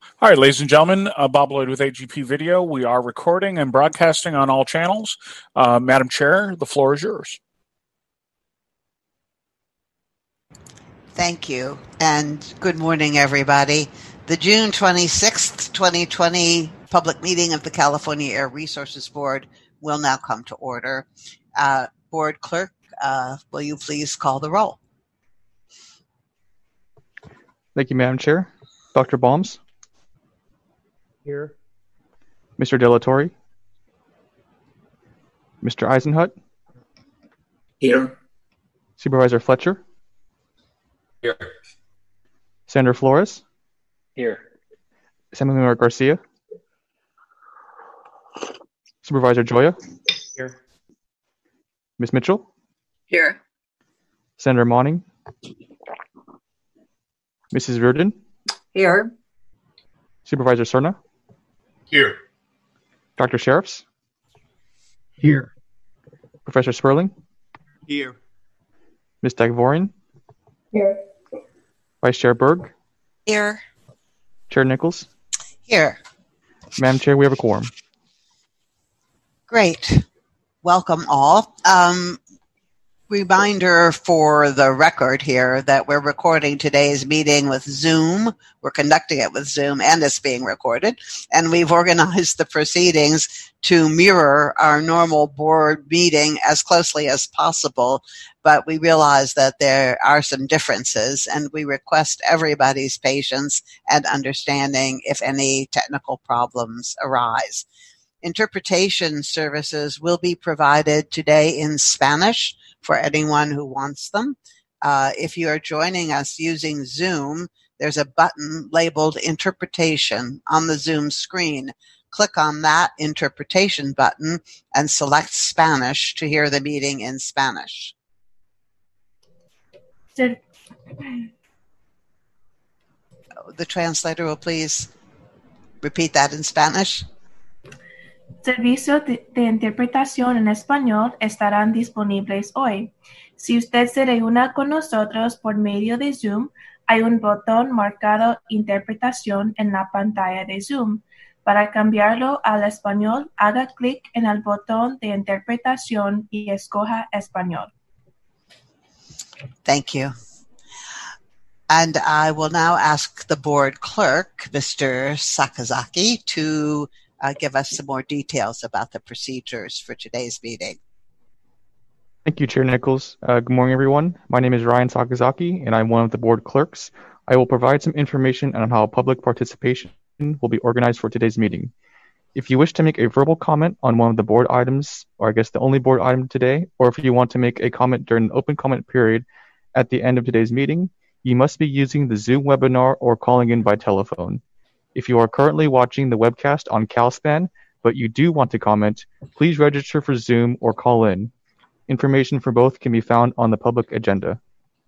All right, ladies and gentlemen, Bob Lloyd with AGP Video. We are recording and broadcasting on all channels. Madam Chair, the floor is yours. Thank you, and good morning, everybody. The June 26th, 2020 public meeting of the California Air Resources Board will now come to order. Board Clerk, will you please call the roll? Thank you, Madam Chair. Dr. Balms? Here. Mr. Delatorre? Mr. Eisenhut? Here. Supervisor Fletcher? Here. Senator Flores? Here. Assemblyman Garcia? Supervisor Joya? Here. Ms. Mitchell? Here. Senator Monning? Mrs. Reardon? Here. Supervisor Serna? Here. Dr. Sheriffs? Here. Professor Sperling? Here. Ms. Dagvorian? Here. Vice Chair Berg? Here. Chair Nichols? Here. Madam Chair, we have a quorum. Great. Welcome all. Reminder for the record here that we're recording today's meeting with Zoom. We're conducting it with Zoom and it's being recorded. And we've organized the proceedings to mirror our normal board meeting as closely as possible. But we realize that there are some differences and we request everybody's patience and understanding if any technical problems arise. Interpretation services will be provided today in Spanish for anyone who wants them. If you are joining us using Zoom, there's a button labeled Interpretation on the Zoom screen. Click on that interpretation button and select Spanish to hear the meeting in Spanish. The translator will please repeat that in Spanish. Servicios de interpretación en español estarán disponibles hoy. Si usted se reúne con nosotros por medio de Zoom, hay un botón marcado Interpretación en la pantalla de Zoom. Para cambiarlo al español, haga clic en el botón de interpretación y escoja español. Thank you. And I will now ask the board clerk, Mr. Sakazaki, to give us some more details about the procedures for today's meeting. Thank you, Chair Nichols. Good morning, everyone. My name is Ryan Sakazaki, and I'm one of the board clerks. I will provide some information on how public participation will be organized for today's meeting. If you wish to make a verbal comment on one of the board items, or I guess the only board item today, or if you want to make a comment during the open comment period at the end of today's meeting, you must be using the Zoom webinar or calling in by telephone. If you are currently watching the webcast on CalSpan, but you do want to comment, please register for Zoom or call in. Information for both can be found on the public agenda.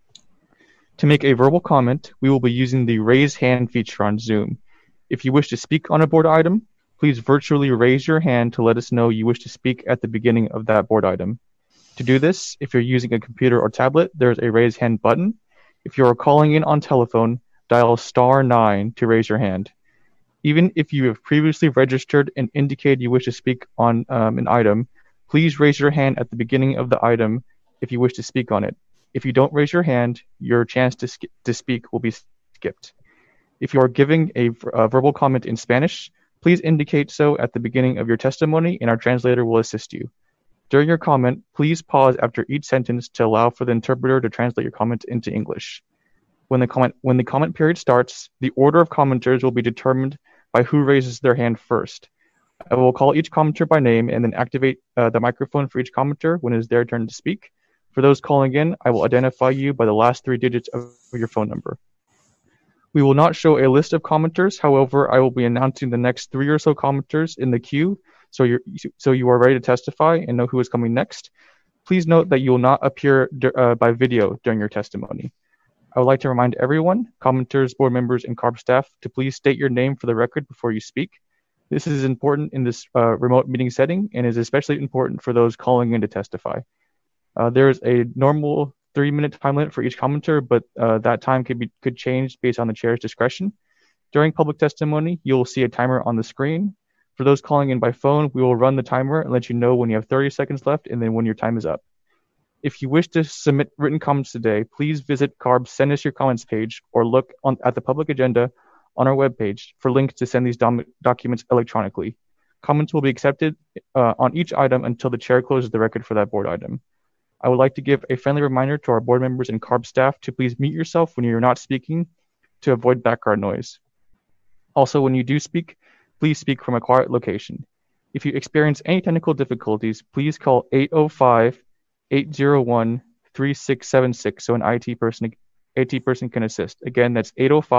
To make a verbal comment, we will be using the raise hand feature on Zoom. If you wish to speak on a board item, please virtually raise your hand to let us know you wish to speak at the beginning of that board item. To do this, if you're using a computer or tablet, there's a raise hand button. If you are calling in on telephone, dial *9 to raise your hand. Even if you have previously registered and indicated you wish to speak on an item, please raise your hand at the beginning of the item if you wish to speak on it. If you don't raise your hand, your chance to speak will be skipped. If you are giving a verbal comment in Spanish, please indicate so at the beginning of your testimony and our translator will assist you. During your comment, please pause after each sentence to allow for the interpreter to translate your comment into English. When the comment period starts, the order of commenters will be determined by who raises their hand first. I will call each commenter by name and then activate the microphone for each commenter when it is their turn to speak. For those calling in, I will identify you by the last 3 digits of your phone number. We will not show a list of commenters. However, I will be announcing the next 3 or so commenters in the queue, so you are ready to testify and know who is coming next. Please note that you will not appear by video during your testimony. I would like to remind everyone, commenters, board members, and CARB staff, to please state your name for the record before you speak. This is important in this remote meeting setting and is especially important for those calling in to testify. There is a normal 3-minute time limit for each commenter, but that time could change based on the chair's discretion. During public testimony, you will see a timer on the screen. For those calling in by phone, we will run the timer and let you know when you have 30 seconds left and then when your time is up. If you wish to submit written comments today, please visit CARB's Send Us Your Comments page or look at the public agenda on our webpage for links to send these documents electronically. Comments will be accepted on each item until the chair closes the record for that board item. I would like to give a friendly reminder to our board members and CARB staff to please mute yourself when you're not speaking to avoid background noise. Also, when you do speak, please speak from a quiet location. If you experience any technical difficulties, please call 805-801-3676 so an IT person can assist. Again, that's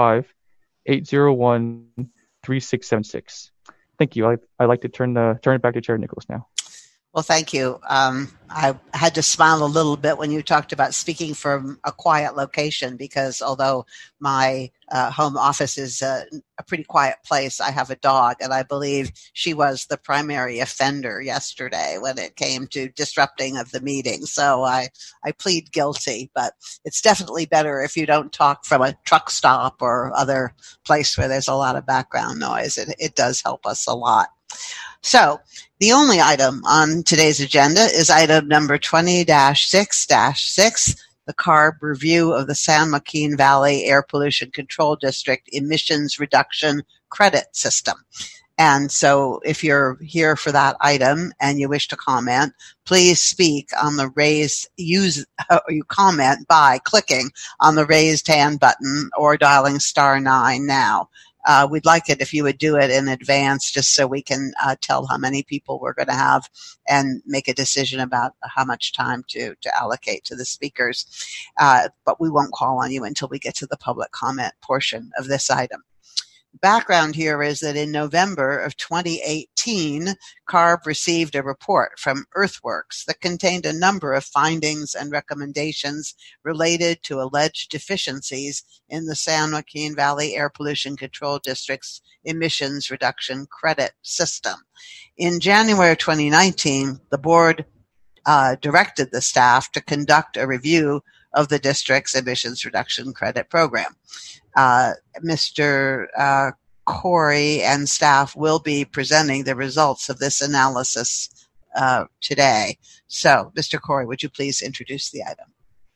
805-801-3676. Thank you. I'd like to turn it back to Chair Nichols now. Well, thank you. I had to smile a little bit when you talked about speaking from a quiet location, because although my home office is a pretty quiet place, I have a dog, and I believe she was the primary offender yesterday when it came to disrupting of the meeting. So I plead guilty, but it's definitely better if you don't talk from a truck stop or other place where there's a lot of background noise. It does help us a lot. So the only item on today's agenda is item number 20-6-6, the CARB review of the San Joaquin Valley Air Pollution Control District emissions reduction credit system. And so if you're here for that item and you wish to comment, please speak on the you comment by clicking on the raised hand button or dialing *9 now. We'd like it if you would do it in advance, just so we can tell how many people we're going to have and make a decision about how much time to allocate to the speakers. But we won't call on you until we get to the public comment portion of this item. Background here is that in November of 2018, CARB received a report from Earthworks that contained a number of findings and recommendations related to alleged deficiencies in the San Joaquin Valley Air Pollution Control District's emissions reduction credit system. In January of 2019, the board directed the staff to conduct a review of the district's emissions reduction credit program. Mr. Corey and staff will be presenting the results of this analysis today. So, Mr. Corey, would you please introduce the item?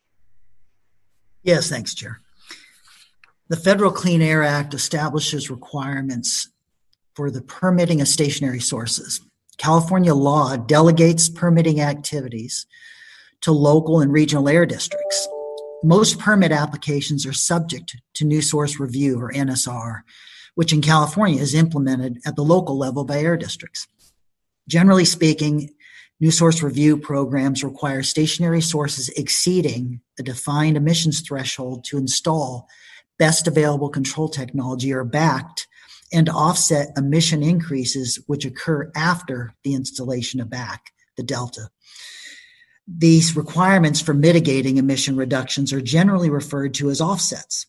Yes, thanks, Chair. The Federal Clean Air Act establishes requirements for the permitting of stationary sources. California law delegates permitting activities to local and regional air districts. Most permit applications are subject to New Source Review, or NSR, which in California is implemented at the local level by air districts. Generally speaking, New Source Review programs require stationary sources exceeding a defined emissions threshold to install best available control technology, or BACT, and to offset emission increases which occur after the installation of BACT, the delta. These requirements for mitigating emission reductions are generally referred to as offsets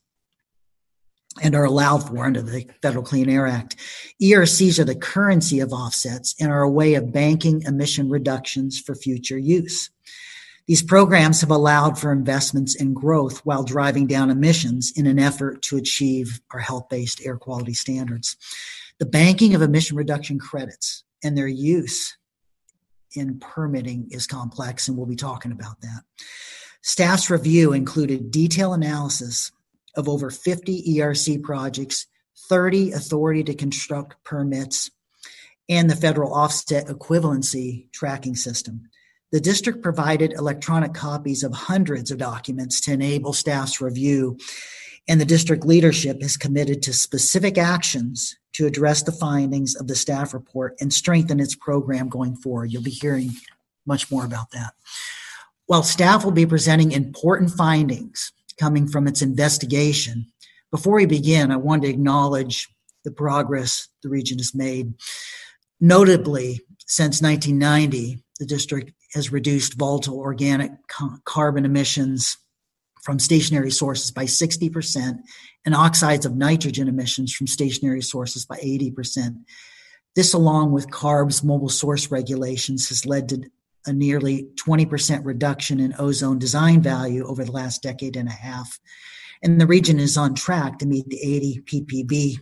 and are allowed for under the Federal Clean Air Act. ERCs are the currency of offsets and are a way of banking emission reductions for future use. These programs have allowed for investments in growth while driving down emissions in an effort to achieve our health-based air quality standards. The banking of emission reduction credits and their use in permitting is complex, and we'll be talking about that. Staff's review included detailed analysis of over 50 ERC projects, 30 authority to construct permits, and the federal offset equivalency tracking system. The district provided electronic copies of hundreds of documents to enable staff's review, and the district leadership is committed to specific actions to address the findings of the staff report and strengthen its program going forward. You'll be hearing much more about that. While staff will be presenting important findings coming from its investigation, before we begin, I want to acknowledge the progress the region has made. Notably, since 1990, the district has reduced volatile organic carbon emissions from stationary sources by 60% and oxides of nitrogen emissions from stationary sources by 80%. This, along with CARB's mobile source regulations, has led to a nearly 20% reduction in ozone design value over the last decade and a half. And the region is on track to meet the 80 ppb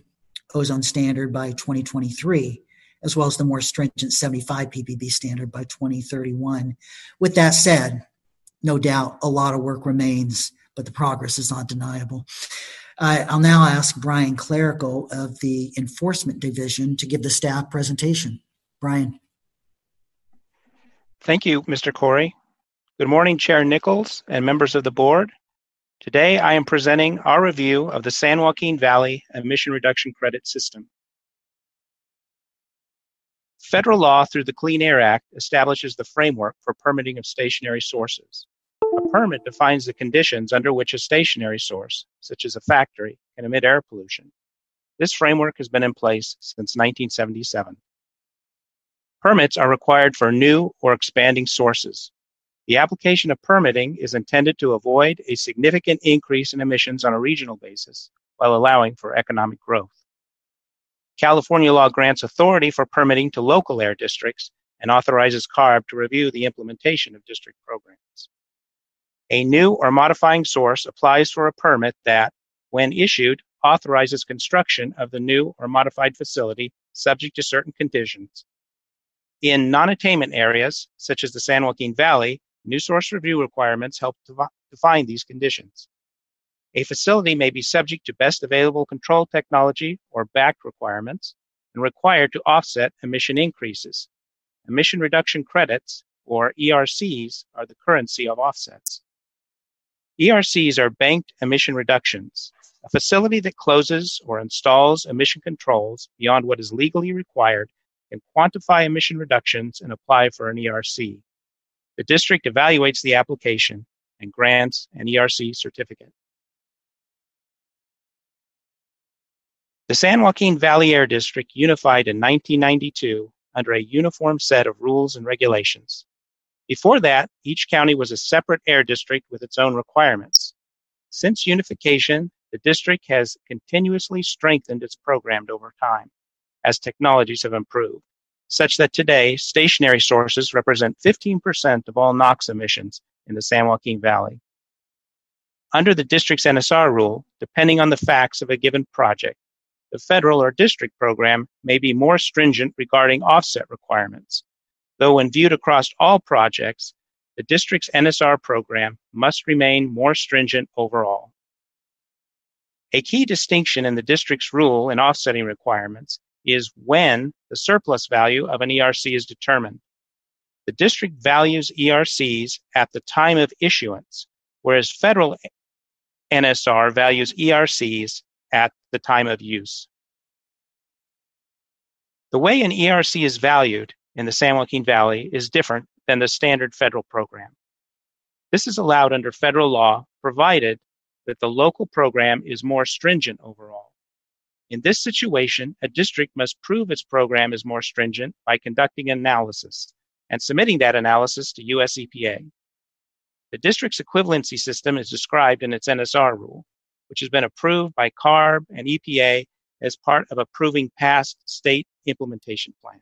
ozone standard by 2023, as well as the more stringent 75 ppb standard by 2031. With that said, no doubt a lot of work remains, but the progress is undeniable. I'll now ask Brian Clerical of the Enforcement Division to give the staff presentation. Brian. Thank you, Mr. Corey. Good morning, Chair Nichols and members of the board. Today, I am presenting our review of the San Joaquin Valley Emission Reduction Credit System. Federal law through the Clean Air Act establishes the framework for permitting of stationary sources. A permit defines the conditions under which a stationary source, such as a factory, can emit air pollution. This framework has been in place since 1977. Permits are required for new or expanding sources. The application of permitting is intended to avoid a significant increase in emissions on a regional basis while allowing for economic growth. California law grants authority for permitting to local air districts and authorizes CARB to review the implementation of district programs. A new or modifying source applies for a permit that, when issued, authorizes construction of the new or modified facility subject to certain conditions. In non-attainment areas, such as the San Joaquin Valley, new source review requirements help to define these conditions. A facility may be subject to best available control technology or BACT requirements and required to offset emission increases. Emission reduction credits, or ERCs, are the currency of offsets. ERCs are banked emission reductions. A facility that closes or installs emission controls beyond what is legally required can quantify emission reductions and apply for an ERC. The district evaluates the application and grants an ERC certificate. The San Joaquin Valley Air District unified in 1992 under a uniform set of rules and regulations. Before that, each county was a separate air district with its own requirements. Since unification, the district has continuously strengthened its program over time as technologies have improved, such that today stationary sources represent 15% of all NOx emissions in the San Joaquin Valley. Under the district's NSR rule, depending on the facts of a given project, the federal or district program may be more stringent regarding offset requirements, though when viewed across all projects, the district's NSR program must remain more stringent overall. A key distinction in the district's rule and offsetting requirements is when the surplus value of an ERC is determined. The district values ERCs at the time of issuance, whereas federal NSR values ERCs at the time of use. The way an ERC is valued in the San Joaquin Valley is different than the standard federal program. This is allowed under federal law, provided that the local program is more stringent overall. In this situation, a district must prove its program is more stringent by conducting an analysis and submitting that analysis to US EPA. The district's equivalency system is described in its NSR rule, which has been approved by CARB and EPA as part of approving past state implementation plans.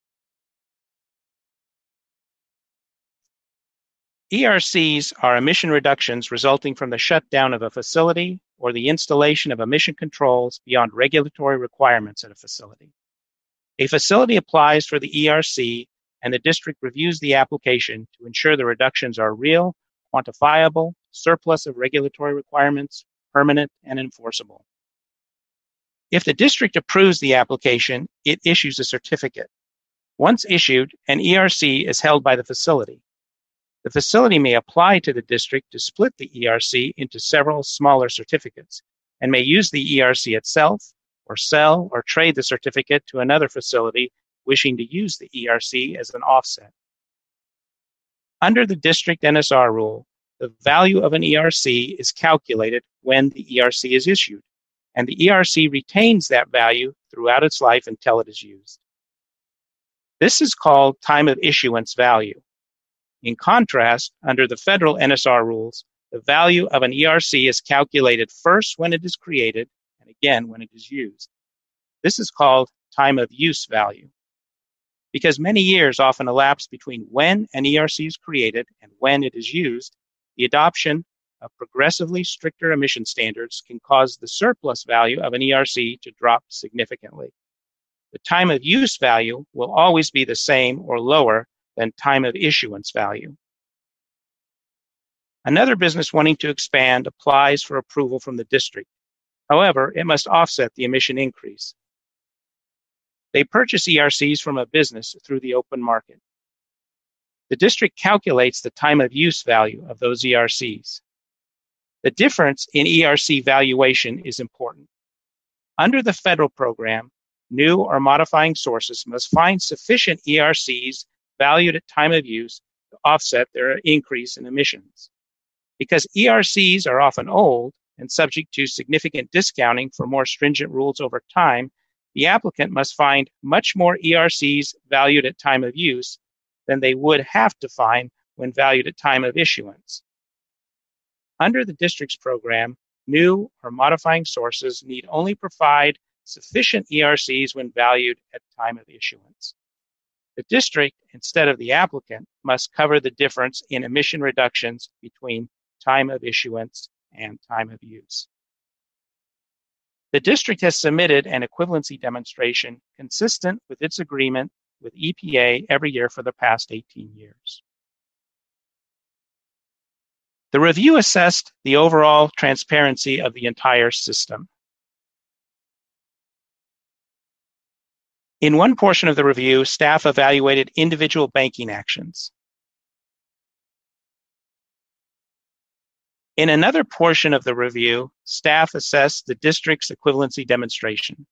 ERCs are emission reductions resulting from the shutdown of a facility or the installation of emission controls beyond regulatory requirements at a facility. A facility applies for the ERC, and the district reviews the application to ensure the reductions are real, quantifiable, surplus of regulatory requirements, permanent, and enforceable. If the district approves the application, it issues a certificate. Once issued, an ERC is held by the facility. The facility may apply to the district to split the ERC into several smaller certificates and may use the ERC itself or sell or trade the certificate to another facility wishing to use the ERC as an offset. Under the district NSR rule, the value of an ERC is calculated when the ERC is issued, and the ERC retains that value throughout its life until it is used. This is called time of issuance value. In contrast, under the federal NSR rules, the value of an ERC is calculated first when it is created and again when it is used. This is called time of use value. Because many years often elapse between when an ERC is created and when it is used, the adoption of progressively stricter emission standards can cause the surplus value of an ERC to drop significantly. The time of use value will always be the same or lower than time of issuance value. Another business wanting to expand applies for approval from the district. However, it must offset the emission increase. They purchase ERCs from a business through the open market. The district calculates the time of use value of those ERCs. The difference in ERC valuation is important. Under the federal program, new or modifying sources must find sufficient ERCs valued at time of use to offset their increase in emissions. Because ERCs are often old and subject to significant discounting for more stringent rules over time, the applicant must find much more ERCs valued at time of use than they would have to find when valued at time of issuance. Under the district's program, new or modifying sources need only provide sufficient ERCs when valued at time of issuance. The district, instead of the applicant, must cover the difference in emission reductions between time of issuance and time of use. The district has submitted an equivalency demonstration consistent with its agreement with EPA every year for the past 18 years. The review assessed the overall transparency of the entire system. In one portion of the review, staff evaluated individual banking actions. In another portion of the review, staff assessed the district's equivalency demonstration.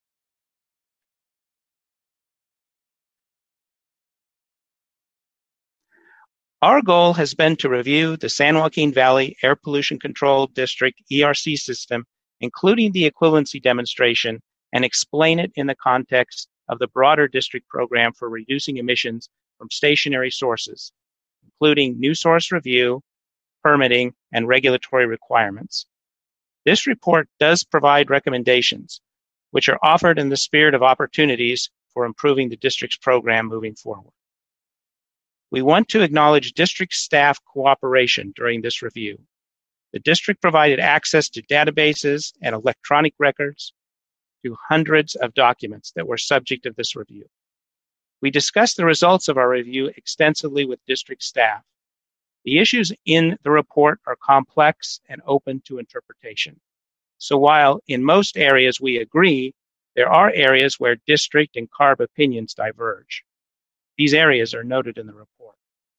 Our goal has been to review the San Joaquin Valley Air Pollution Control District ERC system, including the equivalency demonstration, and explain it in the context of the broader district program for reducing emissions from stationary sources, including new source review, permitting, and regulatory requirements. This report does provide recommendations, which are offered in the spirit of opportunities for improving the district's program moving forward. We want to acknowledge district staff cooperation during this review. The district provided access to databases and electronic records to hundreds of documents that were subject of this review. We discussed the results of our review extensively with district staff. The issues in the report are complex and open to interpretation. So while in most areas we agree, there are areas where district and CARB opinions diverge. These areas are noted in the report.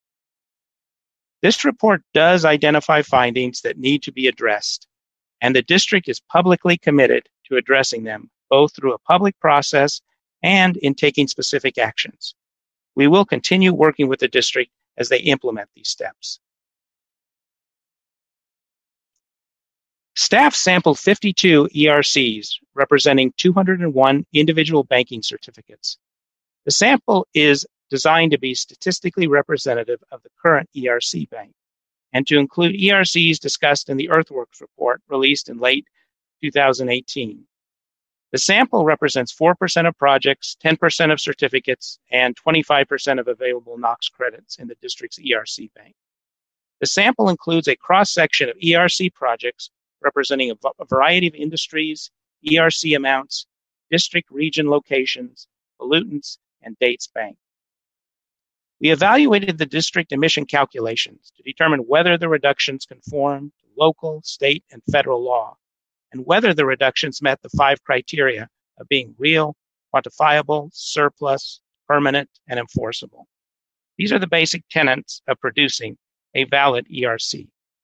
This report does identify findings that need to be addressed, and the district is publicly committed to addressing them, both through a public process and in taking specific actions. We will continue working with the district as they implement these steps. Staff sampled 52 ERCs representing 201 individual banking certificates. The sample is designed to be statistically representative of the current ERC bank and to include ERCs discussed in the Earthworks report released in late 2018. The sample represents 4% of projects, 10% of certificates, and 25% of available NOx credits in the district's ERC bank. The sample includes a cross-section of ERC projects representing a variety of industries, ERC amounts, district region locations, pollutants, and dates banked. We evaluated the district emission calculations to determine whether the reductions conform to local, state, and federal law, and whether the reductions met the 5 criteria of being real, quantifiable, surplus, permanent, and enforceable. These are the basic tenets of producing a valid ERC.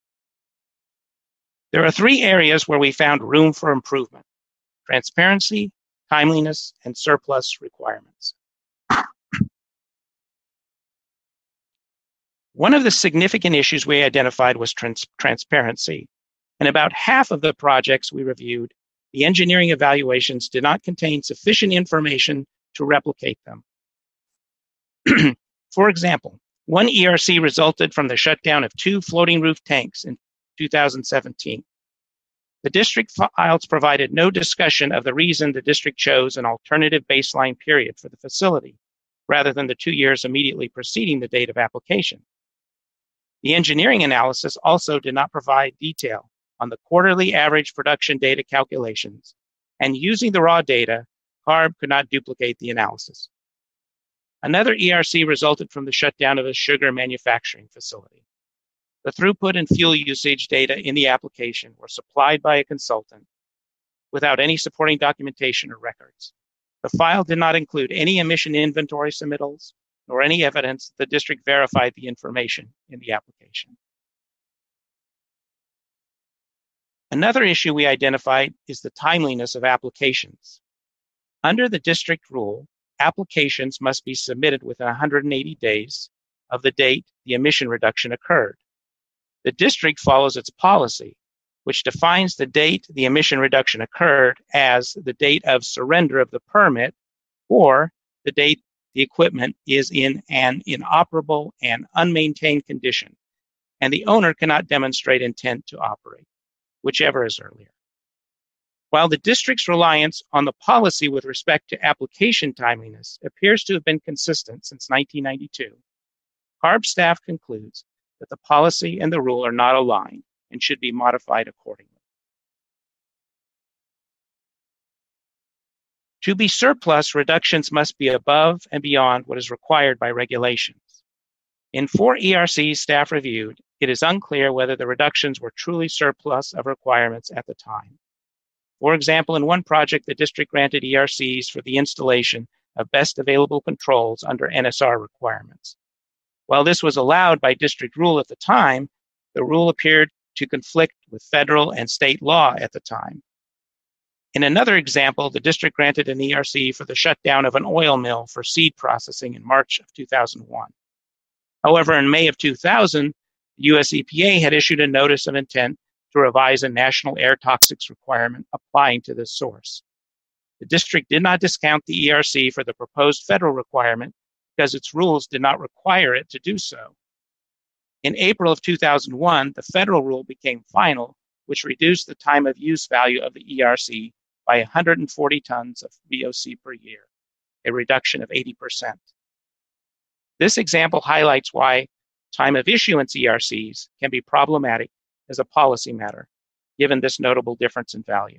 There are 3 areas where we found room for improvement: transparency, timeliness, and surplus requirements. One of the significant issues we identified was transparency. In about half of the projects we reviewed, the engineering evaluations did not contain sufficient information to replicate them. For example, one ERC resulted from the shutdown of 2 floating roof tanks in 2017. The district files provided no discussion of the reason the district chose an alternative baseline period for the facility, rather than the 2 years immediately preceding the date of application. The engineering analysis also did not provide detail on the quarterly average production data calculations, and using the raw data, CARB could not duplicate the analysis. Another ERC resulted from the shutdown of a sugar manufacturing facility. The throughput and fuel usage data in the application were supplied by a consultant without any supporting documentation or records. The file did not include any emission inventory submittals nor any evidence that the district verified the information in the application. Another issue we identified is the timeliness of applications. Under the district rule, applications must be submitted within 180 days of the date the emission reduction occurred. The district follows its policy, which defines the date the emission reduction occurred as the date of surrender of the permit or the date the equipment is in an inoperable and unmaintained condition, and the owner cannot demonstrate intent to operate, whichever is earlier. While the district's reliance on the policy with respect to application timeliness appears to have been consistent since 1992, CARB staff concludes that the policy and the rule are not aligned and should be modified accordingly. To be surplus, reductions must be above and beyond what is required by regulations. In 4 ERCs staff reviewed, it is unclear whether the reductions were truly surplus of requirements at the time. For example, in one project, the district granted ERCs for the installation of best available controls under NSR requirements. While this was allowed by district rule at the time, the rule appeared to conflict with federal and state law at the time. In another example, the district granted an ERC for the shutdown of an oil mill for seed processing in March of 2001. However, in May of 2000, the US EPA had issued a notice of intent to revise a national air toxics requirement applying to this source. The district did not discount the ERC for the proposed federal requirement because its rules did not require it to do so. In April of 2001, the federal rule became final, which reduced the time of use value of the ERC by 140 tons of VOC per year, a reduction of 80%. This example highlights why time of issuance ERCs can be problematic as a policy matter, given this notable difference in value.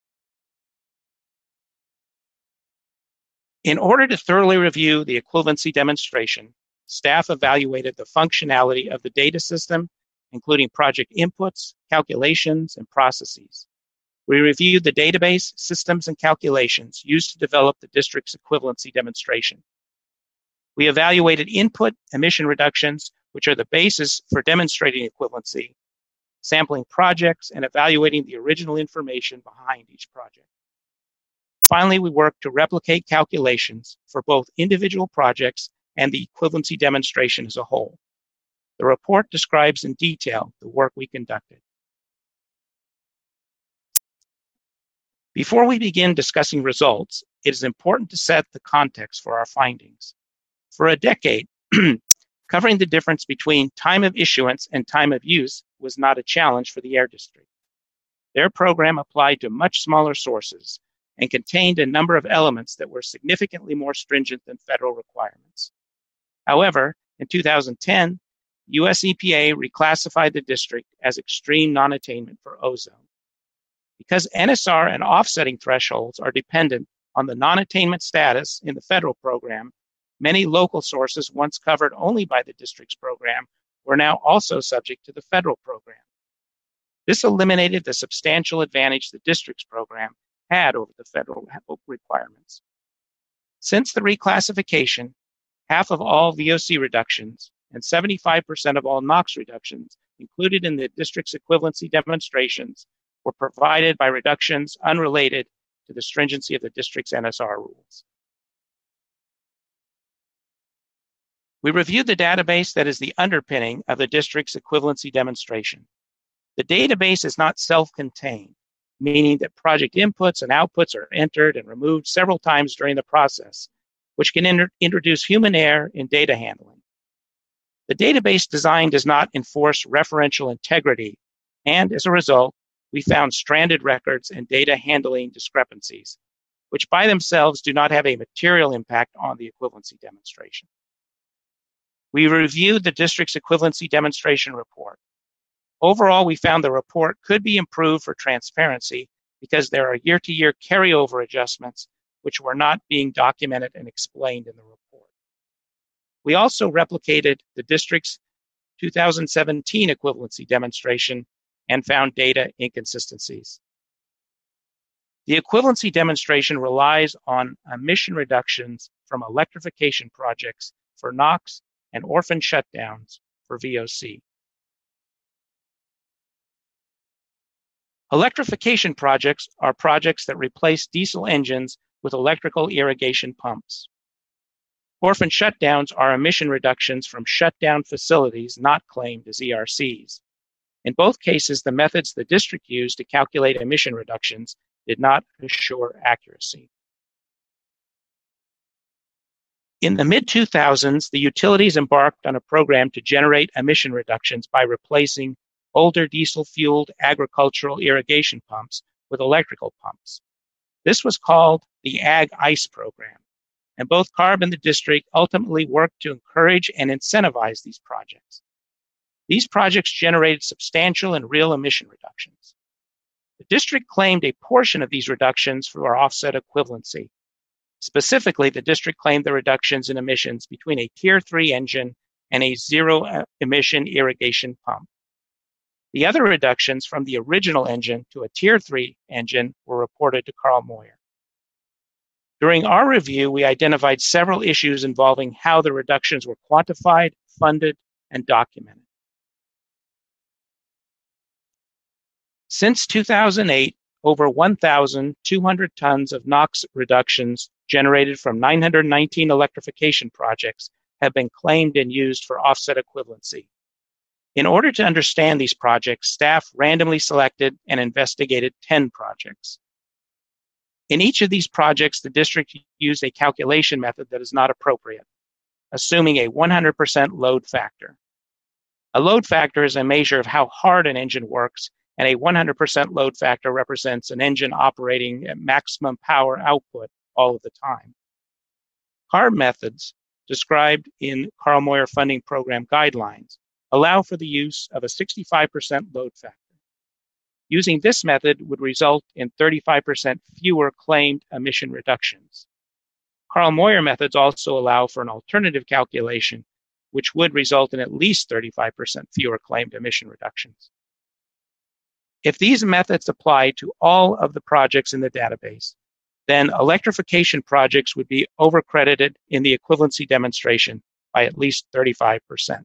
In order to thoroughly review the equivalency demonstration, staff evaluated the functionality of the data system, including project inputs, calculations, and processes. We reviewed the database, systems, and calculations used to develop the district's equivalency demonstration. We evaluated input emission reductions, which are the basis for demonstrating equivalency, sampling projects, and evaluating the original information behind each project. Finally, we worked to replicate calculations for both individual projects and the equivalency demonstration as a whole. The report describes in detail the work we conducted. Before we begin discussing results, it is important to set the context for our findings. For a decade, covering the difference between time of issuance and time of use was not a challenge for the Air District. Their program applied to much smaller sources and contained a number of elements that were significantly more stringent than federal requirements. However, in 2010, US EPA reclassified the district as extreme non-attainment for ozone. Because NSR and offsetting thresholds are dependent on the non-attainment status in the federal program, many local sources once covered only by the district's program were now also subject to the federal program. This eliminated the substantial advantage the district's program had over the federal requirements. Since the reclassification, half of all VOC reductions and 75% of all NOx reductions included in the district's equivalency demonstrations were provided by reductions unrelated to the stringency of the district's NSR rules. We reviewed the database that is the underpinning of the district's equivalency demonstration. The database is not self-contained, meaning that project inputs and outputs are entered and removed several times during the process, which can introduce human error in data handling. The database design does not enforce referential integrity, and as a result, we found stranded records and data handling discrepancies, which by themselves do not have a material impact on the equivalency demonstration. We reviewed the district's equivalency demonstration report. Overall, we found the report could be improved for transparency because there are year-to-year carryover adjustments which were not being documented and explained in the report. We also replicated the district's 2017 equivalency demonstration and found data inconsistencies. The equivalency demonstration relies on emission reductions from electrification projects for NOx and orphan shutdowns for VOC. Electrification projects are projects that replace diesel engines with electrical irrigation pumps. Orphan shutdowns are emission reductions from shutdown facilities not claimed as ERCs. In both cases, the methods the district used to calculate emission reductions did not assure accuracy. In the mid-2000s, the utilities embarked on a program to generate emission reductions by replacing older diesel-fueled agricultural irrigation pumps with electrical pumps. This was called the Ag ICE program, and both CARB and the district ultimately worked to encourage and incentivize these projects. These projects generated substantial and real emission reductions. The district claimed a portion of these reductions for offset equivalency. Specifically, the district claimed the reductions in emissions between a Tier 3 engine and a zero-emission irrigation pump. The other reductions from the original engine to a Tier 3 engine were reported to Carl Moyer. During our review, we identified several issues involving how the reductions were quantified, funded, and documented. Since 2008, over 1,200 tons of NOx reductions generated from 919 electrification projects have been claimed and used for offset equivalency. In order to understand these projects, staff randomly selected and investigated 10 projects. In each of these projects, the district used a calculation method that is not appropriate, assuming a 100% load factor. A load factor is a measure of how hard an engine works, and a 100% load factor represents an engine operating at maximum power output all of the time. CARB methods, described in Carl Moyer Funding Program guidelines, allow for the use of a 65% load factor. Using this method would result in 35% fewer claimed emission reductions. Carl Moyer methods also allow for an alternative calculation, which would result in at least 35% fewer claimed emission reductions. If these methods apply to all of the projects in the database, then electrification projects would be overcredited in the equivalency demonstration by at least 35%.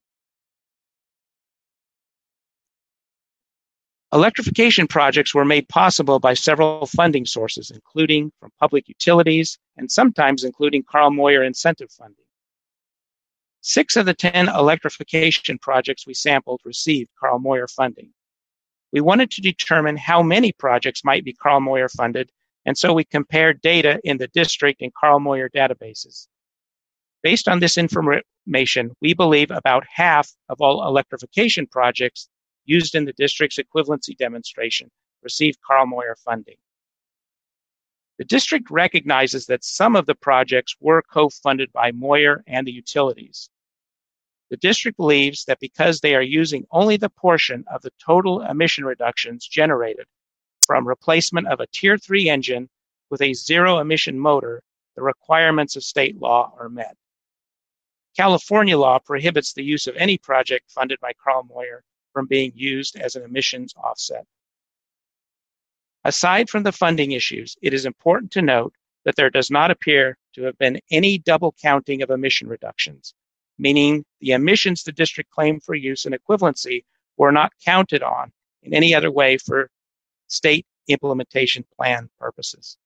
Electrification projects were made possible by several funding sources, including from public utilities and sometimes including Carl Moyer incentive funding. 6 of the 10 electrification projects we sampled received Carl Moyer funding. We wanted to determine how many projects might be Carl Moyer funded, and so we compared data in the district and Carl Moyer databases. Based on this information, we believe about half of all electrification projects used in the district's equivalency demonstration received Carl Moyer funding. The district recognizes that some of the projects were co-funded by Moyer and the utilities. The district believes that because they are using only the portion of the total emission reductions generated from replacement of a Tier 3 engine with a zero-emission motor, the requirements of state law are met. California law prohibits the use of any project funded by Carl Moyer from being used as an emissions offset. Aside from the funding issues, it is important to note that there does not appear to have been any double counting of emission reductions, meaning the emissions the district claimed for use in equivalency were not counted on in any other way for state implementation plan purposes.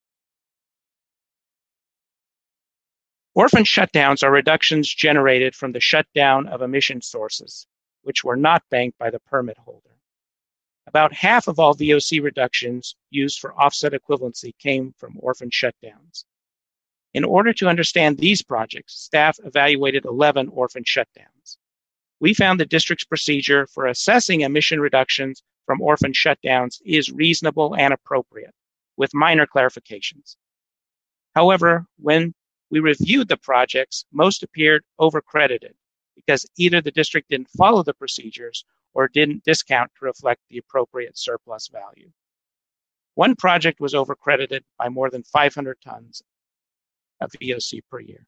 Orphan shutdowns are reductions generated from the shutdown of emission sources, which were not banked by the permit holder. About half of all VOC reductions used for offset equivalency came from orphan shutdowns. In order to understand these projects, staff evaluated 11 orphan shutdowns. We found the district's procedure for assessing emission reductions from orphan shutdowns is reasonable and appropriate, with minor clarifications. However, when we reviewed the projects, most appeared overcredited, because either the district didn't follow the procedures or didn't discount to reflect the appropriate surplus value. One project was overcredited by more than 500 tons of VOC per year.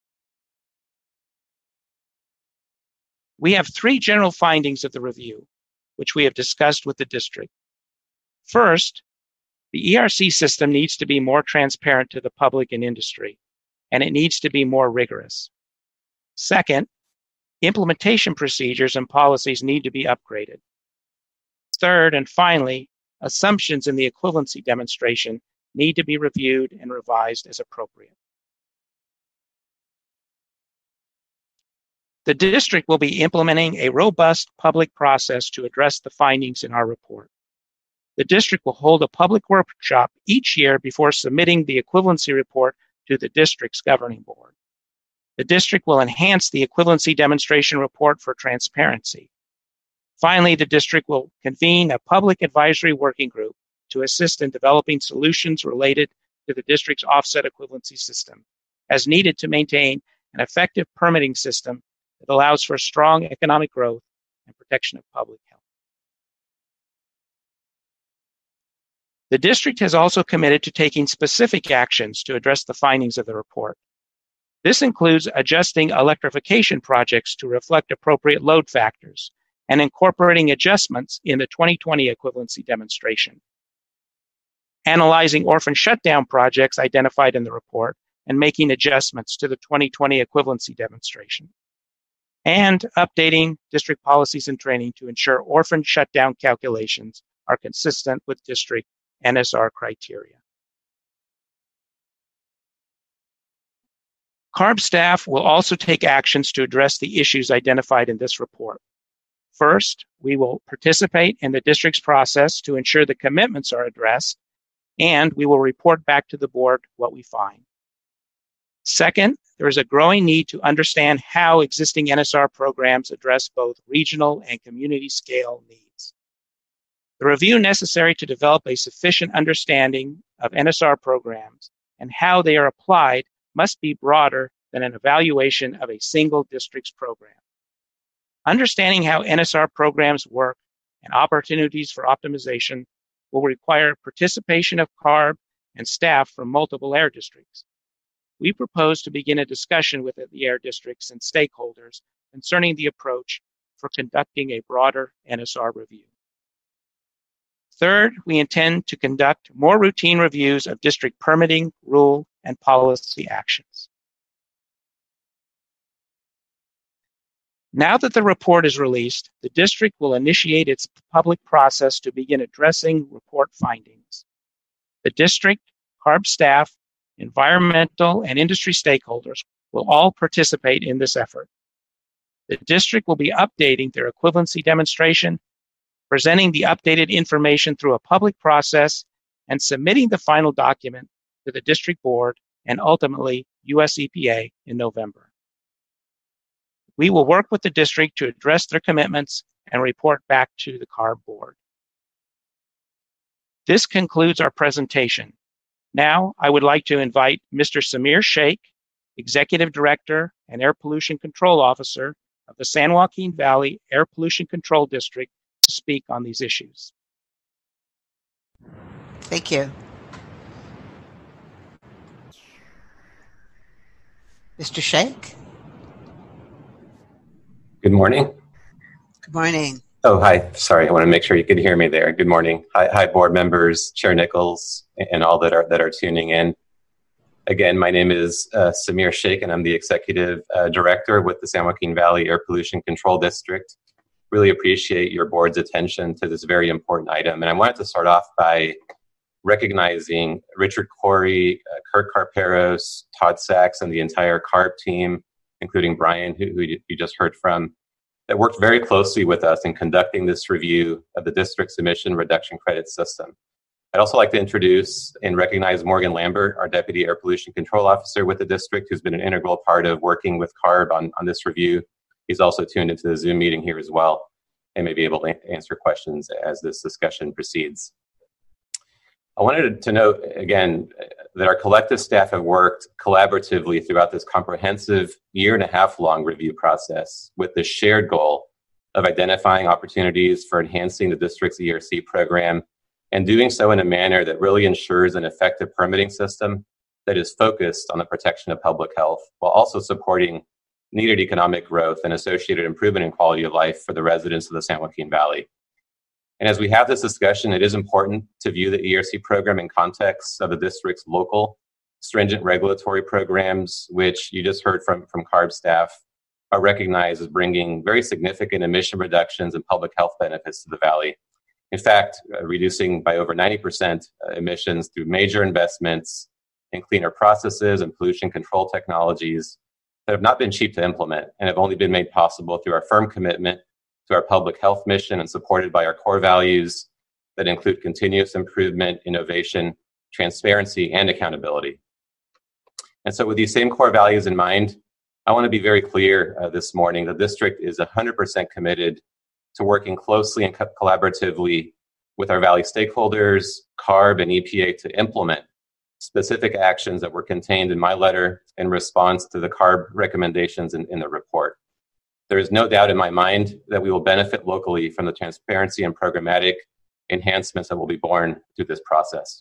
We have three general findings of the review, which we have discussed with the district. First, the ERC system needs to be more transparent to the public and industry, and it needs to be more rigorous. Second, implementation procedures and policies need to be upgraded. Third, and finally, assumptions in the equivalency demonstration need to be reviewed and revised as appropriate. The district will be implementing a robust public process to address the findings in our report. The district will hold a public workshop each year before submitting the equivalency report to the district's governing board. The district will enhance the equivalency demonstration report for transparency. Finally, the district will convene a public advisory working group to assist in developing solutions related to the district's offset equivalency system, as needed to maintain an effective permitting system that allows for strong economic growth and protection of public health. The district has also committed to taking specific actions to address the findings of the report. This includes adjusting electrification projects to reflect appropriate load factors and incorporating adjustments in the 2020 equivalency demonstration, analyzing orphan shutdown projects identified in the report and making adjustments to the 2020 equivalency demonstration, and updating district policies and training to ensure orphan shutdown calculations are consistent with district NSR criteria. CARB staff will also take actions to address the issues identified in this report. First, we will participate in the district's process to ensure the commitments are addressed, and we will report back to the board what we find. Second, there is a growing need to understand how existing NSR programs address both regional and community scale needs. The review necessary to develop a sufficient understanding of NSR programs and how they are applied must be broader than an evaluation of a single district's program. Understanding how NSR programs work and opportunities for optimization will require participation of CARB and staff from multiple air districts. We propose to begin a discussion with the air districts and stakeholders concerning the approach for conducting a broader NSR review. Third, we intend to conduct more routine reviews of district permitting, rule, and policy actions. Now that the report is released, the district will initiate its public process to begin addressing report findings. The district, CARB staff, environmental, and industry stakeholders will all participate in this effort. The district will be updating their equivalency demonstration, presenting the updated information through a public process, and submitting the final document to the district board and ultimately US EPA in November. We will work with the district to address their commitments and report back to the CARB board. This concludes our presentation. Now, I would like to invite Mr. Samir Sheikh, Executive Director and Air Pollution Control Officer of the San Joaquin Valley Air Pollution Control District, to speak on these issues. Thank you. Mr. Sheikh? Good morning. Good morning. Oh, hi. Sorry, I want to make sure you could hear me there. Good morning. Hi, board members, Chair Nichols, and all that are tuning in. Again, my name is Samir Sheikh, and I'm the Executive Director with the San Joaquin Valley Air Pollution Control District. Really appreciate your board's attention to this very important item. And I wanted to start off by recognizing Richard Corey, Kirk Carperos, Todd Sachs, and the entire CARB team, including Brian, who you just heard from, that worked very closely with us in conducting this review of the district's emission reduction credit system. I'd also like to introduce and recognize Morgan Lambert, our Deputy Air Pollution Control Officer with the district, who's been an integral part of working with CARB on this review. He's also tuned into the Zoom meeting here as well and may be able to answer questions as this discussion proceeds. I wanted to note again that our collective staff have worked collaboratively throughout this comprehensive 1.5 year long review process with the shared goal of identifying opportunities for enhancing the district's ERC program and doing so in a manner that really ensures an effective permitting system that is focused on the protection of public health while also supporting needed economic growth and associated improvement in quality of life for the residents of the San Joaquin Valley. And as we have this discussion, it is important to view the ERC program in context of the district's local stringent regulatory programs, which you just heard from CARB staff, are recognized as bringing very significant emission reductions and public health benefits to the Valley. In fact, reducing by over 90% emissions through major investments in cleaner processes and pollution control technologies that have not been cheap to implement and have only been made possible through our firm commitment to our public health mission and supported by our core values that include continuous improvement, innovation, transparency, and accountability. And so with these same core values in mind, I want to be very clear this morning, the district is 100% committed to working closely and collaboratively with our Valley stakeholders, CARB, and EPA to implement specific actions that were contained in my letter in response to the CARB recommendations in the report. There is no doubt in my mind that we will benefit locally from the transparency and programmatic enhancements that will be born through this process.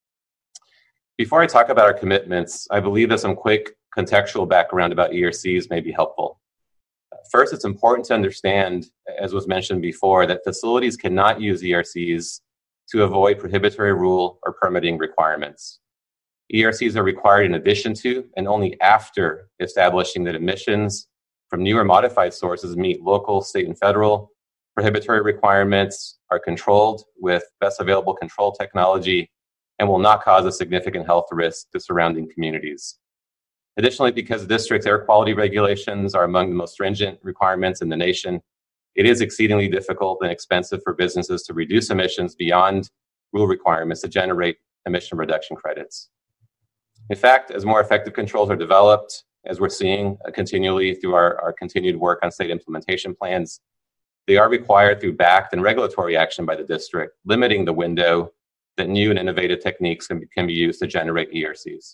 Before I talk about our commitments, I believe that some quick contextual background about ERCs may be helpful. First, it's important to understand, as was mentioned before, that facilities cannot use ERCs to avoid prohibitory rule or permitting requirements. ERCs are required in addition to and only after establishing that emissions from new or modified sources meet local, state, and federal prohibitory requirements, are controlled with best available control technology, and will not cause a significant health risk to surrounding communities. Additionally, because the district's air quality regulations are among the most stringent requirements in the nation, it is exceedingly difficult and expensive for businesses to reduce emissions beyond rule requirements to generate emission reduction credits. In fact, as more effective controls are developed, as we're seeing continually through our continued work on state implementation plans, they are required through backed and regulatory action by the district, limiting the window that new and innovative techniques can be used to generate ERCs.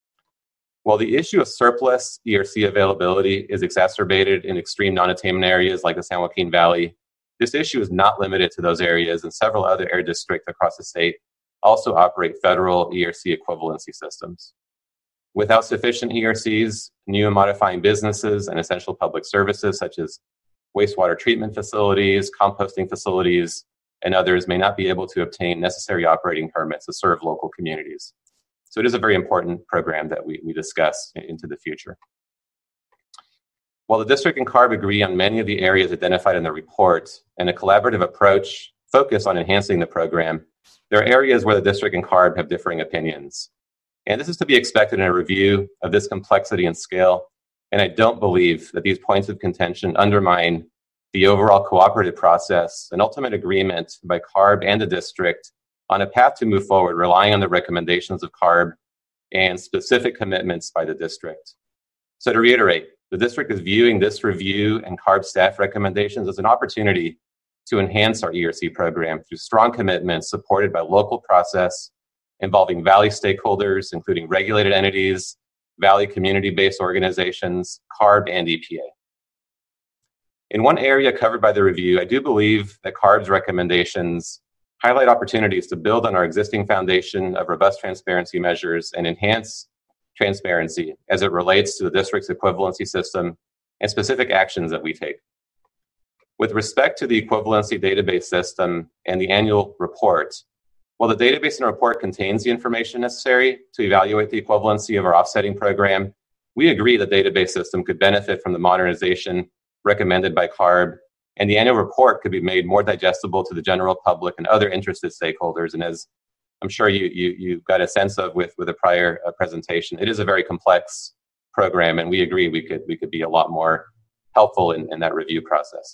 While the issue of surplus ERC availability is exacerbated in extreme non-attainment areas like the San Joaquin Valley, this issue is not limited to those areas, and several other air districts across the state also operate federal ERC equivalency systems. Without sufficient ERCs, new and modifying businesses and essential public services such as wastewater treatment facilities, composting facilities, and others may not be able to obtain necessary operating permits to serve local communities. So it is a very important program that we discuss into the future. While the district and CARB agree on many of the areas identified in the report and a collaborative approach focused on enhancing the program, there are areas where the district and CARB have differing opinions. And this is to be expected in a review of this complexity and scale. And I don't believe that these points of contention undermine the overall cooperative process and ultimate agreement by CARB and the district on a path to move forward, relying on the recommendations of CARB and specific commitments by the district. So to reiterate, the district is viewing this review and CARB staff recommendations as an opportunity to enhance our ERC program through strong commitments supported by local process involving Valley stakeholders, including regulated entities, Valley community-based organizations, CARB, and EPA. In one area covered by the review, I do believe that CARB's recommendations highlight opportunities to build on our existing foundation of robust transparency measures and enhance transparency as it relates to the district's equivalency system and specific actions that we take. With respect to the equivalency database system and the annual report, while the database and report contains the information necessary to evaluate the equivalency of our offsetting program, we agree the database system could benefit from the modernization recommended by CARB, and the annual report could be made more digestible to the general public and other interested stakeholders. And as I'm sure you got a sense of with a prior presentation, it is a very complex program, and we agree we could be a lot more helpful in that review process.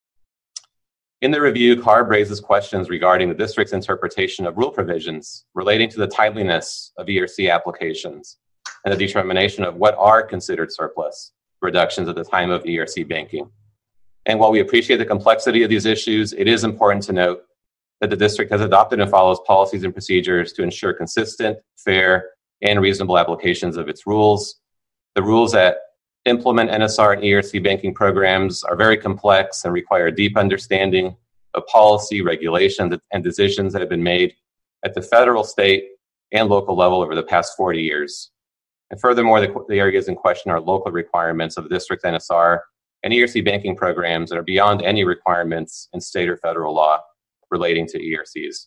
In the review, CARB raises questions regarding the district's interpretation of rule provisions relating to the timeliness of ERC applications and the determination of what are considered surplus reductions at the time of ERC banking. And while we appreciate the complexity of these issues, it is important to note that the district has adopted and follows policies and procedures to ensure consistent, fair, and reasonable applications of its rules. The rules that implement NSR and ERC banking programs are very complex and require a deep understanding of policy, regulations, and decisions that have been made at the federal, state, and local level over the past 40 years. And furthermore, the areas in question are local requirements of the district's NSR and ERC banking programs that are beyond any requirements in state or federal law relating to ERCs.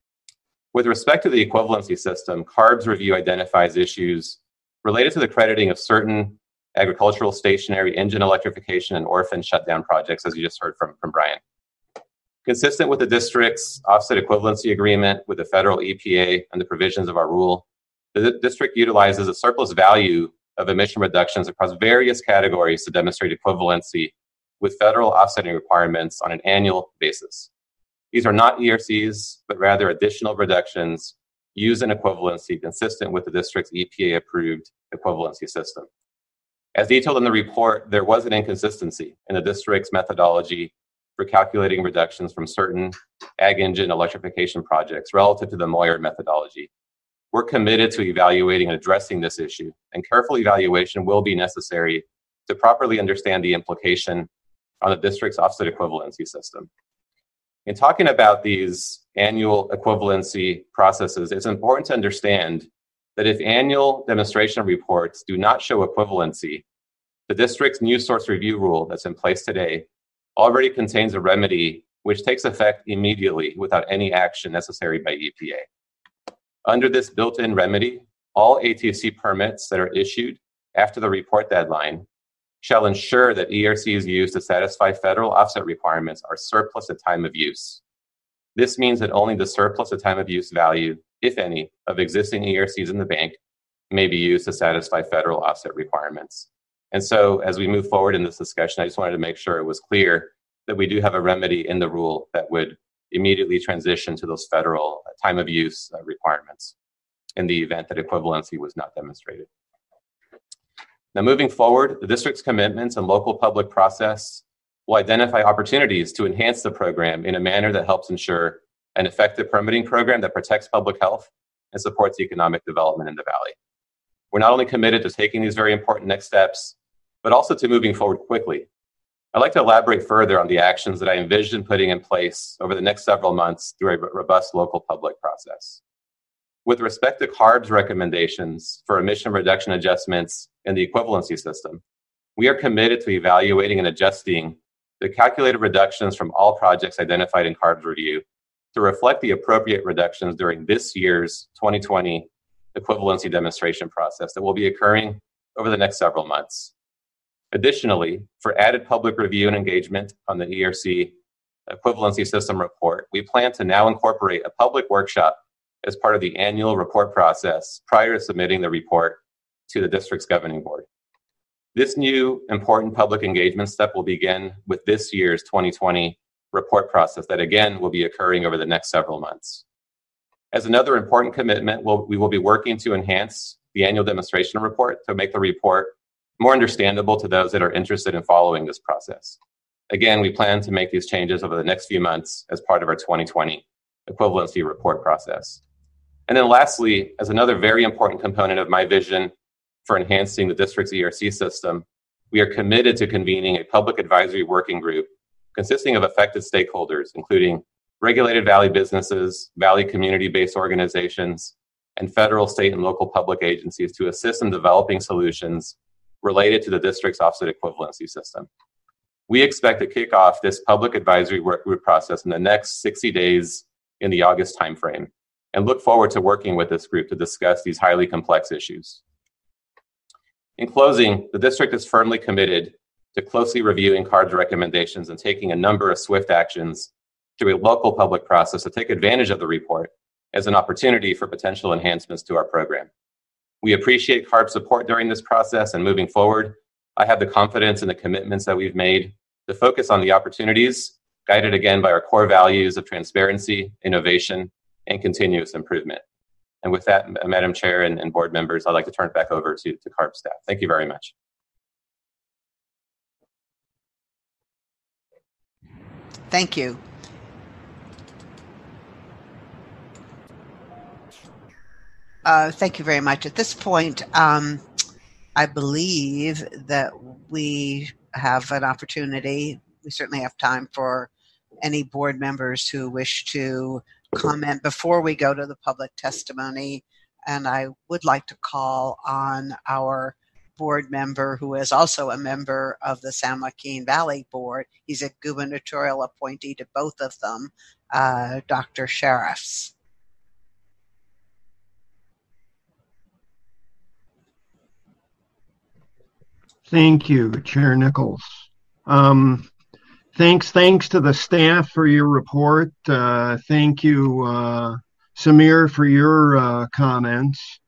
With respect to the equivalency system, CARB's review identifies issues related to the crediting of certain agricultural, stationary, engine electrification, and orphan shutdown projects, as you just heard from Brian. Consistent with the district's offset equivalency agreement with the federal EPA and the provisions of our rule, the district utilizes a surplus value of emission reductions across various categories to demonstrate equivalency with federal offsetting requirements on an annual basis. These are not ERCs, but rather additional reductions used in equivalency consistent with the district's EPA-approved equivalency system. As detailed in the report, there was an inconsistency in the district's methodology for calculating reductions from certain ag engine electrification projects relative to the Moyer methodology. We're committed to evaluating and addressing this issue, and careful evaluation will be necessary to properly understand the implication on the district's offset equivalency system. In talking about these annual equivalency processes, it's important to understand that if annual demonstration reports do not show equivalency, the district's new source review rule that's in place today already contains a remedy which takes effect immediately without any action necessary by EPA. Under this built-in remedy, all ATC permits that are issued after the report deadline shall ensure that ERCs used to satisfy federal offset requirements are surplus at time of use. This means that only the surplus at time of use value, if any, of existing ERCs in the bank may be used to satisfy federal offset requirements. And so as we move forward in this discussion, I just wanted to make sure it was clear that we do have a remedy in the rule that would immediately transition to those federal time of use requirements in the event that equivalency was not demonstrated. Now, moving forward, the district's commitments and local public process will identify opportunities to enhance the program in a manner that helps ensure an effective permitting program that protects public health and supports economic development in the Valley. We're not only committed to taking these very important next steps, but also to moving forward quickly. I'd like to elaborate further on the actions that I envision putting in place over the next several months through a robust local public process. With respect to CARB's recommendations for emission reduction adjustments in the equivalency system, we are committed to evaluating and adjusting the calculated reductions from all projects identified in CARB's review to reflect the appropriate reductions during this year's 2020 equivalency demonstration process that will be occurring over the next several months. Additionally, for added public review and engagement on the ERC equivalency system report, we plan to now incorporate a public workshop as part of the annual report process prior to submitting the report to the district's governing board. This new important public engagement step will begin with this year's 2020 report process that again will be occurring over the next several months. As another important commitment, we will be working to enhance the annual demonstration report to make the report more understandable to those that are interested in following this process. Again, we plan to make these changes over the next few months as part of our 2020 equivalency report process. And then lastly, as another very important component of my vision for enhancing the district's ERC system, we are committed to convening a public advisory working group consisting of affected stakeholders, including regulated Valley businesses, Valley community-based organizations, and federal, state, and local public agencies to assist in developing solutions related to the district's offset equivalency system. We expect to kick off this public advisory work group process in the next 60 days in the August timeframe, and look forward to working with this group to discuss these highly complex issues. In closing, the district is firmly committed to closely reviewing CARB's recommendations and taking a number of swift actions through a local public process to take advantage of the report as an opportunity for potential enhancements to our program. We appreciate CARB's support during this process, and moving forward, I have the confidence in the commitments that we've made to focus on the opportunities, guided again by our core values of transparency, innovation, and continuous improvement. And with that, Madam Chair and board members, I'd like to turn it back over to CARB staff. Thank you very much. Thank you. Thank you very much. At this point, I believe that we have an opportunity. We certainly have time for any board members who wish to comment before we go to the public testimony. And I would like to call on our board member who is also a member of the San Joaquin Valley Board. He's a gubernatorial appointee to both of them, Dr. Sheriffs. Thank you, Chair Nichols. Thanks to the staff for your report. Thank you, Samir, for your comments.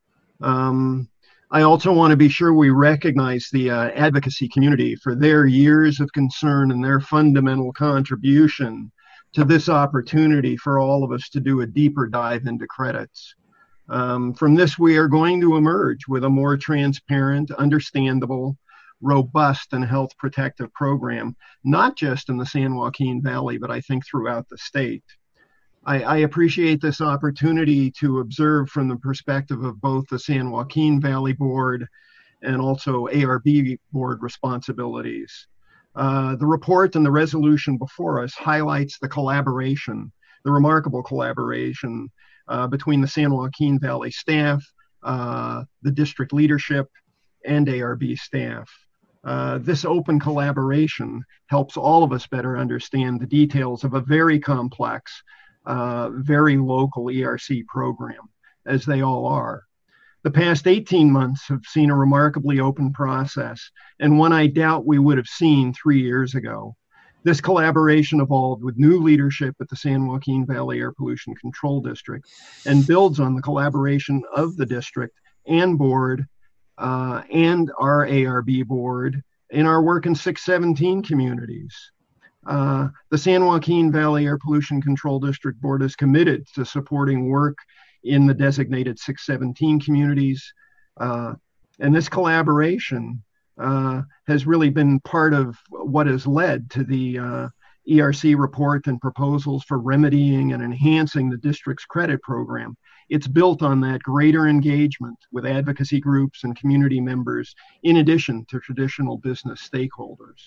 I also want to be sure we recognize the advocacy community for their years of concern and their fundamental contribution to this opportunity for all of us to do a deeper dive into credits. From this, we are going to emerge with a more transparent, understandable, robust, and health protective program, not just in the San Joaquin Valley, but I think throughout the state. I appreciate this opportunity to observe from the perspective of both the San Joaquin Valley Board and also ARB Board responsibilities. The report and the resolution before us highlights the collaboration, the remarkable collaboration between the San Joaquin Valley staff, the district leadership, and ARB staff. This open collaboration helps all of us better understand the details of a very complex, very local ERC program, as they all are. The past 18 months have seen a remarkably open process, and one I doubt we would have seen 3 years ago. This collaboration evolved with new leadership at the San Joaquin Valley Air Pollution Control District and builds on the collaboration of the district and board and our ARB board in our work in 617 communities. The San Joaquin Valley Air Pollution Control District Board is committed to supporting work in the designated 617 communities. And this collaboration has really been part of what has led to the ERC report and proposals for remedying and enhancing the district's credit program. It's built on that greater engagement with advocacy groups and community members, in addition to traditional business stakeholders.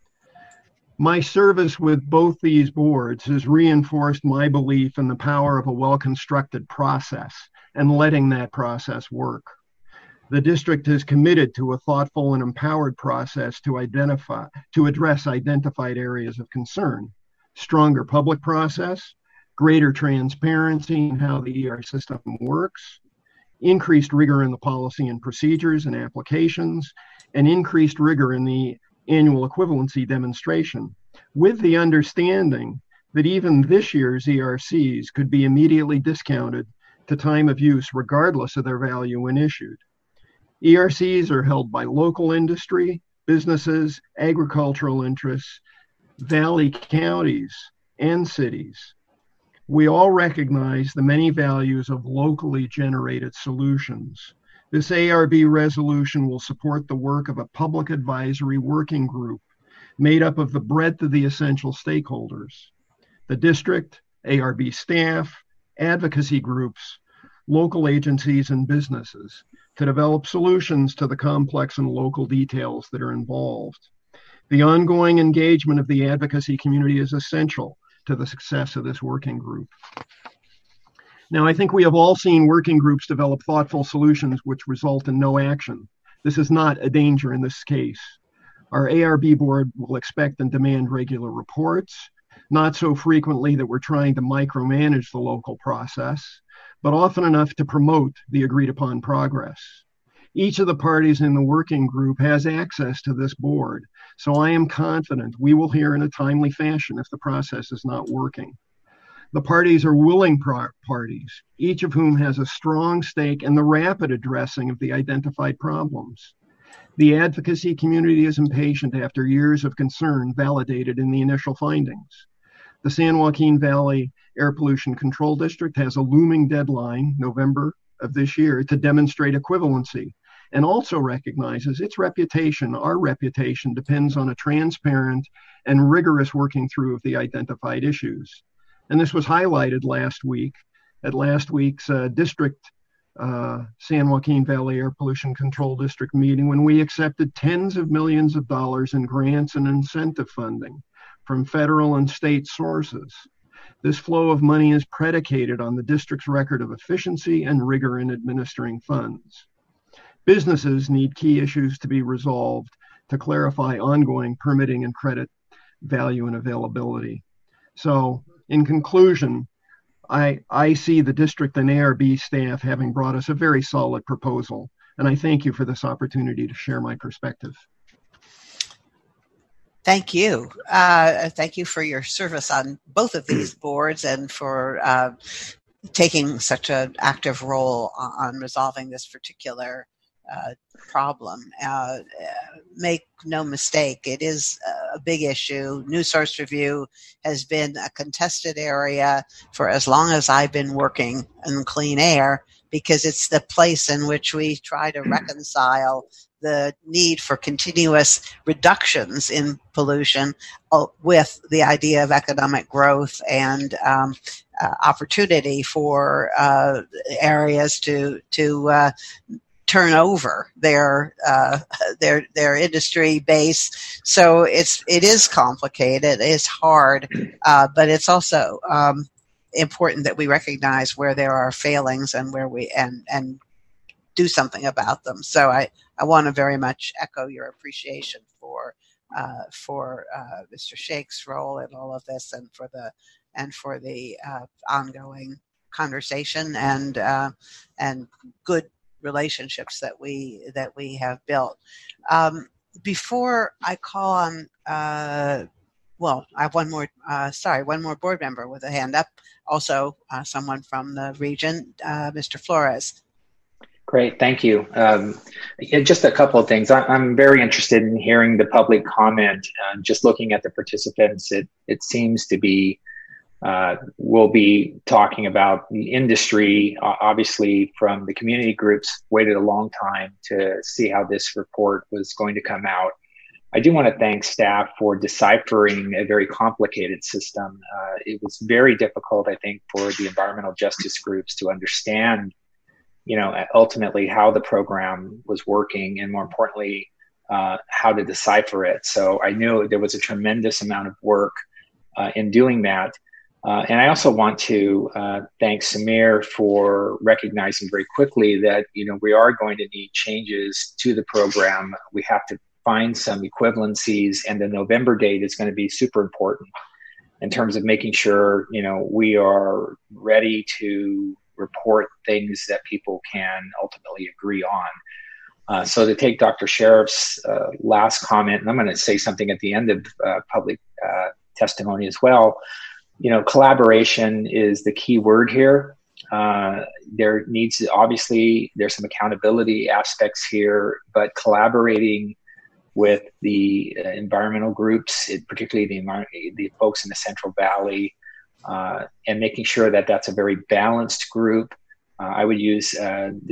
My service with both these boards has reinforced my belief in the power of a well-constructed process and letting that process work. The district is committed to a thoughtful and empowered process to address identified areas of concern, stronger public process, greater transparency in how the ER system works, increased rigor in the policy and procedures and applications, and increased rigor in the annual equivalency demonstration, with the understanding that even this year's ERCs could be immediately discounted to time of use regardless of their value when issued. ERCs are held by local industry, businesses, agricultural interests, valley counties, and cities. We all recognize the many values of locally generated solutions. This ARB resolution will support the work of a public advisory working group made up of the breadth of the essential stakeholders: the district, ARB staff, advocacy groups, local agencies, and businesses, to develop solutions to the complex and local details that are involved. The ongoing engagement of the advocacy community is essential to the success of this working group. Now, I think we have all seen working groups develop thoughtful solutions which result in no action. This is not a danger in this case. Our ARB board will expect and demand regular reports, not so frequently that we're trying to micromanage the local process, but often enough to promote the agreed upon progress. Each of the parties in the working group has access to this board, so I am confident we will hear in a timely fashion if the process is not working. The parties are willing parties, each of whom has a strong stake in the rapid addressing of the identified problems. The advocacy community is impatient after years of concern validated in the initial findings. The San Joaquin Valley Air Pollution Control District has a looming deadline, November of this year, to demonstrate equivalency, and also recognizes its reputation, our reputation, depends on a transparent and rigorous working through of the identified issues. And this was highlighted last week at last week's district San Joaquin Valley Air Pollution Control District meeting when we accepted tens of millions of dollars in grants and incentive funding from federal and state sources. This flow of money is predicated on the district's record of efficiency and rigor in administering funds. Businesses need key issues to be resolved to clarify ongoing permitting and credit value and availability. So, in conclusion, I see the district and ARB staff having brought us a very solid proposal, and I thank you for this opportunity to share my perspective. Thank you. Thank you for your service on both of these boards and for taking such an active role on resolving this particular problem. Make no mistake, it is a big issue. New Source Review has been a contested area for as long as I've been working in clean air, because it's the place in which we try to reconcile the need for continuous reductions in pollution with the idea of economic growth and opportunity for areas to turn over their industry base. So it is complicated, it's hard, but it's also important that we recognize where there are failings and where we and do something about them. So I want to very much echo your appreciation for Mr. Shake's role in all of this, and for the ongoing conversation and good relationships that we have built. Before I call on, I have one more board member with a hand up. Also, someone from the region, Mr. Flores. Great, thank you. Just a couple of things. I'm very interested in hearing the public comment. Just looking at the participants, it seems to be we'll be talking about the industry. Obviously, from the community groups, waited a long time to see how this report was going to come out. I do want to thank staff for deciphering a very complicated system. It was very difficult, I think, for the environmental justice groups to understand, ultimately how the program was working, and more importantly, how to decipher it. So I knew there was a tremendous amount of work in doing that. And I also want to thank Samir for recognizing very quickly that, we are going to need changes to the program. We have to find some equivalencies, and the November date is going to be super important in terms of making sure, we are ready to report things that people can ultimately agree on. So to take Dr. Sheriff's last comment, and I'm going to say something at the end of public testimony as well, collaboration is the key word here. There needs to, obviously, there's some accountability aspects here, but collaborating with the environmental groups, particularly the folks in the Central Valley, and making sure that that's a very balanced group. I would use the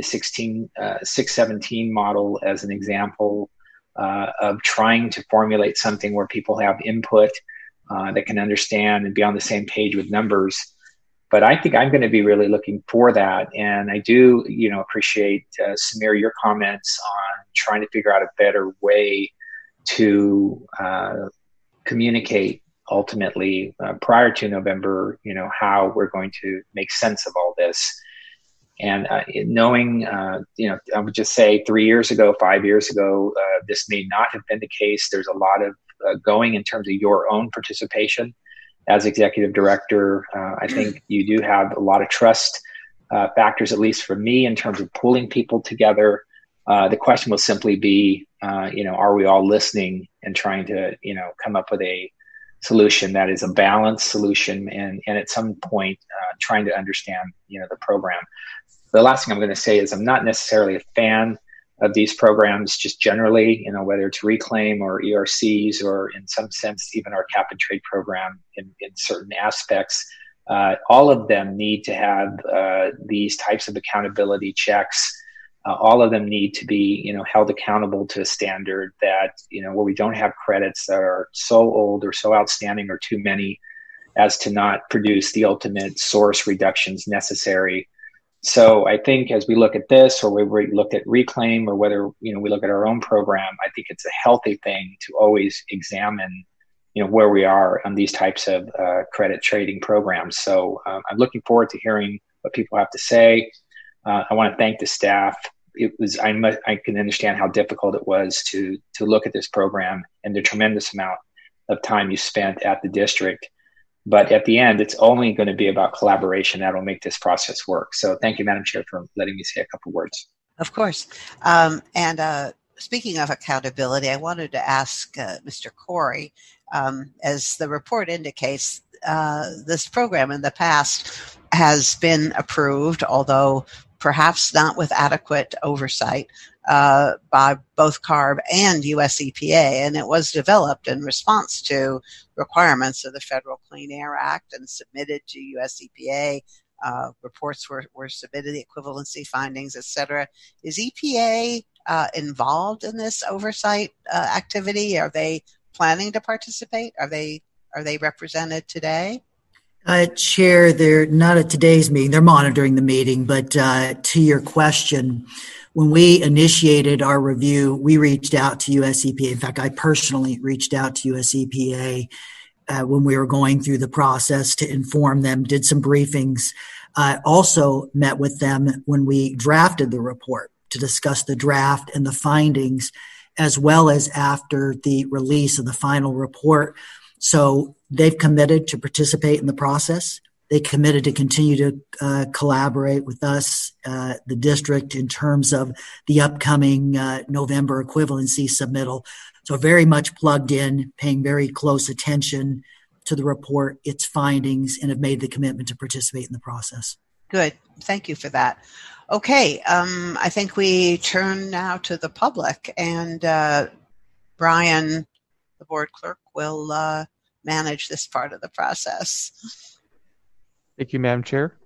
617 model as an example of trying to formulate something where people have input that can understand and be on the same page with numbers. But I think I'm going to be really looking for that. And I do, appreciate, Samir, your comments on trying to figure out a better way to communicate ultimately prior to November, how we're going to make sense of all this. And knowing, I would just say 3 years ago, 5 years ago, this may not have been the case. There's a lot of going in terms of your own participation as executive director. I think you do have a lot of trust factors, at least for me, in terms of pulling people together. The question will simply be, are we all listening and trying to, come up with a solution that is a balanced solution, and at some point trying to understand, the program. The last thing I'm going to say is I'm not necessarily a fan of these programs just generally, whether it's Reclaim or ERCs, or in some sense, even our cap and trade program in certain aspects. All of them need to have these types of accountability checks. All of them need to be, held accountable to a standard that, where we don't have credits that are so old or so outstanding or too many, as to not produce the ultimate source reductions necessary. So I think as we look at this, or we look at Reclaim, or whether we look at our own program, I think it's a healthy thing to always examine where we are on these types of credit trading programs. So I'm looking forward to hearing what people have to say. I want to thank the staff. I can understand how difficult it was to look at this program and the tremendous amount of time you spent at the district. But at the end, it's only going to be about collaboration that will make this process work. So thank you, Madam Chair, for letting me say a couple words. Of course. Speaking of accountability, I wanted to ask Mr. Corey, as the report indicates, this program in the past has been approved, although perhaps not with adequate oversight by both CARB and US EPA, and it was developed in response to requirements of the Federal Clean Air Act and submitted to US EPA. Reports were submitted, the equivalency findings, etc. Is EPA involved in this oversight activity? Are they planning to participate? Are they represented today? Chair, they're not at today's meeting. They're monitoring the meeting. But to your question, when we initiated our review, we reached out to US EPA. In fact, I personally reached out to US EPA when we were going through the process to inform them, did some briefings. Also met with them when we drafted the report to discuss the draft and the findings, as well as after the release of the final report. So they've committed to participate in the process. They committed to continue to collaborate with us, the district, in terms of the upcoming November equivalency submittal. So very much plugged in, paying very close attention to the report, its findings, and have made the commitment to participate in the process. Good. Thank you for that. Okay. I think we turn now to the public, and Brian, the board clerk, will manage this part of the process. Thank you, Madam Chair.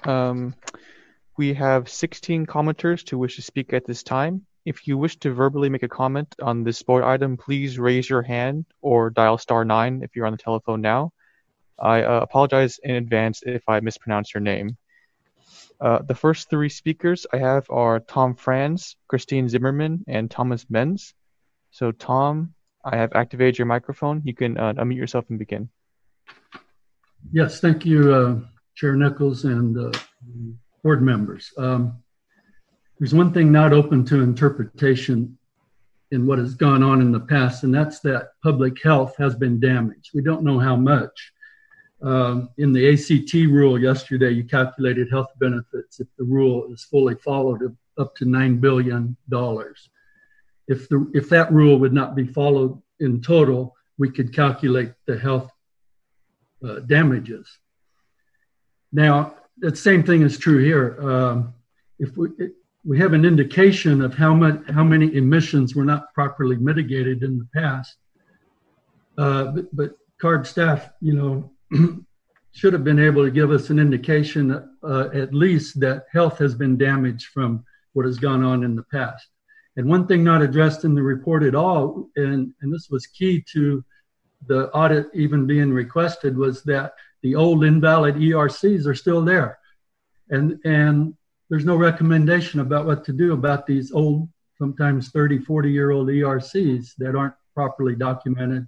We have 16 commenters who wish to speak at this time. If you wish to verbally make a comment on this board item, please raise your hand or dial *9 if you're on the telephone now. I apologize in advance if I mispronounce your name. The first three speakers I have are Tom Franz, Christine Zimmerman, and Thomas Menz. So Tom, I have activated your microphone. You can unmute yourself and begin. Yes, thank you, Chair Nichols and board members. There's one thing not open to interpretation in what has gone on in the past, and that's that public health has been damaged. We don't know how much. In the ACT rule yesterday, you calculated health benefits if the rule is fully followed up to $9 billion. If that rule would not be followed in total, we could calculate the health damages. Now, the same thing is true here. If we have an indication of how many emissions were not properly mitigated in the past, but CARB staff, should have been able to give us an indication, at least, that health has been damaged from what has gone on in the past. And one thing not addressed in the report at all, and this was key to the audit even being requested, was that the old invalid ERCs are still there. And there's no recommendation about what to do about these old, sometimes 30, 40-year-old ERCs that aren't properly documented.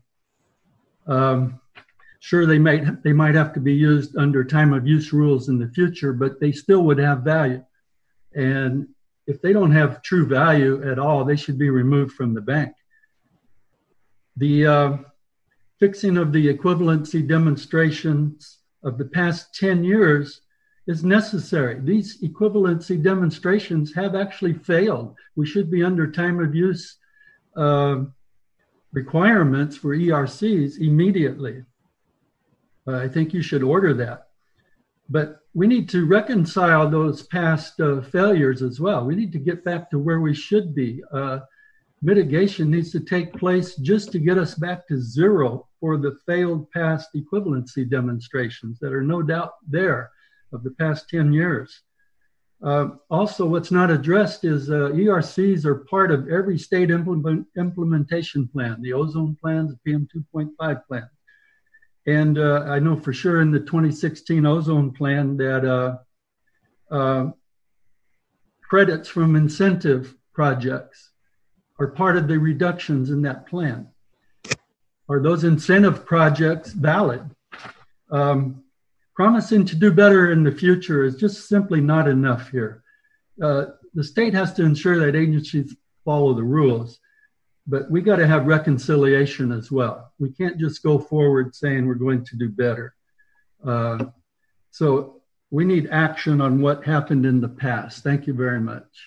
Sure, they might have to be used under time of use rules in the future, but they still would have value. And if they don't have true value at all, they should be removed from the bank. The fixing of the equivalency demonstrations of the past 10 years is necessary. These equivalency demonstrations have actually failed. We should be under time of use requirements for ERCs immediately. I think you should order that. But we need to reconcile those past failures as well. We need to get back to where we should be. Mitigation needs to take place just to get us back to zero for the failed past equivalency demonstrations that are no doubt there of the past 10 years. Also, what's not addressed is ERCs are part of every state implementation plan, the ozone plans, the PM 2.5 plan. And I know for sure in the 2016 ozone plan that credits from incentive projects are part of the reductions in that plan. Are those incentive projects valid? Promising to do better in the future is just simply not enough here. The state has to ensure that agencies follow the rules, but we got to have reconciliation as well. We can't just go forward saying we're going to do better. So we need action on what happened in the past. Thank you very much.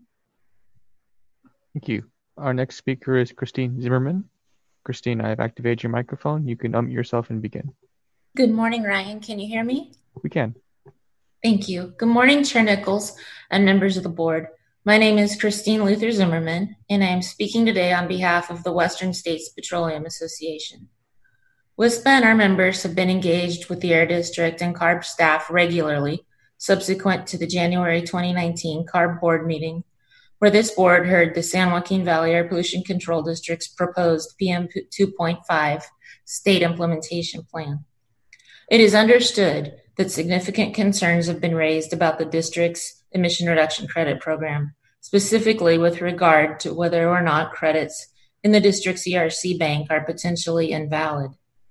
Thank you. Our next speaker is Christine Zimmerman. Christine, I have activated your microphone. You can unmute yourself and begin. Good morning, Ryan. Can you hear me? We can. Thank you. Good morning, Chair Nichols and members of the board. My name is Christine Luther Zimmerman, and I am speaking today on behalf of the Western States Petroleum Association. WSPA and our members have been engaged with the Air District and CARB staff regularly subsequent to the January 2019 CARB board meeting, where this board heard the San Joaquin Valley Air Pollution Control District's proposed PM 2.5 state implementation plan. It is understood that significant concerns have been raised about the district's emission reduction credit program, specifically with regard to whether or not credits in the district's ERC bank are potentially invalid.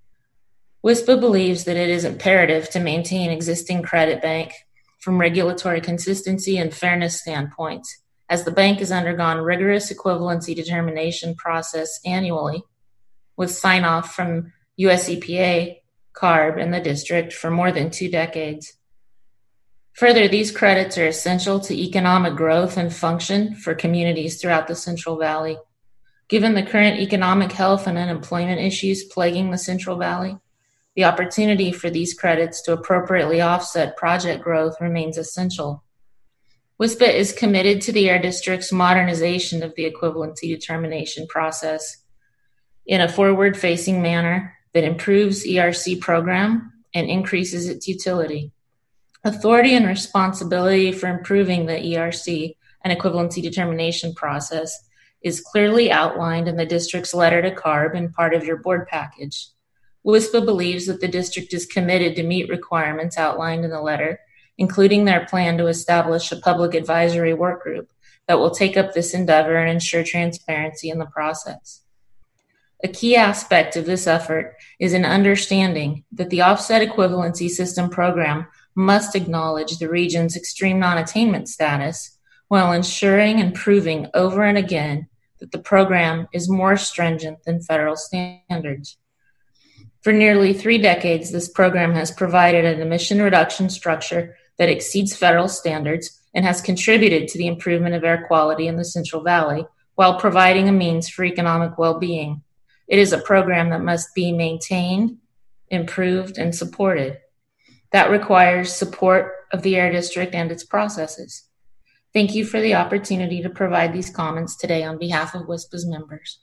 WSPA believes that it is imperative to maintain existing credit bank from regulatory consistency and fairness standpoints, as the bank has undergone rigorous equivalency determination process annually with sign-off from US EPA, CARB, and the district for more than 2 decades. Further, these credits are essential to economic growth and function for communities throughout the Central Valley. Given the current economic health and unemployment issues plaguing the Central Valley, the opportunity for these credits to appropriately offset project growth remains essential. WSPA is committed to the Air District's modernization of the equivalency determination process in a forward-facing manner that improves ERC program and increases its utility. Authority and responsibility for improving the ERC and equivalency determination process is clearly outlined in the district's letter to CARB and part of your board package. WSPA believes that the district is committed to meet requirements outlined in the letter, including their plan to establish a public advisory work group that will take up this endeavor and ensure transparency in the process. A key aspect of this effort is an understanding that the offset equivalency system program must acknowledge the region's extreme non-attainment status while ensuring and proving over and again that the program is more stringent than federal standards. For nearly 3 decades, this program has provided an emission reduction structure that exceeds federal standards and has contributed to the improvement of air quality in the Central Valley while providing a means for economic well-being. It is a program that must be maintained, improved, and supported. That requires support of the Air District and its processes. Thank you for the opportunity to provide these comments today on behalf of WSPA's members.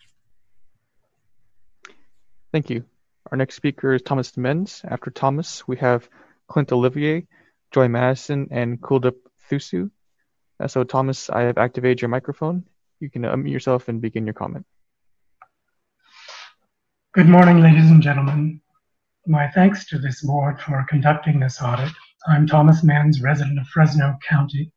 Thank you. Our next speaker is Thomas Menz. After Thomas, we have Clint Olivier, Joy Madison, and Kuldeep Thusu. So Thomas, I have activated your microphone. You can unmute yourself and begin your comment. Good morning, ladies and gentlemen. My thanks to this board for conducting this audit. I'm Thomas Menz, resident of Fresno County.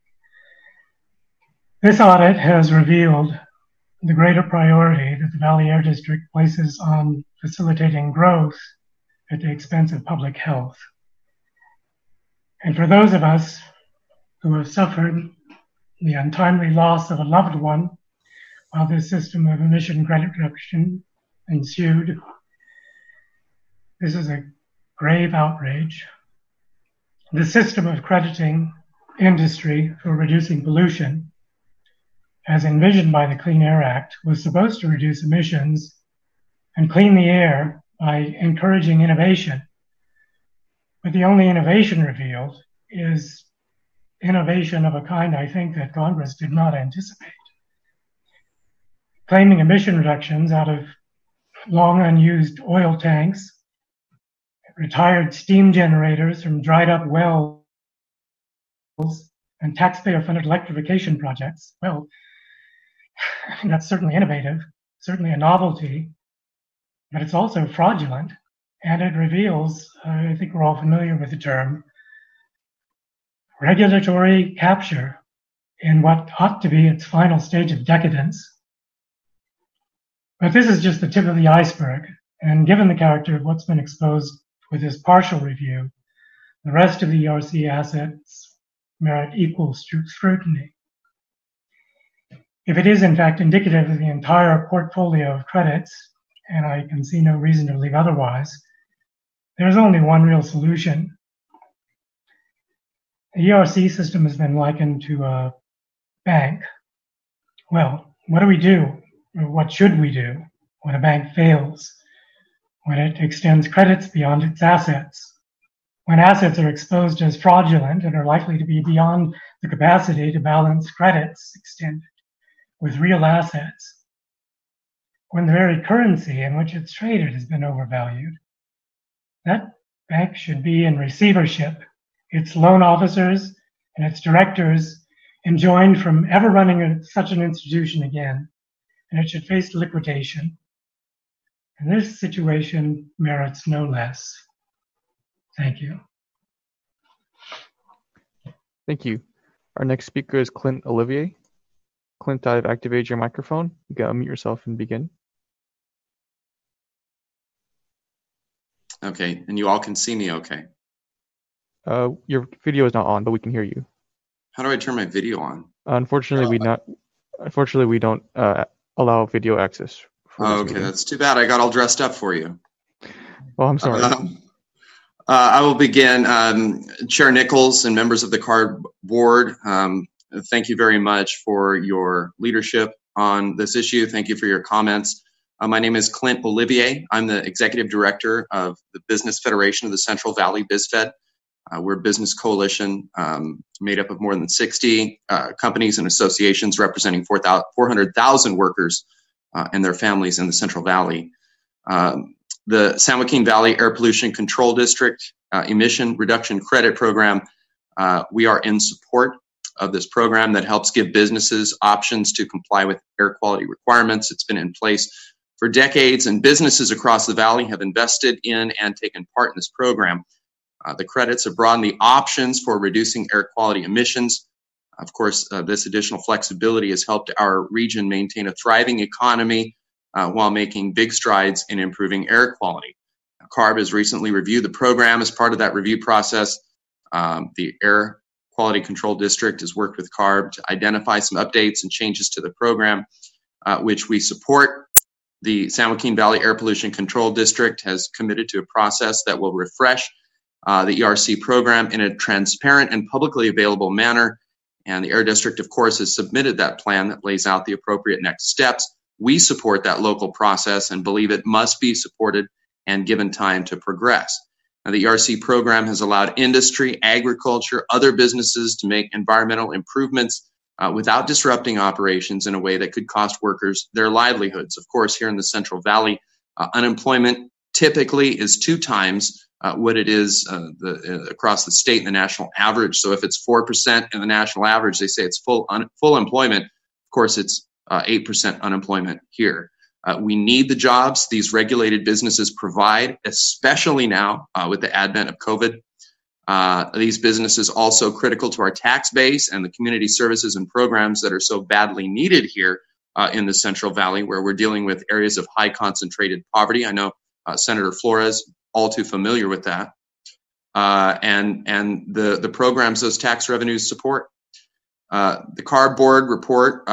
This audit has revealed the greater priority that the Valley Air District places on facilitating growth at the expense of public health. And for those of us who have suffered the untimely loss of a loved one while this system of emission credit reduction ensued, this is a grave outrage. The system of crediting industry for reducing pollution, as envisioned by the Clean Air Act, was supposed to reduce emissions and clean the air by encouraging innovation. But the only innovation revealed is innovation of a kind I think that Congress did not anticipate. Claiming emission reductions out of long unused oil tanks, retired steam generators from dried up wells, and taxpayer-funded electrification projects, well, that's certainly innovative, certainly a novelty, but it's also fraudulent and it reveals, I think we're all familiar with the term, regulatory capture in what ought to be its final stage of decadence. But this is just the tip of the iceberg, and given the character of what's been exposed with this partial review, the rest of the ERC assets merit equal scrutiny. If it is in fact indicative of the entire portfolio of credits, and I can see no reason to believe otherwise, there's only one real solution. The ERC system has been likened to a bank. Well, what do we do? Or what should we do when a bank fails? When it extends credits beyond its assets? When assets are exposed as fraudulent and are likely to be beyond the capacity to balance credits extended with real assets? When the very currency in which it's traded has been overvalued? That bank should be in receivership, its loan officers and its directors enjoined from ever running such an institution again, and it should face liquidation. And this situation merits no less. Thank you. Thank you. Our next speaker is Clint Olivier. Clint, I've activated your microphone. You can unmute yourself and begin. Okay, and you all can see me okay? Your video is not on, but we can hear you. How do I turn my video on? Unfortunately, we don't allow video access. Oh, okay, that's too bad. I got all dressed up for you. Well, I'm sorry. I will begin. Chair Nichols and members of the CARB board, thank you very much for your leadership on this issue. Thank you for your comments. My name is Clint Olivier. I'm the executive director of the Business Federation of the Central Valley, BizFed. We're a business coalition made up of more than 60 companies and associations representing 400,000 workers and their families in the Central Valley. The San Joaquin Valley Air Pollution Control District Emission Reduction Credit Program, we are in support of this program that helps give businesses options to comply with air quality requirements. It's been in place for decades, and businesses across the valley have invested in and taken part in this program. The credits have broadened the options for reducing air quality emissions. Of course, this additional flexibility has helped our region maintain a thriving economy while making big strides in improving air quality. CARB has recently reviewed the program. As part of that review process, the Air Quality Control District has worked with CARB to identify some updates and changes to the program, which we support. The San Joaquin Valley Air Pollution Control District has committed to a process that will refresh the ERC program in a transparent and publicly available manner. And the Air District, of course, has submitted that plan that lays out the appropriate next steps. We support that local process and believe it must be supported and given time to progress. Now, the ERC program has allowed industry, agriculture, other businesses to make environmental improvements without disrupting operations in a way that could cost workers their livelihoods. Of course, here in the Central Valley, unemployment typically is 2 times what it is across the state and the national average. So if it's 4% in the national average, they say it's full employment. Of course, it's 8% unemployment here. We need the jobs these regulated businesses provide, especially now with the advent of COVID. These businesses also critical to our tax base and the community services and programs that are so badly needed here in the Central Valley, where we're dealing with areas of high concentrated poverty. I know Senator Flores, all too familiar with that. And the programs those tax revenues support. The CARB board report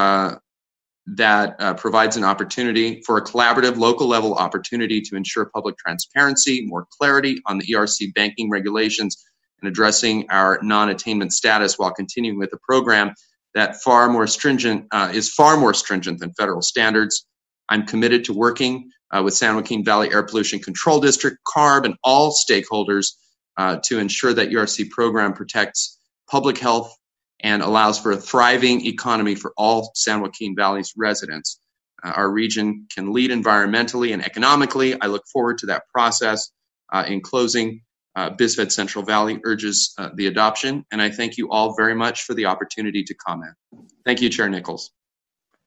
that provides an opportunity for a collaborative local level opportunity to ensure public transparency, more clarity on the ERC banking regulations, and addressing our non-attainment status while continuing with a program that is far more stringent than federal standards. I'm committed to working with San Joaquin Valley Air Pollution Control District, CARB, and all stakeholders to ensure that ERC program protects public health and allows for a thriving economy for all San Joaquin Valley's residents. Our region can lead environmentally and economically. I look forward to that process. In closing, BizFed Central Valley urges the adoption, and I thank you all very much for the opportunity to comment. Thank you, Chair Nichols.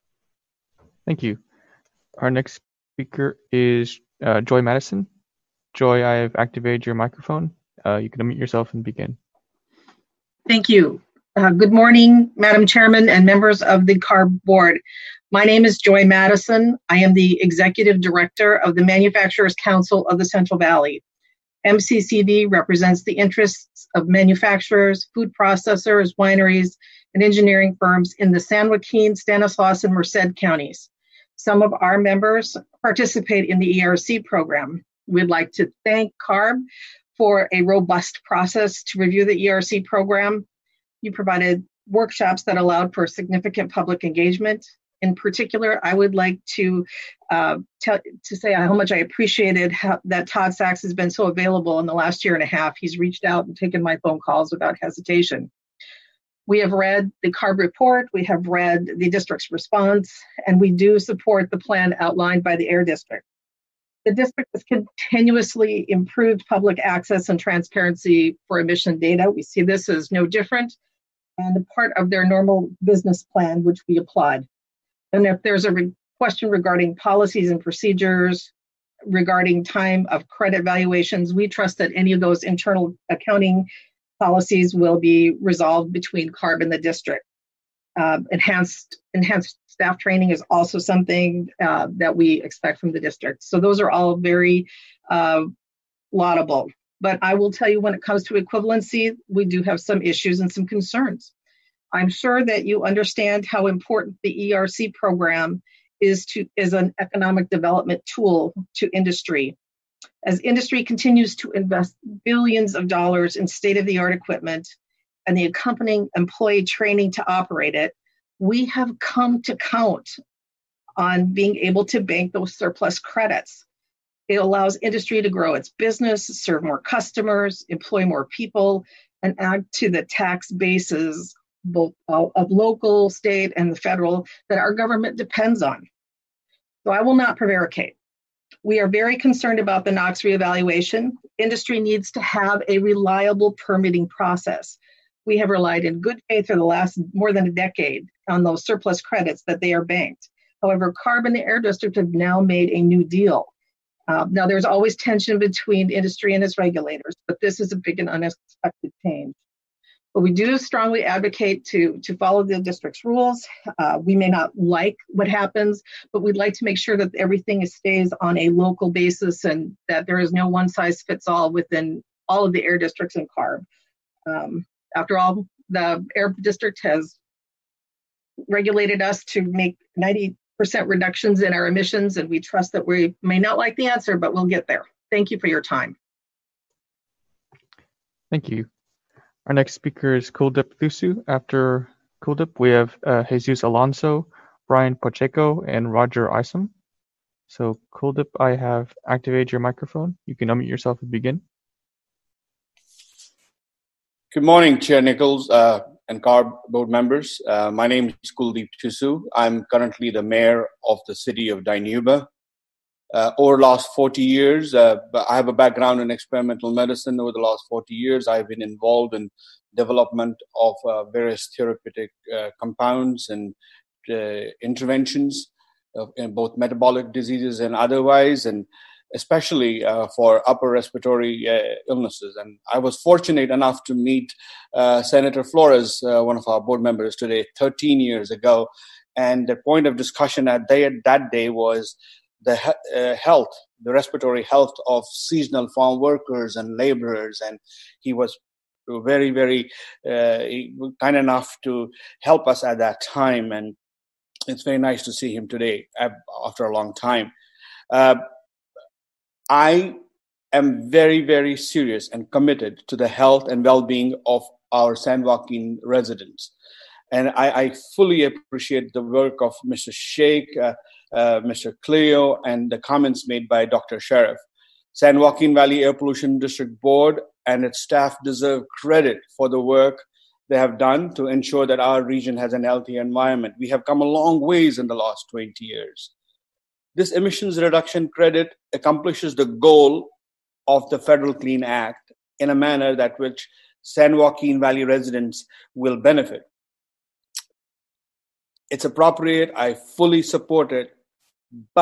Thank you. Our next speaker is Joy Madison. Joy, I have activated your microphone. You can unmute yourself and begin. Thank you. Good morning, Madam Chairman and members of the CARB board. My name is Joy Madison. I am the Executive Director of the Manufacturers Council of the Central Valley. MCCV represents the interests of manufacturers, food processors, wineries, and engineering firms in the San Joaquin, Stanislaus, and Merced counties. Some of our members participate in the ERC program. We'd like to thank CARB for a robust process to review the ERC program. You provided workshops that allowed for significant public engagement. In particular, I would like to say how much I appreciated that Todd Sachs has been so available in the last year and a half. He's reached out and taken my phone calls without hesitation. We have read the CARB report, we have read the district's response, and we do support the plan outlined by the Air District. The district has continuously improved public access and transparency for emission data. We see this as no different and a part of their normal business plan, which we applaud. And if there's a question regarding policies and procedures, regarding time of credit valuations, we trust that any of those internal accounting policies will be resolved between CARB and the district. Enhanced staff training is also something that we expect from the district. So those are all very laudable. But I will tell you, when it comes to equivalency, we do have some issues and some concerns. I'm sure that you understand how important the ERC program is an economic development tool to industry. As industry continues to invest billions of dollars in state-of-the-art equipment and the accompanying employee training to operate it, we have come to count on being able to bank those surplus credits. It allows industry to grow its business, serve more customers, employ more people, and add to the tax bases, both of local, state, and the federal, that our government depends on. So I will not prevaricate. We are very concerned about the NOx reevaluation. Industry needs to have a reliable permitting process. We have relied in good faith for the last more than a decade on those surplus credits that they are banked. However, CARB and the Air District have now made a new deal. Now, there's always tension between industry and its regulators, but this is a big and unexpected change. But we do strongly advocate to follow the district's rules. We may not like what happens, but we'd like to make sure that everything stays on a local basis and that there is no one-size-fits-all within all of the air districts in CARB. After all, the Air District has regulated us to make 90% reductions in our emissions, and we trust that we may not like the answer, but we'll get there. Thank you for your time. Thank you. Our next speaker is Kuldip Thusu. After Kuldip, we have Jesus Alonso, Brian Pacheco, and Roger Isom. So Kuldip, I have activated your microphone. You can unmute yourself and begin. Good morning, Chair Nichols and CARB board members. My name is Kuldip Thusu. I'm currently the mayor of the city of Dinuba. Over the last 40 years, I have a background in experimental medicine. Over the last 40 years, I've been involved in development of various therapeutic compounds and interventions in both metabolic diseases and otherwise, and especially for upper respiratory illnesses. And I was fortunate enough to meet Senator Flores, one of our board members today, 13 years ago. And the point of discussion that day was the respiratory health of seasonal farm workers and laborers. And he was very, very kind enough to help us at that time. And it's very nice to see him today after a long time. I am very, very serious and committed to the health and well-being of our San Joaquin residents. And I fully appreciate the work of Mr. Sheikh, Mr. Cleo, and the comments made by Dr. Sheriff. San Joaquin Valley Air Pollution District Board and its staff deserve credit for the work they have done to ensure that our region has an healthy environment. We have come a long ways in the last 20 years. This emissions reduction credit accomplishes the goal of the Federal Clean Act in a manner that which San Joaquin Valley residents will benefit. It's appropriate, I fully support it, but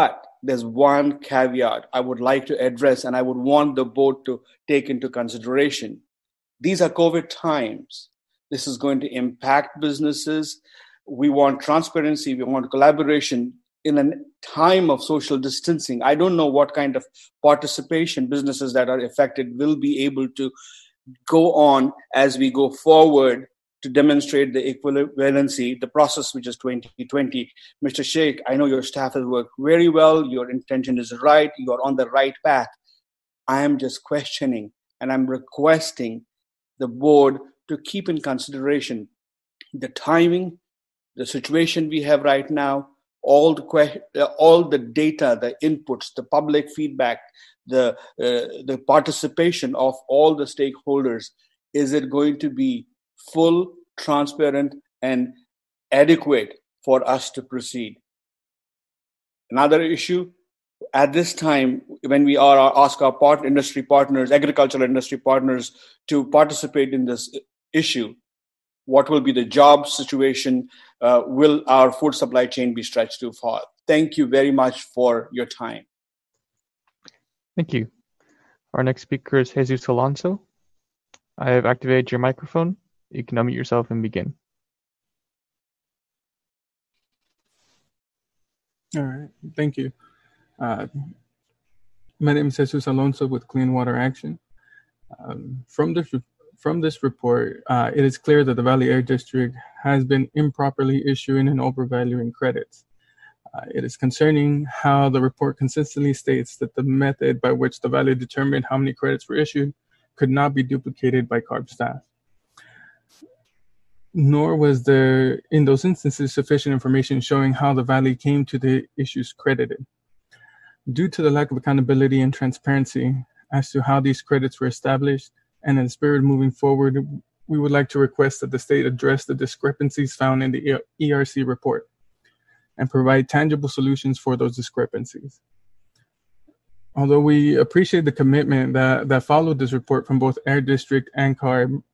there's one caveat I would like to address, and I would want the board to take into consideration. These are COVID times. This is going to impact businesses. We want transparency. We want collaboration in a time of social distancing. I don't know what kind of participation businesses that are affected will be able to go on as we go forward to demonstrate the equivalency, the process which is 2020. Mr. Sheikh, I know your staff has worked very well. Your intention is right. You are on the right path. I am just questioning, and I'm requesting the board to keep in consideration the timing, the situation we have right now, all the data, the inputs, the public feedback, the participation of all the stakeholders. Is it going to be full, transparent, and adequate for us to proceed? Another issue, at this time, when we ask our industry partners, agricultural industry partners, to participate in this issue, what will be the job situation? Will our food supply chain be stretched too far? Thank you very much for your time. Thank you. Our next speaker is Jesus Alonso. I have activated your microphone. You can unmute yourself and begin. All right, thank you. My name is Jesus Alonso with Clean Water Action. From this report, it is clear that the Valley Air District has been improperly issuing and overvaluing credits. It is concerning how the report consistently states that the method by which the Valley determined how many credits were issued could not be duplicated by CARB staff. Nor was there, in those instances, sufficient information showing how the Valley came to the issues credited. Due to the lack of accountability and transparency as to how these credits were established, and in the spirit moving forward, we would like to request that the state address the discrepancies found in the ERC report and provide tangible solutions for those discrepancies. Although we appreciate the commitment that followed this report from both Air District and CARB,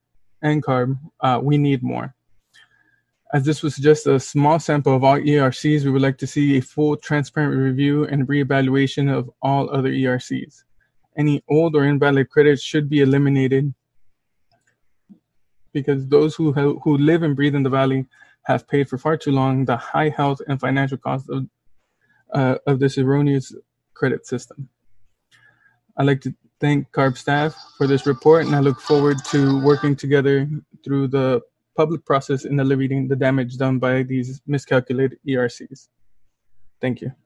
we need more. As this was just a small sample of all ERCs, we would like to see a full, transparent review and reevaluation of all other ERCs. Any old or invalid credits should be eliminated because those who live and breathe in the Valley have paid for far too long the high health and financial cost of this erroneous credit system. I'd like to thank CARB staff for this report, and I look forward to working together through the public process in alleviating the damage done by these miscalculated ERCs. Thank you.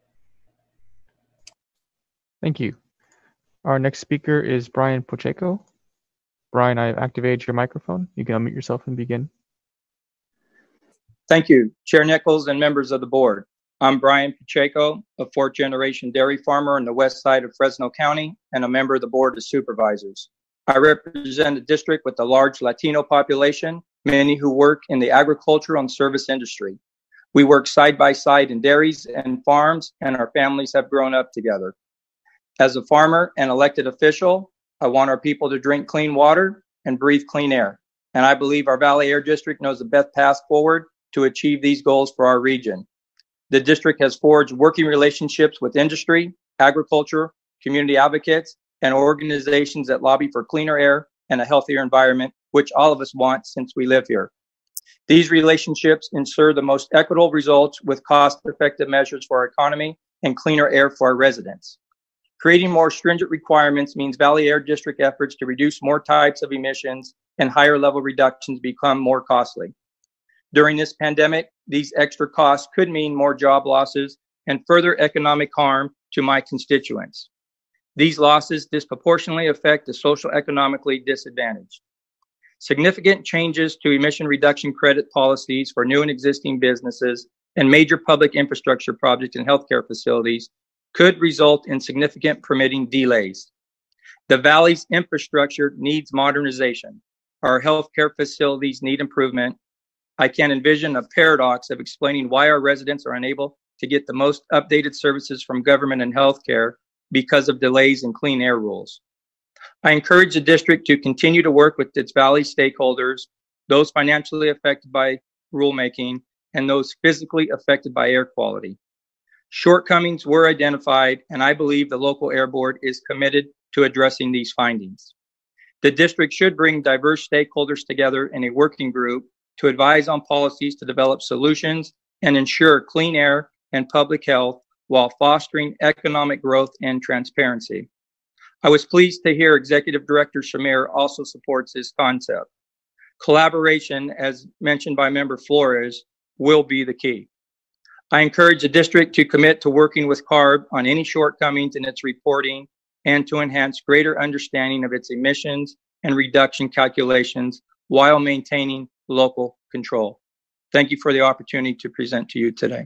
Thank you. Our next speaker is Brian Pacheco. Brian, I have activated your microphone. You can unmute yourself and begin. Thank you, Chair Nichols and members of the board. I'm Brian Pacheco, a fourth-generation dairy farmer in the west side of Fresno County and a member of the Board of Supervisors. I represent a district with a large Latino population, many who work in the agricultural and service industry. We work side by side in dairies and farms, and our families have grown up together. As a farmer and elected official, I want our people to drink clean water and breathe clean air. And I believe our Valley Air District knows the best path forward to achieve these goals for our region. The district has forged working relationships with industry, agriculture, community advocates, and organizations that lobby for cleaner air and a healthier environment, which all of us want since we live here. These relationships ensure the most equitable results with cost-effective measures for our economy and cleaner air for our residents. Creating more stringent requirements means Valley Air District efforts to reduce more types of emissions and higher level reductions become more costly. During this pandemic, these extra costs could mean more job losses and further economic harm to my constituents. These losses disproportionately affect the social-economically disadvantaged. Significant changes to emission reduction credit policies for new and existing businesses and major public infrastructure projects and healthcare facilities could result in significant permitting delays. The Valley's infrastructure needs modernization. Our healthcare facilities need improvement. I can envision a paradox of explaining why our residents are unable to get the most updated services from government and healthcare because of delays in clean air rules. I encourage the district to continue to work with its Valley stakeholders, those financially affected by rulemaking, and those physically affected by air quality. Shortcomings were identified, and I believe the local air board is committed to addressing these findings. The district should bring diverse stakeholders together in a working group to advise on policies to develop solutions and ensure clean air and public health while fostering economic growth and transparency. I was pleased to hear Executive Director Shamir also supports this concept. Collaboration, as mentioned by Member Flores, will be the key. I encourage the district to commit to working with CARB on any shortcomings in its reporting and to enhance greater understanding of its emissions and reduction calculations while maintaining local control. Thank you for the opportunity to present to you today.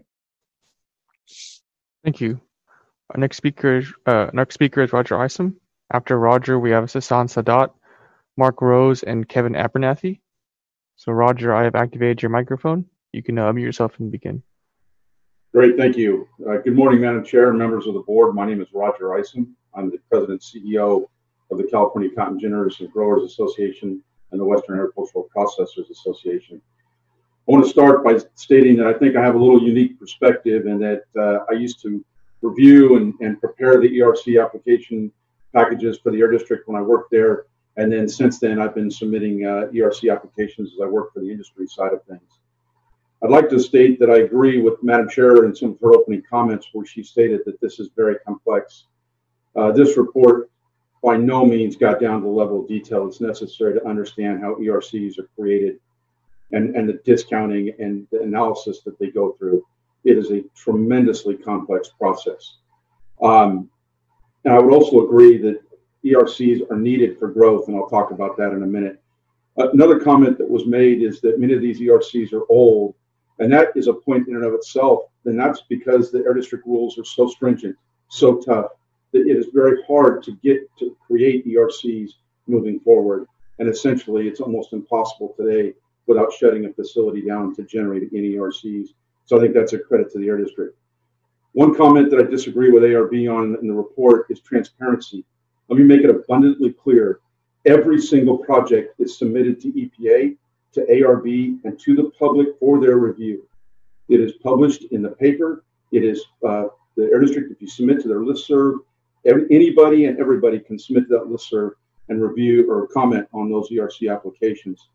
Thank you. Our next speaker is Roger Isom. After Roger, we have Sasan Sadat, Mark Rose, and Kevin Abernathy. So Roger, I have activated your microphone. You can unmute yourself and begin. Great, thank you. Good morning, Madam Chair and members of the board. My name is Roger Isom. I'm the President and CEO of the California Cotton Ginners and Growers Association and the Western Agricultural Processors Association. I want to start by stating that I think I have a little unique perspective in that I used to review and prepare the ERC application packages for the Air District when I worked there. And then since then, I've been submitting ERC applications as I work for the industry side of things. I'd like to state that I agree with Madam Chair in some of her opening comments where she stated that this is very complex. This report by no means got down to the level of detail that's necessary to understand how ERCs are created and the discounting and the analysis that they go through. It is a tremendously complex process. And I would also agree that ERCs are needed for growth, and I'll talk about that in a minute. Another comment that was made is that many of these ERCs are old, and that is a point in and of itself, and that's because the Air District rules are so stringent, so tough, that it is very hard to get to create ERCs moving forward. And essentially, it's almost impossible today without shutting a facility down to generate any ERCs. So I think that's a credit to the Air District. One comment that I disagree with ARB on in the report is transparency. Let me make it abundantly clear. Every single project is submitted to EPA, to ARB, and to the public for their review. It is published in the paper. It is the Air District, if you submit to their listserv, anybody and everybody can submit to that listserv and review or comment on those ERC applications.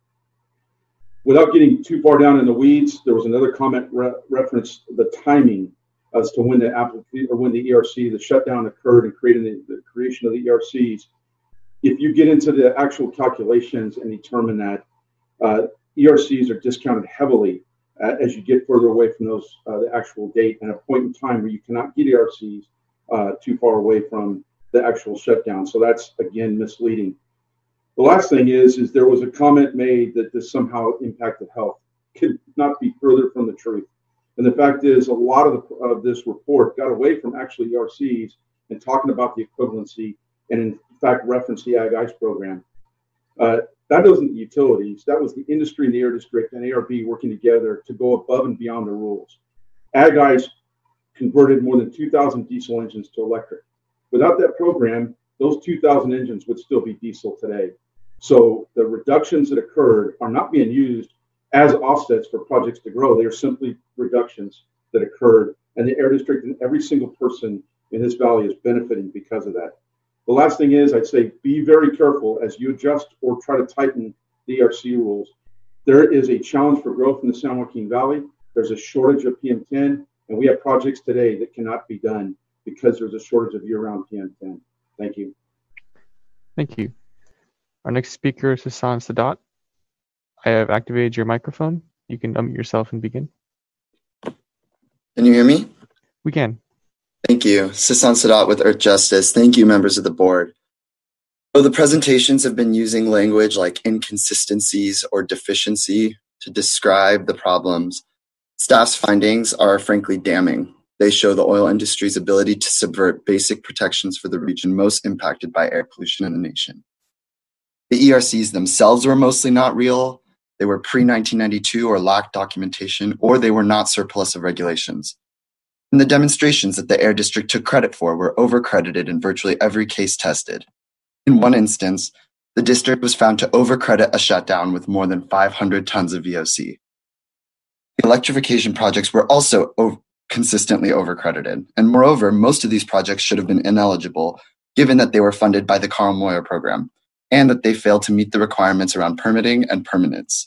Without getting too far down in the weeds, there was another comment referenced the timing as to when the ERC, the shutdown occurred and creating the creation of the ERCs. If you get into the actual calculations and determine that ERCs are discounted heavily as you get further away from those the actual date and a point in time where you cannot get ERCs too far away from the actual shutdown. So that's, again, misleading. The last thing is there was a comment made that this somehow impacted health. Could not be further from the truth. And the fact is, a lot of this report got away from actually ERCs and talking about the equivalency and in fact referenced the Ag Ice program. That wasn't the utilities. That was the industry and the Air District and ARB working together to go above and beyond the rules. Ag Ice converted more than 2,000 diesel engines to electric. Without that program, those 2,000 engines would still be diesel today. So the reductions that occurred are not being used as offsets for projects to grow. They are simply reductions that occurred, and the Air District and every single person in this valley is benefiting because of that. The last thing is, I'd say be very careful as you adjust or try to tighten the ERC rules. There is a challenge for growth in the San Joaquin Valley. There's a shortage of PM10, and we have projects today that cannot be done because there's a shortage of year-round PM10. Thank you. Thank you. Our next speaker is Hassan Sadat. I have activated your microphone. You can unmute yourself and begin. Can you hear me? We can. Thank you. Sasan Sadat with Earth Justice. Thank you, members of the board. So the presentations have been using language like inconsistencies or deficiency to describe the problems. Staff's findings are frankly damning. They show the oil industry's ability to subvert basic protections for the region most impacted by air pollution in the nation. The ERCs themselves were mostly not real. They were pre-1992 or lacked documentation, or they were not surplus of regulations. And the demonstrations that the Air District took credit for were overcredited in virtually every case tested. In one instance, the district was found to overcredit a shutdown with more than 500 tons of VOC. The electrification projects were also consistently overcredited. And moreover, most of these projects should have been ineligible given that they were funded by the Carl Moyer program and that they failed to meet the requirements around permitting and permanence.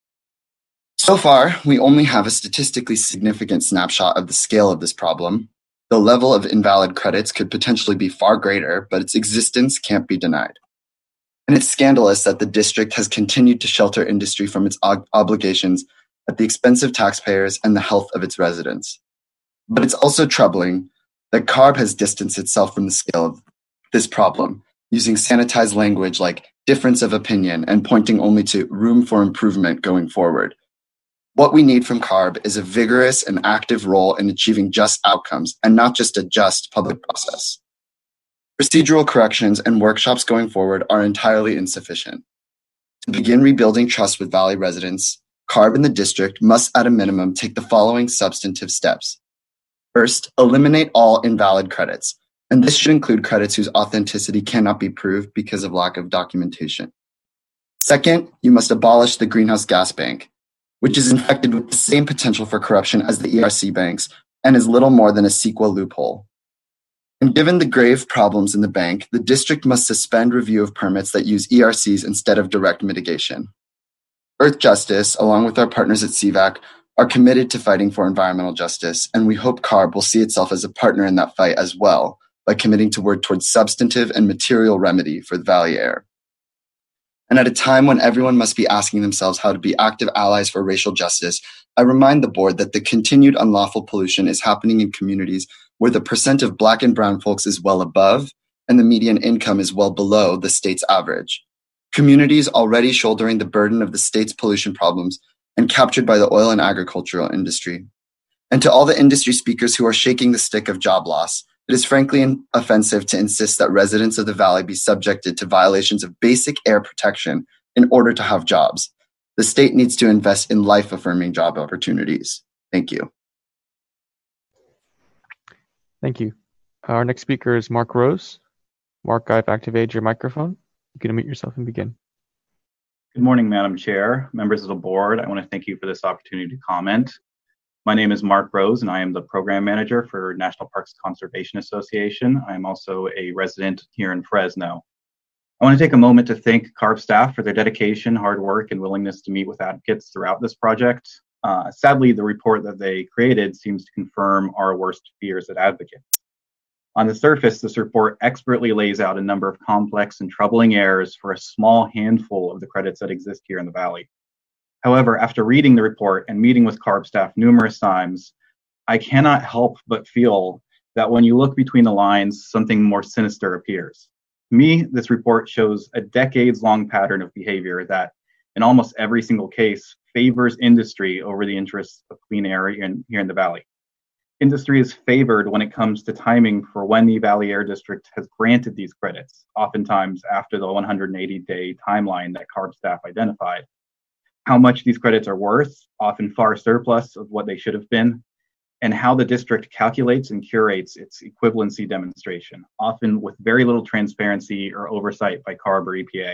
So far, we only have a statistically significant snapshot of the scale of this problem. The level of invalid credits could potentially be far greater, but its existence can't be denied. And it's scandalous that the district has continued to shelter industry from its obligations at the expense of taxpayers and the health of its residents. But it's also troubling that CARB has distanced itself from the scale of this problem, using sanitized language like difference of opinion and pointing only to room for improvement going forward. What we need from CARB is a vigorous and active role in achieving just outcomes and not just a just public process. Procedural corrections and workshops going forward are entirely insufficient. To begin rebuilding trust with Valley residents, CARB and the district must at a minimum take the following substantive steps. First, eliminate all invalid credits, and this should include credits whose authenticity cannot be proved because of lack of documentation. Second, you must abolish the Greenhouse Gas Bank, which is infected with the same potential for corruption as the ERC banks and is little more than a CEQA loophole. And given the grave problems in the bank, the district must suspend review of permits that use ERCs instead of direct mitigation. Earth Justice, along with our partners at CVAC, are committed to fighting for environmental justice, and we hope CARB will see itself as a partner in that fight as well by committing to work towards substantive and material remedy for the Valley Air. And at a time when everyone must be asking themselves how to be active allies for racial justice, I remind the board that the continued unlawful pollution is happening in communities where the percent of Black and brown folks is well above and the median income is well below the state's average. Communities already shouldering the burden of the state's pollution problems and captured by the oil and agricultural industry. And to all the industry speakers who are shaking the stick of job loss, it is frankly offensive to insist that residents of the Valley be subjected to violations of basic air protection in order to have jobs. The state needs to invest in life-affirming job opportunities. Thank you. Thank you. Our next speaker is Mark Rose. Mark, I've activated your microphone. You can unmute yourself and begin. Good morning, Madam Chair, members of the board. I want to thank you for this opportunity to comment. My name is Mark Rose, and I am the program manager for National Parks Conservation Association. I am also a resident here in Fresno. I want to take a moment to thank CARB staff for their dedication, hard work, and willingness to meet with advocates throughout this project. Sadly, the report that they created seems to confirm our worst fears as advocates. On the surface, this report expertly lays out a number of complex and troubling errors for a small handful of the credits that exist here in the Valley. However, after reading the report and meeting with CARB staff numerous times, I cannot help but feel that when you look between the lines, something more sinister appears. To me, this report shows a decades-long pattern of behavior that, in almost every single case, favors industry over the interests of clean air here in the Valley. Industry is favored when it comes to timing for when the Valley Air District has granted these credits, oftentimes after the 180-day timeline that CARB staff identified. How much these credits are worth, often far surplus of what they should have been, and how the district calculates and curates its equivalency demonstration, often with very little transparency or oversight by CARB or EPA.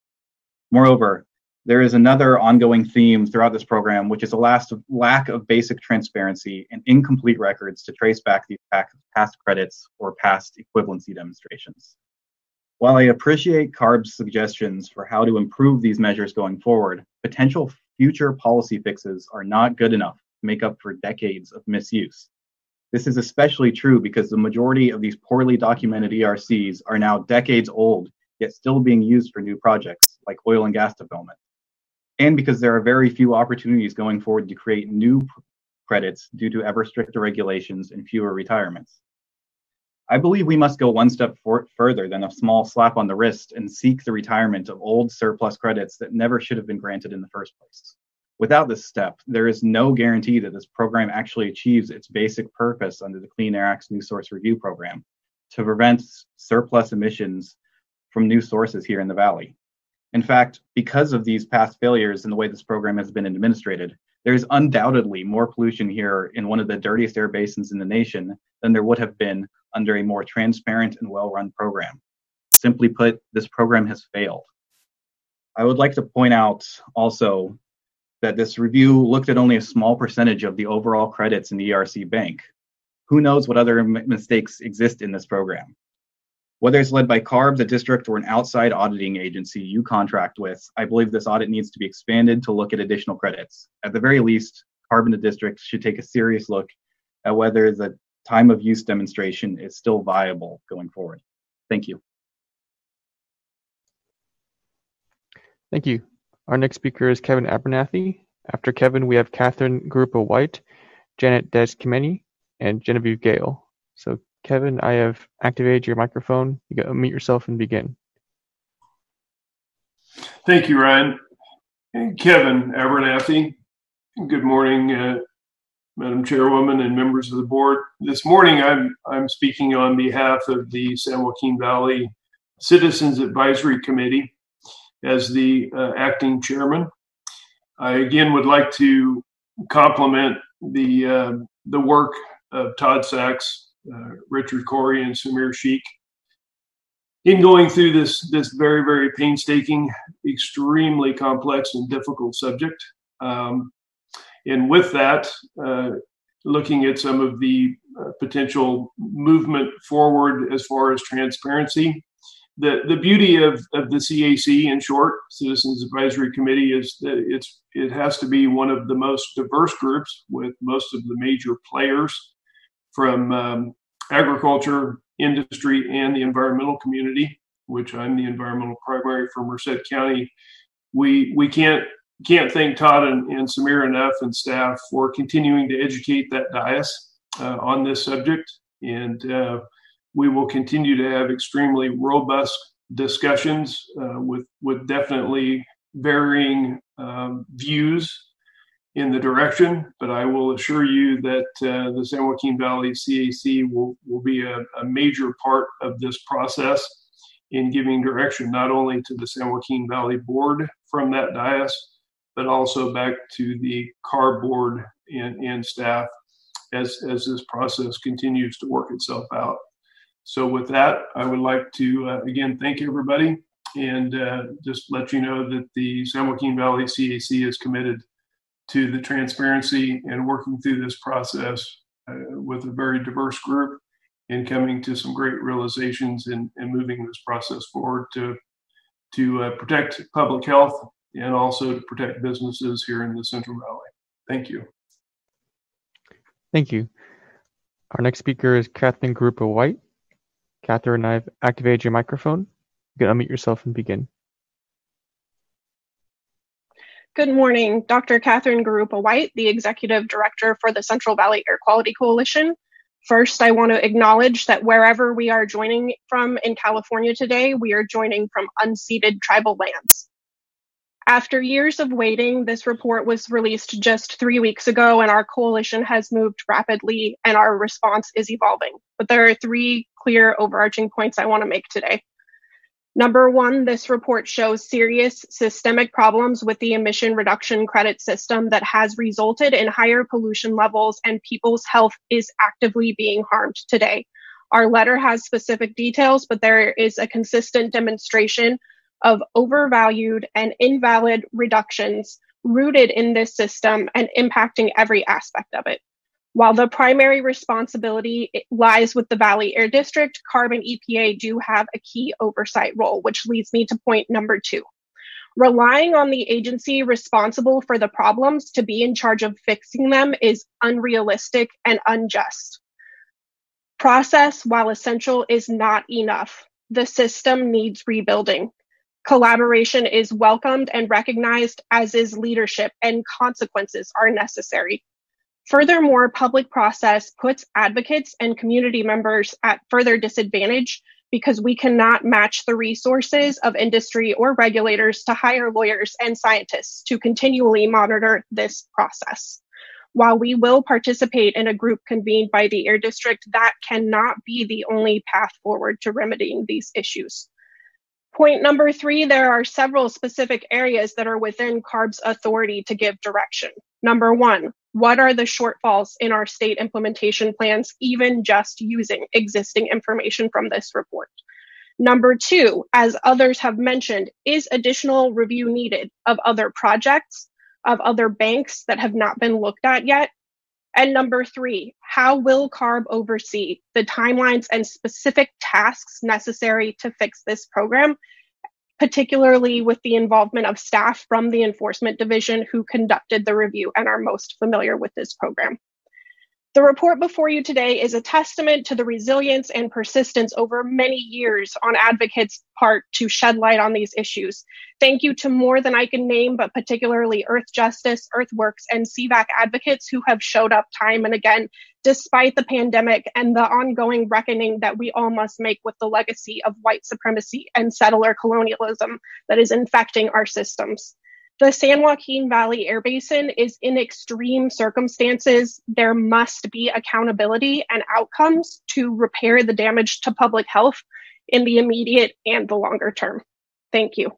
Moreover, there is another ongoing theme throughout this program, which is a lack of basic transparency and incomplete records to trace back these past credits or past equivalency demonstrations. While I appreciate CARB's suggestions for how to improve these measures going forward, potential future policy fixes are not good enough to make up for decades of misuse. This is especially true because the majority of these poorly documented ERCs are now decades old, yet still being used for new projects like oil and gas development. And because there are very few opportunities going forward to create new credits due to ever stricter regulations and fewer retirements. I believe we must go one step further than a small slap on the wrist and seek the retirement of old surplus credits that never should have been granted in the first place. Without this step, there is no guarantee that this program actually achieves its basic purpose under the Clean Air Act's New Source Review Program, to prevent surplus emissions from new sources here in the Valley. In fact, because of these past failures and the way this program has been administrated, there's undoubtedly more pollution here in one of the dirtiest air basins in the nation than there would have been under a more transparent and well-run program. Simply put, this program has failed. I would like to point out also that this review looked at only a small percentage of the overall credits in the ERC bank. Who knows what other mistakes exist in this program? Whether it's led by CARB, the district, or an outside auditing agency you contract with, I believe this audit needs to be expanded to look at additional credits. At the very least, CARB and the district should take a serious look at whether the time of use demonstration is still viable going forward. Thank you. Thank you. Our next speaker is Kevin Abernathy. After Kevin, we have Catherine Garupa-White, Janet Des-Kimeni, and Genevieve Gale. So Kevin, I have activated your microphone. You can unmute yourself and begin. Thank you, Ryan. Kevin Abernathy. Good morning, Madam Chairwoman and members of the board. This morning, I'm speaking on behalf of the San Joaquin Valley Citizens Advisory Committee as the acting chairman. I again would like to compliment the work of Todd Sachs, Richard Corey, and Samir Sheikh in going through this very, very painstaking, extremely complex and difficult subject. And with that, looking at some of the potential movement forward as far as transparency. The beauty of the CAC, in short, Citizens Advisory Committee, is that it has to be one of the most diverse groups with most of the major players from agriculture, industry, and the environmental community, which I'm the environmental primary for Merced County. We can't thank Todd and Samir enough and staff for continuing to educate that dais on this subject. And we will continue to have extremely robust discussions with definitely varying views in the direction, but I will assure you that the San Joaquin Valley CAC will be a major part of this process in giving direction not only to the San Joaquin Valley board from that dais, but also back to the CARB board and staff as this process continues to work itself out. So with that, I would like to again thank everybody and just let you know that the San Joaquin Valley CAC is committed to the transparency and working through this process with a very diverse group and coming to some great realizations and moving this process forward to protect public health and also to protect businesses here in the Central Valley. Thank you. Thank you. Our next speaker is Catherine Garupa-White. Catherine, I've activated your microphone. You can unmute yourself and begin. Good morning, Dr. Catherine Garupa-White, the Executive Director for the Central Valley Air Quality Coalition. First, I want to acknowledge that wherever we are joining from in California today, we are joining from unceded tribal lands. After years of waiting, this report was released just 3 weeks ago, and our coalition has moved rapidly and our response is evolving. But there are 3 clear overarching points I want to make today. Number 1, this report shows serious systemic problems with the emission reduction credit system that has resulted in higher pollution levels, and people's health is actively being harmed today. Our letter has specific details, but there is a consistent demonstration of overvalued and invalid reductions rooted in this system and impacting every aspect of it. While the primary responsibility lies with the Valley Air District, CARB and EPA do have a key oversight role, which leads me to point number 2. Relying on the agency responsible for the problems to be in charge of fixing them is unrealistic and unjust. Process, while essential, is not enough. The system needs rebuilding. Collaboration is welcomed and recognized, as is leadership, and consequences are necessary. Furthermore, public process puts advocates and community members at further disadvantage because we cannot match the resources of industry or regulators to hire lawyers and scientists to continually monitor this process. While we will participate in a group convened by the Air District, that cannot be the only path forward to remedying these issues. Point number 3, there are several specific areas that are within CARB's authority to give direction. Number 1, what are the shortfalls in our state implementation plans, even just using existing information from this report? Number 2, as others have mentioned, is additional review needed of other projects, of other banks that have not been looked at yet? And number 3, how will CARB oversee the timelines and specific tasks necessary to fix this program, particularly with the involvement of staff from the Enforcement Division who conducted the review and are most familiar with this program? The report before you today is a testament to the resilience and persistence over many years on advocates' part to shed light on these issues. Thank you to more than I can name, but particularly Earth Justice, Earthworks, and CVAC advocates who have showed up time and again, despite the pandemic and the ongoing reckoning that we all must make with the legacy of white supremacy and settler colonialism that is infecting our systems. The San Joaquin Valley Air Basin is in extreme circumstances. There must be accountability and outcomes to repair the damage to public health in the immediate and the longer term. Thank you.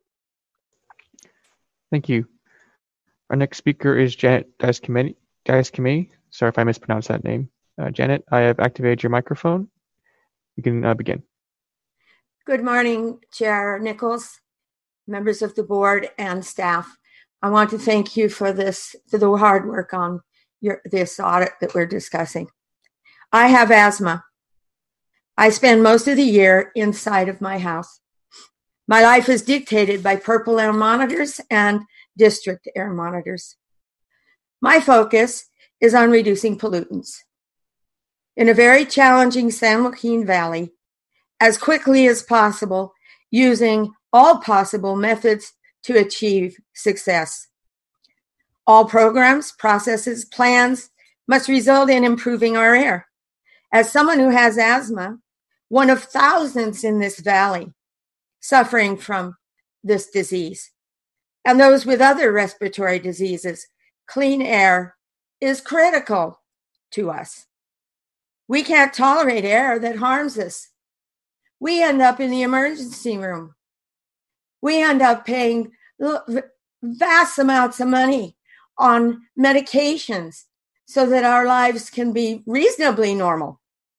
Thank you. Our next speaker is Janet Diaz-Kimei. Sorry if I mispronounced that name. Janet, I have activated your microphone. You can begin. Good morning, Chair Nichols, members of the board, and staff. I want to thank you for the hard work on this audit that we're discussing. I have asthma. I spend most of the year inside of my house. My life is dictated by purple air monitors and district air monitors. My focus is on reducing pollutants. In a very challenging San Joaquin Valley, as quickly as possible, using all possible methods to achieve success. All programs, processes, plans must result in improving our air. As someone who has asthma, one of thousands in this valley suffering from this disease, and those with other respiratory diseases, clean air is critical to us. We can't tolerate air that harms us. We end up in the emergency room. We end up paying vast amounts of money on medications so that our lives can be reasonably normal.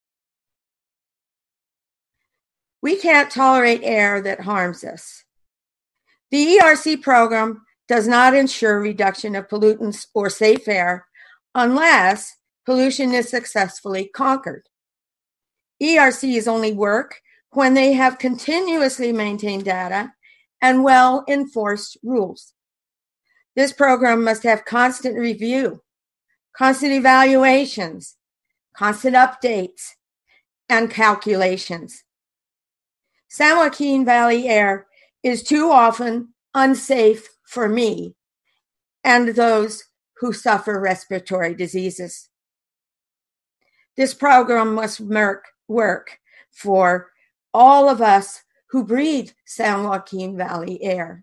We can't tolerate air that harms us. The ERC program does not ensure reduction of pollutants or safe air unless pollution is successfully conquered. ERCs only work when they have continuously maintained data and well-enforced rules. This program must have constant review, constant evaluations, constant updates, and calculations. San Joaquin Valley air is too often unsafe for me and those who suffer respiratory diseases. This program must work for all of us who breathe San Joaquin Valley air.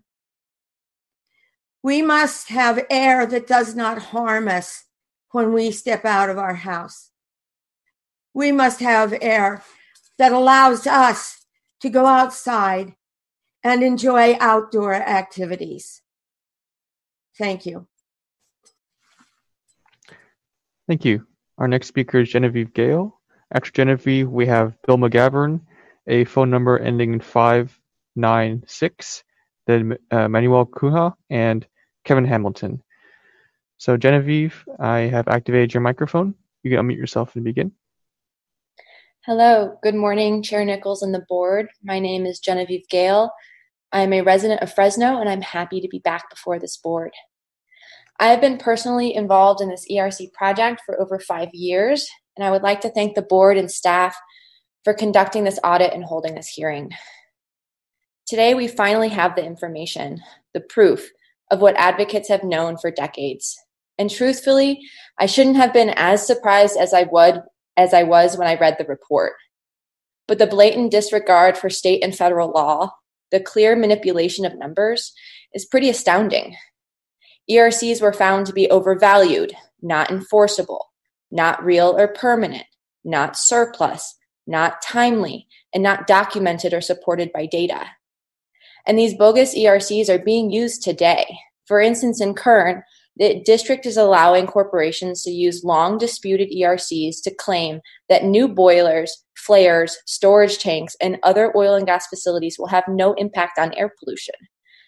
We must have air that does not harm us when we step out of our house. We must have air that allows us to go outside and enjoy outdoor activities. Thank you. Thank you. Our next speaker is Genevieve Gale. After Genevieve, we have Bill McGavern, a phone number ending in 596, then Manuel Cuja, and Kevin Hamilton. So Genevieve, I have activated your microphone. You can unmute yourself and begin. Hello, good morning, Chair Nichols and the board. My name is Genevieve Gale. I'm a resident of Fresno, and I'm happy to be back before this board. I have been personally involved in this ERC project for over 5 years, and I would like to thank the board and staff for conducting this audit and holding this hearing. Today, we finally have the information, the proof of what advocates have known for decades. And truthfully, I shouldn't have been as surprised as I was when I read the report. But the blatant disregard for state and federal law, the clear manipulation of numbers, is pretty astounding. ERCs were found to be overvalued, not enforceable, not real or permanent, not surplus, not timely, and not documented or supported by data. And these bogus ERCs are being used today. For instance, in Kern, the district is allowing corporations to use long disputed ERCs to claim that new boilers, flares, storage tanks, and other oil and gas facilities will have no impact on air pollution.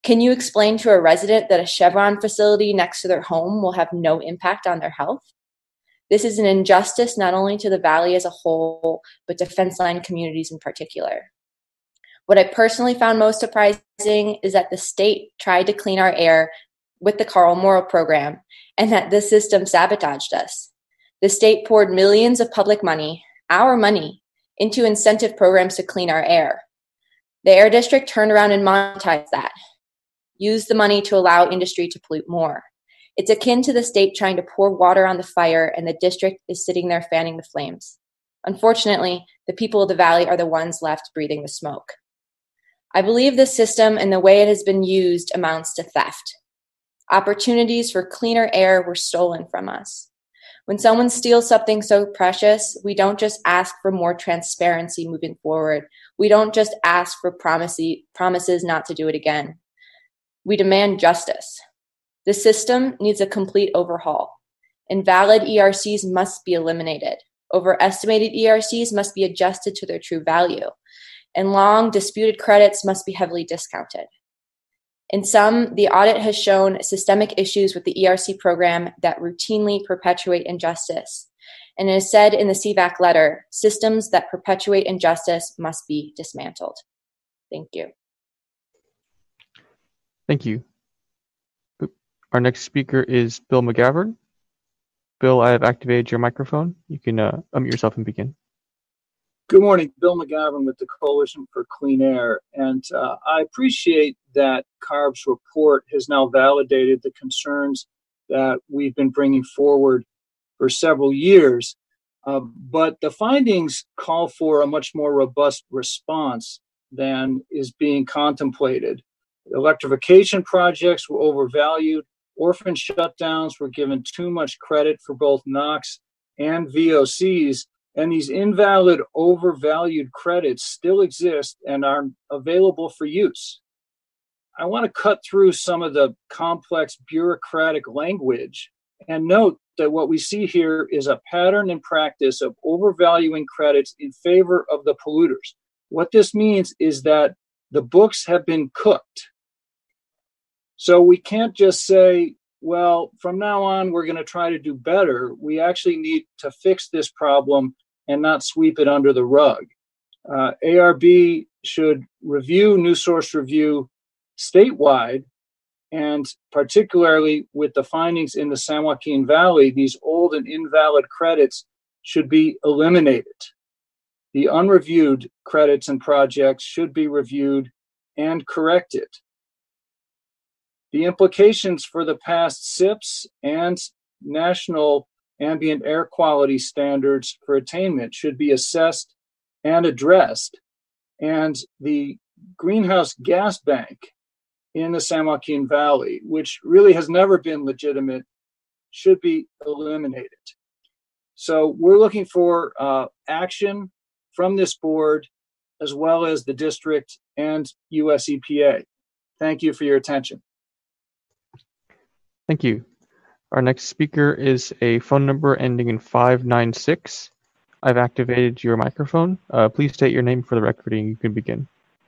Can you explain to a resident that a Chevron facility next to their home will have no impact on their health? This is an injustice not only to the Valley as a whole, but to fence line communities in particular. What I personally found most surprising is that the state tried to clean our air with the Carl Morrow program, and that this system sabotaged us. The state poured millions of public money, our money, into incentive programs to clean our air. The Air District turned around and monetized that, used the money to allow industry to pollute more. It's akin to the state trying to pour water on the fire, and the district is sitting there fanning the flames. Unfortunately, the people of the Valley are the ones left breathing the smoke. I believe this system and the way it has been used amounts to theft. Opportunities for cleaner air were stolen from us. When someone steals something so precious, we don't just ask for more transparency moving forward. We don't just ask for promises not to do it again. We demand justice. The system needs a complete overhaul. Invalid ERCs must be eliminated. Overestimated ERCs must be adjusted to their true value. And long disputed credits must be heavily discounted. In sum, the audit has shown systemic issues with the ERC program that routinely perpetuate injustice. And as said in the CVAC letter, systems that perpetuate injustice must be dismantled. Thank you. Thank you. Our next speaker is Bill McGavern. Bill, I have activated your microphone. You can unmute yourself and begin. Good morning, Bill McGavern with the Coalition for Clean Air. And I appreciate that CARB's report has now validated the concerns that we've been bringing forward for several years. But the findings call for a much more robust response than is being contemplated. Electrification projects were overvalued. Orphan shutdowns were given too much credit for both NOx and VOCs. And these invalid, overvalued credits still exist and are available for use. I want to cut through some of the complex bureaucratic language and note that what we see here is a pattern and practice of overvaluing credits in favor of the polluters. What this means is that the books have been cooked. So we can't just say, well, from now on, we're going to try to do better. We actually need to fix this problem and not sweep it under the rug. ARB should review new source review statewide, and particularly with the findings in the San Joaquin Valley, these old and invalid credits should be eliminated. The unreviewed credits and projects should be reviewed and corrected. The implications for the past SIPs and national ambient air quality standards for attainment should be assessed and addressed. And the greenhouse gas bank in the San Joaquin Valley, which really has never been legitimate, should be eliminated. So we're looking for action from this board, as well as the district and US EPA. Thank you for your attention. Thank you. Our next speaker is a phone number ending in 596. I've activated your microphone. Please state your name for the record and you can begin.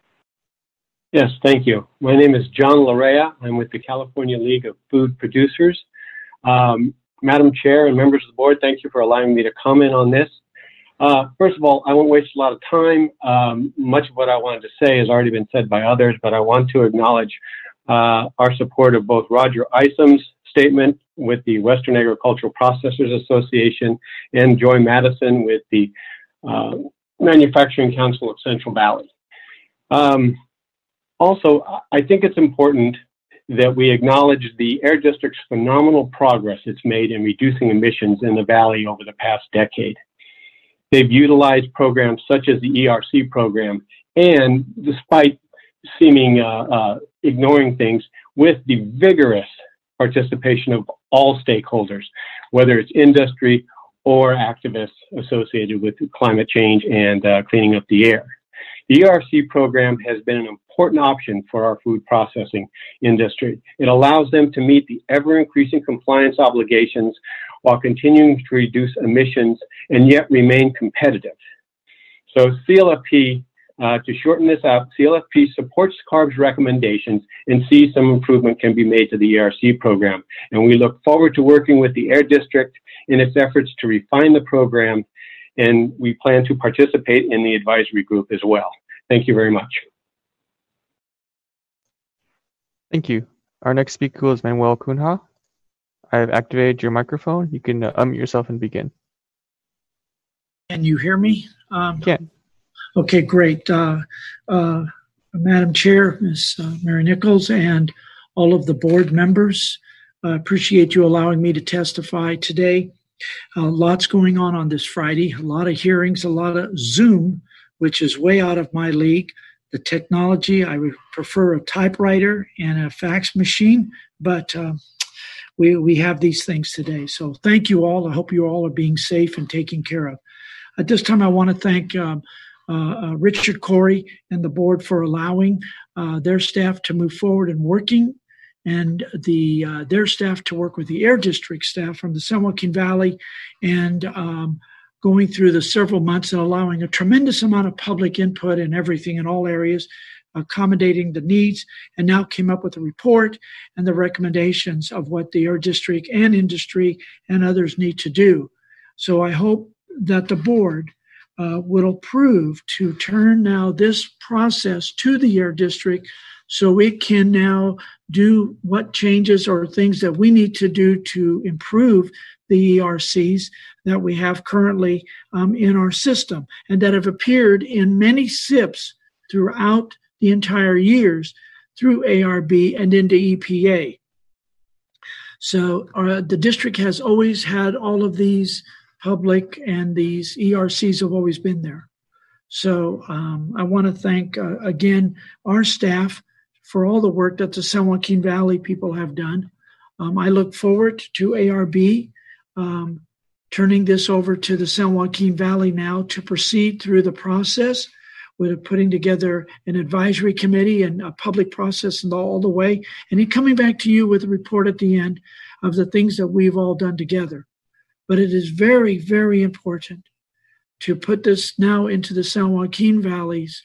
Yes, thank you. My name is John Larea. I'm with the California League of Food Producers. Madam Chair and members of the board, thank you for allowing me to comment on this. First of all, I won't waste a lot of time. Much of what I wanted to say has already been said by others, but I want to acknowledge our support of both Roger Isom's statement with the Western Agricultural Processors Association and Joy Madison with the Manufacturing Council of Central Valley. Also, I think it's important that we acknowledge the Air District's phenomenal progress it's made in reducing emissions in the Valley over the past decade. They've utilized programs such as the ERC program, and despite seeming ignoring things, with the vigorous participation of all stakeholders, whether it's industry or activists associated with climate change and cleaning up the air. The ERC program has been an important option for our food processing industry. It allows them to meet the ever-increasing compliance obligations while continuing to reduce emissions and yet remain competitive. So CLFP To shorten this up, CLFP supports CARB's recommendations and sees some improvement can be made to the ERC program. And we look forward to working with the Air District in its efforts to refine the program, and we plan to participate in the advisory group as well. Thank you very much. Thank you. Our next speaker is Manuel Cunha. I have activated your microphone. You can unmute yourself and begin. Can you hear me? Can. Okay, great. Madam Chair, Ms. Mary Nichols, and all of the board members, I appreciate you allowing me to testify today. Lots going on this Friday, a lot of hearings, a lot of Zoom, which is way out of my league. The technology, I would prefer a typewriter and a fax machine, but we have these things today. So thank you all. I hope you all are being safe and taken care of. At this time, I want to thank Richard Corey and the board for allowing their staff to move forward and working, and their staff to work with the Air District staff from the San Joaquin Valley, and going through the several months and allowing a tremendous amount of public input in everything in all areas, accommodating the needs, and now came up with a report and the recommendations of what the Air District and industry and others need to do. So I hope that the board will approve to turn now this process to the Air District so it can now do what changes or things that we need to do to improve the ERCs that we have currently in our system and that have appeared in many SIPs throughout the entire years through ARB and into EPA. So the district has always had all of these public, and these ERCs have always been there. So I want to thank, again, our staff for all the work that the San Joaquin Valley people have done. I look forward to ARB turning this over to the San Joaquin Valley now to proceed through the process with putting together an advisory committee and a public process and all the way, and then coming back to you with a report at the end of the things that we've all done together. But it is very, very important to put this now into the San Joaquin Valley's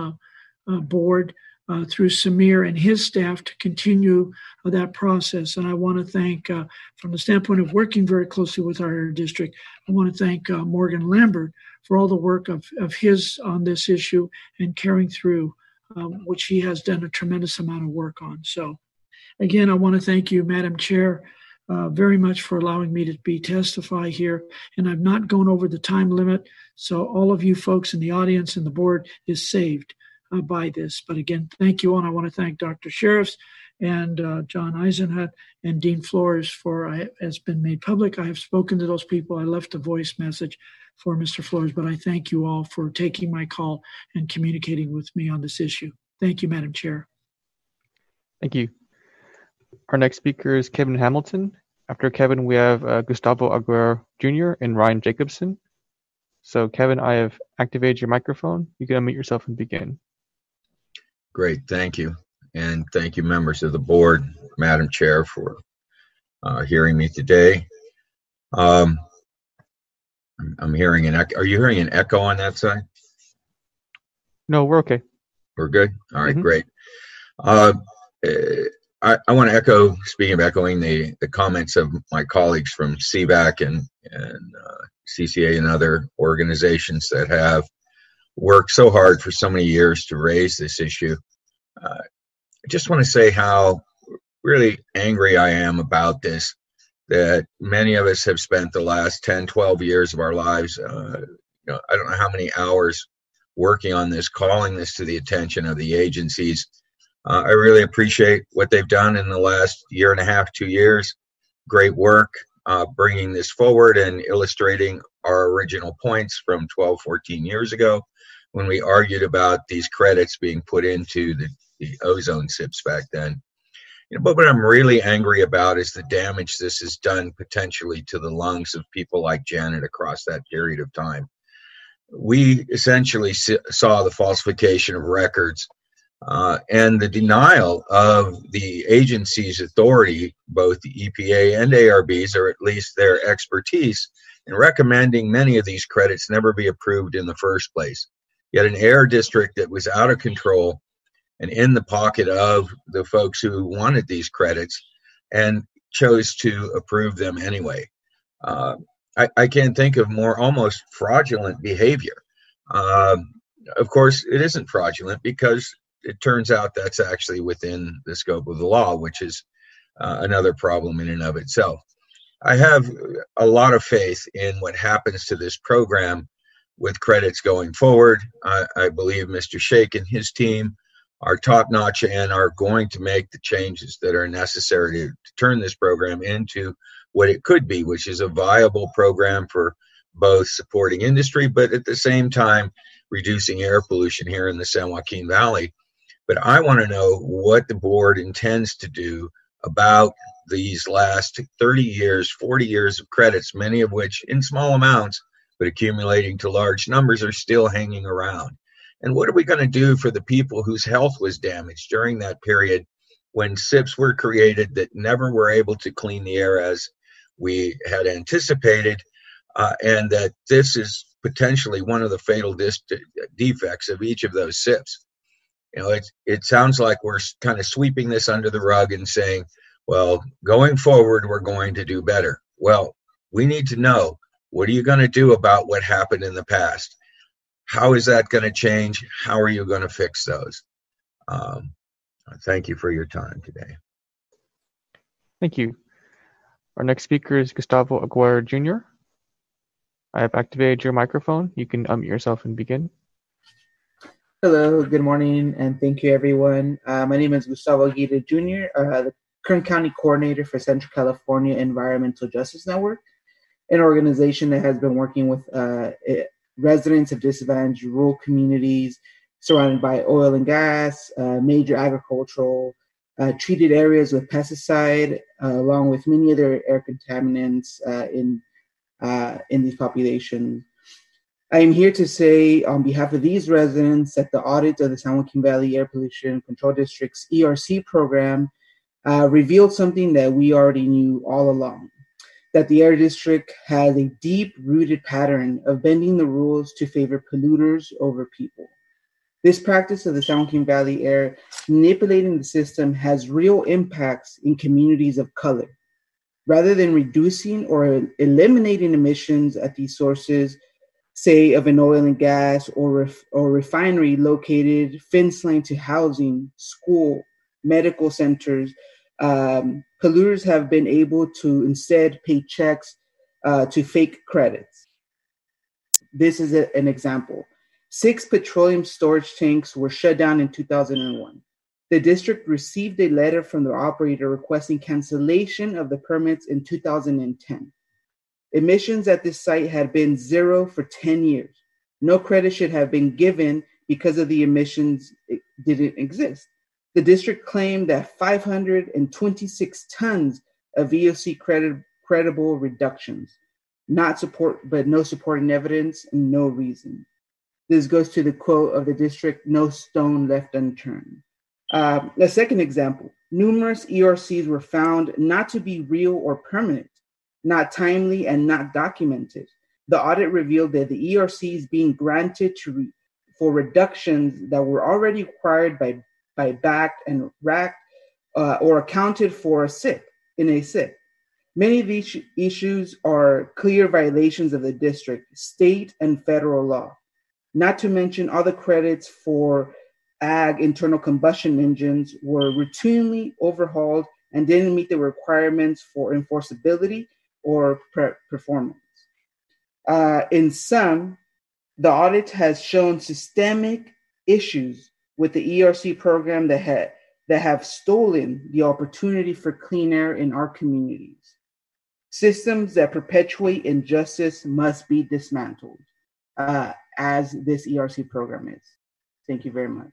board through Samir and his staff to continue that process. And I want to thank, from the standpoint of working very closely with our district, I want to thank Morgan Lambert for all the work of his on this issue and carrying through, which he has done a tremendous amount of work on. So again, I want to thank you, Madam Chair, very much for allowing me to testify here. And I've not gone over the time limit, so all of you folks in the audience and the board is saved by this. But again, thank you all. And I want to thank Dr. Sheriffs and John Eisenhut and Dean Flores for, has been made public. I have spoken to those people. I left a voice message for Mr. Flores, but I thank you all for taking my call and communicating with me on this issue. Thank you, Madam Chair. Thank you. Our next speaker is Kevin Hamilton. After Kevin, we have Gustavo Aguirre Jr. and Ryan Jacobson. So Kevin, I have activated your microphone. You can unmute yourself and begin. Great, thank you. And thank you, members of the board, Madam Chair, for hearing me today. I'm hearing an echo. Are you hearing an echo on that side? No, we're okay. We're good? All right, great. I want to echo, speaking of echoing, the comments of my colleagues from CVAC and CCA and other organizations that have worked so hard for so many years to raise this issue. I just want to say how really angry I am about this, that many of us have spent the last 10, 12 years of our lives, I don't know how many hours working on this, calling this to the attention of the agencies. I really appreciate what they've done in the last year and a half, 2 years. Great work bringing this forward and illustrating our original points from 12, 14 years ago when we argued about these credits being put into the ozone SIPs back then. But what I'm really angry about is the damage this has done potentially to the lungs of people like Janet across that period of time. We essentially saw the falsification of records and the denial of the agency's authority, both the EPA and ARB's, or at least their expertise, in recommending many of these credits never be approved in the first place. Yet an air district that was out of control and in the pocket of the folks who wanted these credits and chose to approve them anyway. I can't think of more almost fraudulent behavior. Of course, it isn't fraudulent because it turns out that's actually within the scope of the law, which is another problem in and of itself. I have a lot of faith in what happens to this program with credits going forward. I believe Mr. Shake and his team are top-notch and are going to make the changes that are necessary to turn this program into what it could be, which is a viable program for both supporting industry, but at the same time, reducing air pollution here in the San Joaquin Valley. But I want to know what the board intends to do about these last 30 years, 40 years of credits, many of which in small amounts, but accumulating to large numbers, are still hanging around. And what are we going to do for the people whose health was damaged during that period when SIPs were created that never were able to clean the air as we had anticipated, and that this is potentially one of the fatal defects of each of those SIPs? You know, it sounds like we're kind of sweeping this under the rug and saying, well, going forward, we're going to do better. Well, we need to know, what are you going to do about what happened in the past? How is that going to change? How are you going to fix those? Thank you for your time today. Thank you. Our next speaker is Gustavo Aguirre Jr. I have activated your microphone. You can unmute yourself and begin. Hello, good morning, and thank you, everyone. My name is Gustavo Aguirre Jr., the Kern County Coordinator for Central California Environmental Justice Network, an organization that has been working with residents of disadvantaged rural communities surrounded by oil and gas, major agricultural, treated areas with pesticide, along with many other air contaminants in these populations. I am here to say on behalf of these residents that the audit of the San Joaquin Valley Air Pollution Control District's ERC program revealed something that we already knew all along, that the Air District has a deep-rooted pattern of bending the rules to favor polluters over people. This practice of the San Joaquin Valley Air manipulating the system has real impacts in communities of color. Rather than reducing or eliminating emissions at these sources, say of an oil and gas or refinery located fence-line to housing, school, medical centers, polluters have been able to instead pay checks to fake credits. This is an example. 6 petroleum storage tanks were shut down in 2001. The district received a letter from the operator requesting cancellation of the permits in 2010. Emissions at this site had been zero for 10 years. No credit should have been given because of the emissions didn't exist. The district claimed that 526 tons of VOC credible reductions, but no supporting evidence and no reason. This goes to the quote of the district, "No stone left unturned." A second example, numerous ERCs were found not to be real or permanent, not timely, and not documented. The audit revealed that the ERCs being granted for reductions that were already required by BACT and RACT or accounted for in a SIP. Many of these issues are clear violations of the district, state, and federal law. Not to mention other credits for ag internal combustion engines were routinely overhauled and didn't meet the requirements for enforceability or performance. In sum, the audit has shown systemic issues with the ERC program that have stolen the opportunity for clean air in our communities. Systems that perpetuate injustice must be dismantled, as this ERC program is. Thank you very much.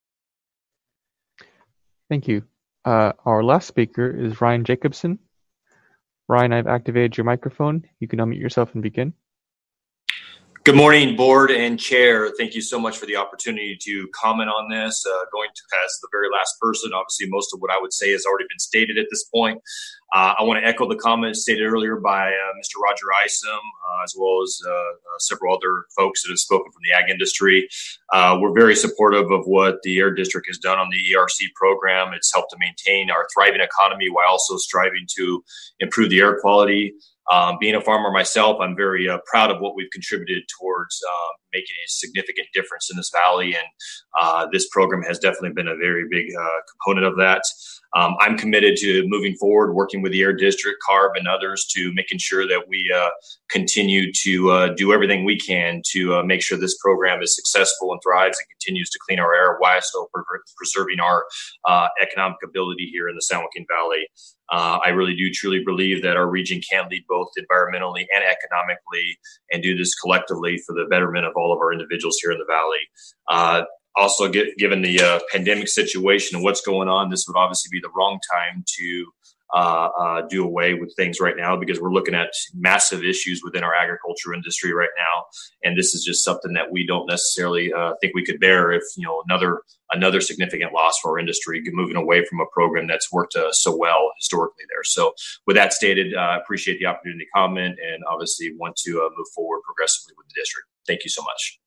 Thank you. Our last speaker is Ryan Jacobson. Ryan, I've activated your microphone. You can unmute yourself and begin. Good morning, board and chair. Thank you so much for the opportunity to comment on this. Going to as the very last person, obviously most of what I would say has already been stated at this point. I want to echo the comments stated earlier by Mr. Roger Isom, as well as several other folks that have spoken from the ag industry. We're very supportive of what the Air District has done on the ERC program. It's helped to maintain our thriving economy while also striving to improve the air quality. Being a farmer myself, I'm very proud of what we've contributed towards making a significant difference in this valley. And this program has definitely been a very big component of that. I'm committed to moving forward, working with the Air District, CARB, and others to making sure that we continue to do everything we can to make sure this program is successful and thrives and continues to clean our air while still preserving our economic ability here in the San Joaquin Valley. I really do truly believe that our region can lead both environmentally and economically and do this collectively for the betterment of all of our individuals here in the valley. Also, given the pandemic situation and what's going on, this would obviously be the wrong time to do away with things right now, because we're looking at massive issues within our agriculture industry right now. And this is just something that we don't necessarily think we could bear if, another significant loss for our industry, moving away from a program that's worked so well historically there. So with that stated, I appreciate the opportunity to comment and obviously want to move forward progressively with the district. Thank you so much.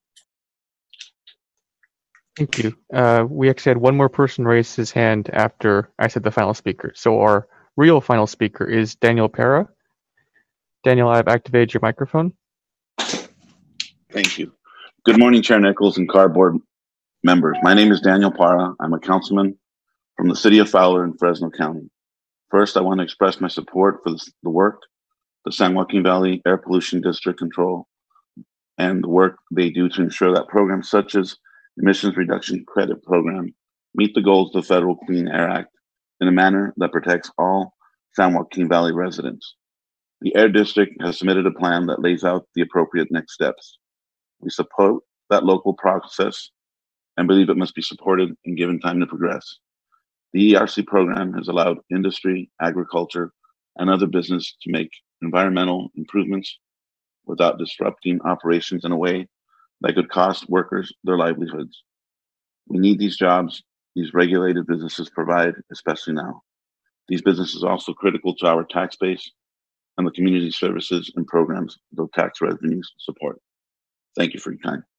Thank you. We actually had one more person raise his hand after I said the final speaker. So our real final speaker is Daniel Para. Daniel, I've activated your microphone. Thank you. Good morning, Chair Nichols and CARB board members. My name is Daniel Para. I'm a councilman from the city of Fowler in Fresno County. First, I want to express my support for the work the San Joaquin Valley Air Pollution District Control and the work they do to ensure that programs such as Emissions Reduction Credit Program meet the goals of the Federal Clean Air Act in a manner that protects all San Joaquin Valley residents. The Air District has submitted a plan that lays out the appropriate next steps. We support that local process and believe it must be supported and given time to progress. The ERC program has allowed industry, agriculture, and other business to make environmental improvements without disrupting operations in a way that could cost workers their livelihoods. We need these jobs these regulated businesses provide, especially now. These businesses are also critical to our tax base and the community services and programs the tax revenues support. Thank you for your time.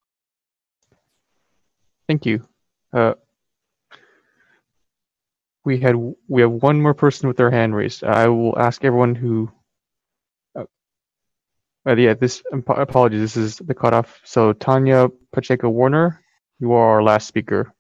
Thank you. We have one more person with their hand raised. I will ask everyone who. Apologies. This is the cutoff. So Tanya Pacheco Warner, you are our last speaker.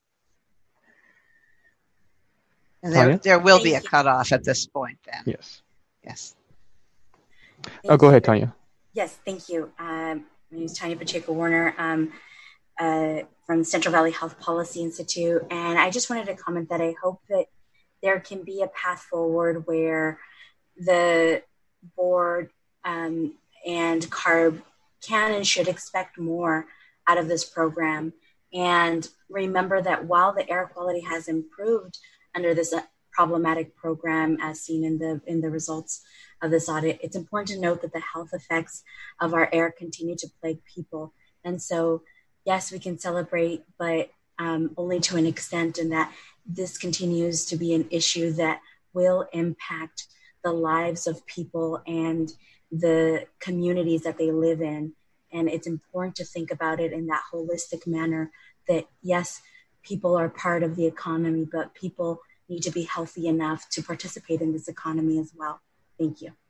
And there will be a cutoff at this point then. Yes. Yes. Go ahead, Tanya. Yes, thank you. My name is Tanya Pacheco Warner from the Central Valley Health Policy Institute. And I just wanted to comment that I hope that there can be a path forward where the board and CARB can and should expect more out of this program. And remember that while the air quality has improved under this problematic program, as seen in the results of this audit, it's important to note that the health effects of our air continue to plague people. And so, yes, we can celebrate, but only to an extent, and that this continues to be an issue that will impact the lives of people and the communities that they live in. And it's important to think about it in that holistic manner that, yes, people are part of the economy, but people need to be healthy enough to participate in this economy as well. Thank you.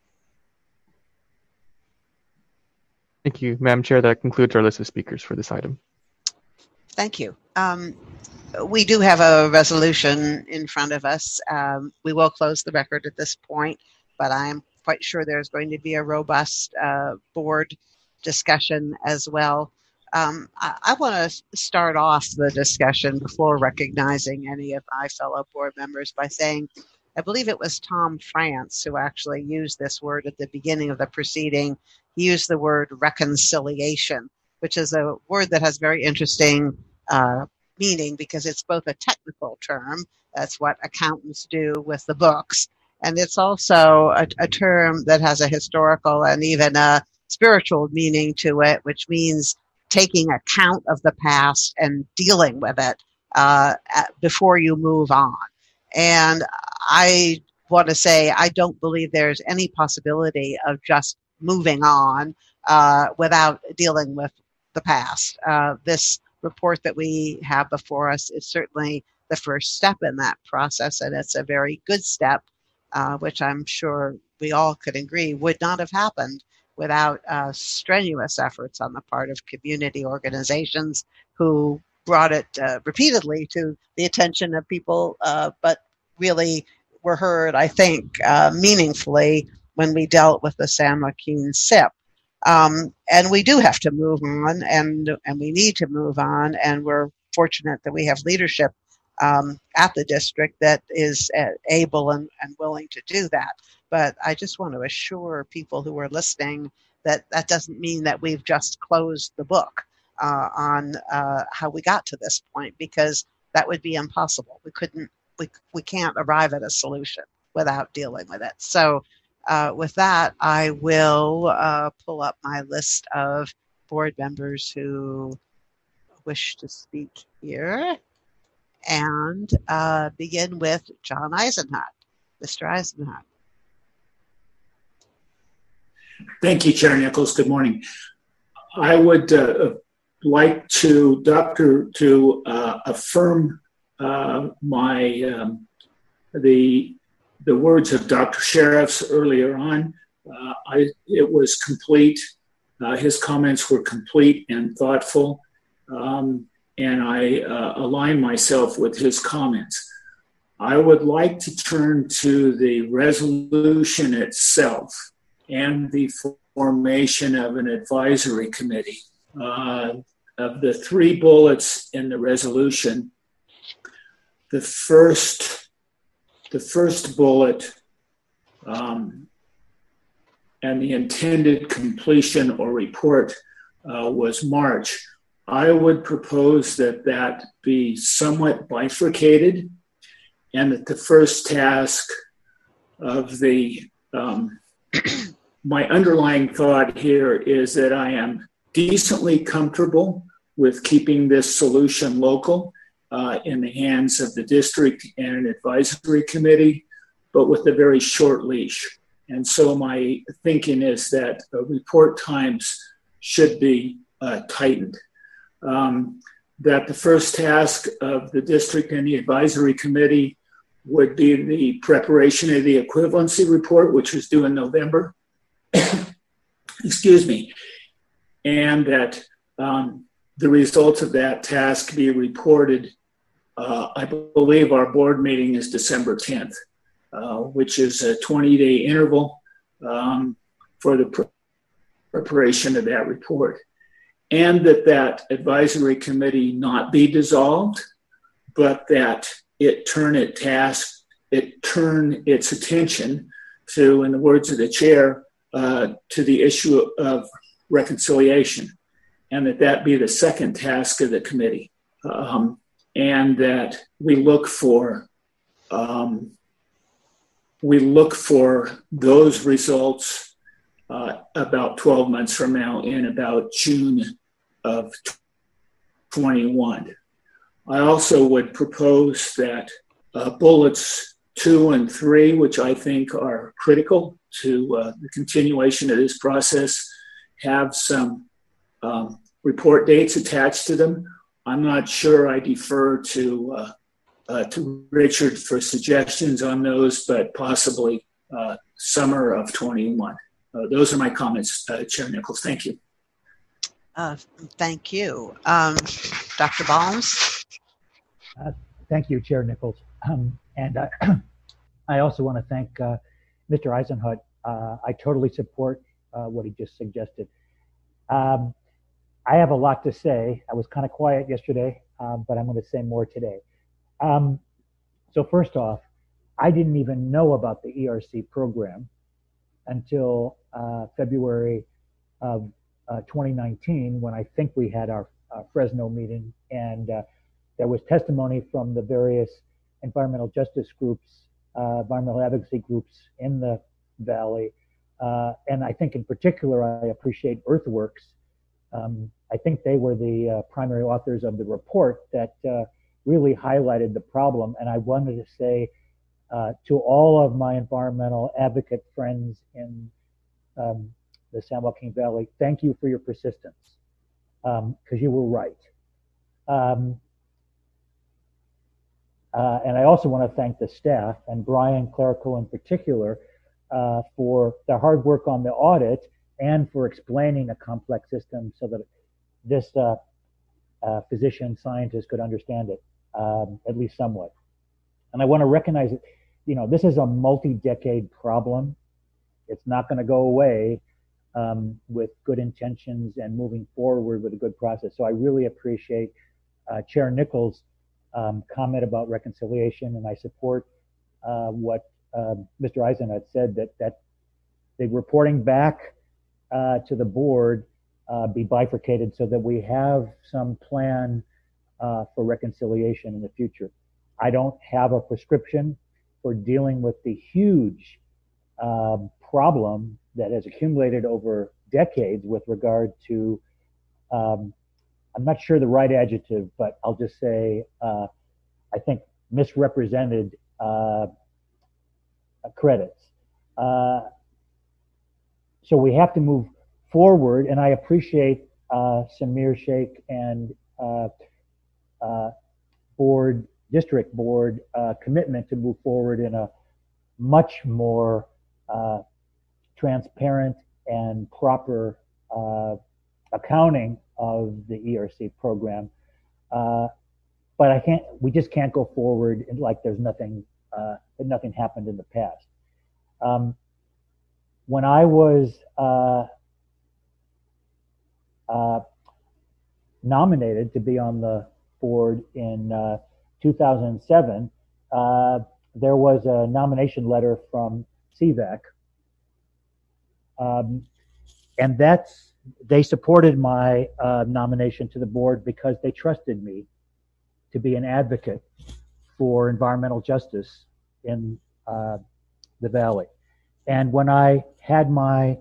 Thank you, Madam Chair. That concludes our list of speakers for this item. Thank you. We do have a resolution in front of us. We will close the record at this point, but I am quite sure there's going to be a robust board discussion as well. I want to start off the discussion before recognizing any of my fellow board members by saying, I believe it was Tom France who actually used this word at the beginning of the proceeding. He used the word reconciliation, which is a word that has very interesting meaning because it's both a technical term, that's what accountants do with the books, and it's also a term that has a historical and even a spiritual meaning to it, which means taking account of the past and dealing with it before you move on. And I want to say I don't believe there's any possibility of just moving on without dealing with the past. This report that we have before us is certainly the first step in that process, and it's a very good step, which I'm sure we all could agree would not have happened without strenuous efforts on the part of community organizations who brought it repeatedly to the attention of people, but really were heard, I think, meaningfully when we dealt with the San Joaquin SIP. And we do have to move on, and we need to move on, and we're fortunate that we have leadership at the district that is able and willing to do that. But I just want to assure people who are listening that that doesn't mean that we've just closed the book on how we got to this point, because that would be impossible. We can't arrive at a solution without dealing with it. So with that, I will pull up my list of board members who wish to speak here and begin with John Eisenhut. Mr. Eisenhut. Thank you, Chair Nichols. Good morning. I would like to, Doctor, to affirm the words of Dr. Sheriff's earlier on. It was complete. His comments were complete and thoughtful, and I align myself with his comments. I would like to turn to the resolution itself and the formation of an advisory committee. Of the 3 bullets in the resolution, the first bullet and the intended completion or report was March. I would propose that be somewhat bifurcated, and that the first task of the my underlying thought here is that I am decently comfortable with keeping this solution local in the hands of the district and an advisory committee, but with a very short leash. And so my thinking is that report times should be tightened. That the first task of the district and the advisory committee would be the preparation of the equivalency report, which was due in November. Excuse me. And that the results of that task be reported. I believe our board meeting is December 10th, which is a 20-day interval for the preparation of that report. And that advisory committee not be dissolved, but that it turn its attention to, in the words of the chair, to the issue of reconciliation, and that be the second task of the committee, and that we look for those results about 12 months from now, in about June of 21. I also would propose that bullets 2 and 3, which I think are critical to the continuation of this process, have some report dates attached to them. I'm not sure. I defer to Richard for suggestions on those, but possibly summer of 21. Those are my comments, Chair Nichols. Thank you. Thank you. Dr. Balmes? Thank you, Chair Nichols. And I also want to thank Mr. Eisenhut. I totally support what he just suggested. I have a lot to say. I was kind of quiet yesterday, but I'm going to say more today. So first off, I didn't even know about the ERC program until February of 2019, when I think we had our Fresno meeting, and there was testimony from the various environmental justice groups, environmental advocacy groups in the Valley And I think in particular, I appreciate Earthworks. I think they were the primary authors of the report that really highlighted the problem. And I wanted to say to all of my environmental advocate friends in the San Joaquin Valley, thank you for your persistence, because you were right. And I also want to thank the staff, and Brian Clerico in particular, for their hard work on the audit and for explaining a complex system so that this physician scientist could understand it, at least somewhat. And I want to recognize that, you know, this is a multi-decade problem. It's not going to go away with good intentions and moving forward with a good process. So I really appreciate Chair Nichols' comment about reconciliation, and I support what Mr. Eisen had said, that the reporting back to the board be bifurcated so that we have some plan for reconciliation in the future. I don't have a prescription for dealing with the huge problem that has accumulated over decades with regard to, I'm not sure the right adjective, but I'll just say, I think misrepresented credits. So we have to move forward, and I appreciate Samir Sheikh and district board commitment to move forward in a much more transparent and proper accounting of the ERC program. But we just can't go forward like there's nothing, nothing happened in the past. When I was nominated to be on the board in 2007, there was a nomination letter from CVAC, and they supported my nomination to the board because they trusted me to be an advocate for environmental justice in the Valley. And when I had my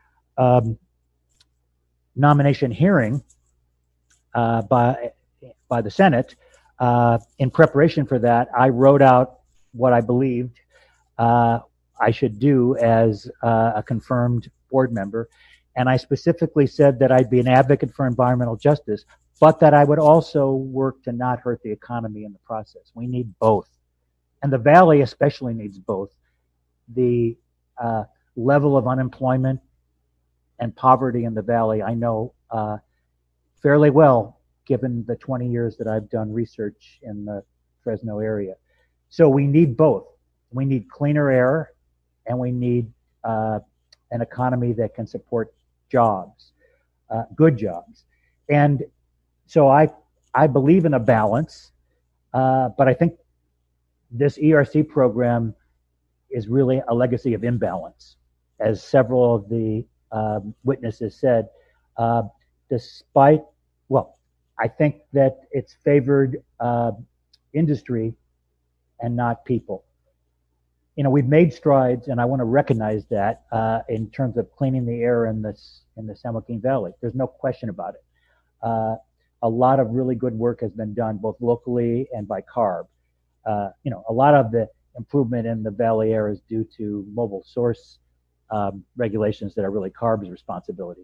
nomination hearing by the Senate, in preparation for that, I wrote out what I believed I should do as a confirmed board member. And I specifically said that I'd be an advocate for environmental justice, but that I would also work to not hurt the economy in the process. We need both. And the Valley especially needs both. The level of unemployment and poverty in the Valley, I know fairly well, given the 20 years that I've done research in the Fresno area. So we need both. We need cleaner air, and we need an economy that can support jobs, good jobs. And so I believe in a balance, but I think this ERC program is really a legacy of imbalance, as several of the witnesses said. Despite, well, I think that it's favored industry and not people. You know, we've made strides, and I want to recognize that in terms of cleaning the air in the San Joaquin Valley. There's no question about it. A lot of really good work has been done, both locally and by CARB. You know, a lot of the improvement in the Valley air is due to mobile source regulations that are really CARB's responsibility.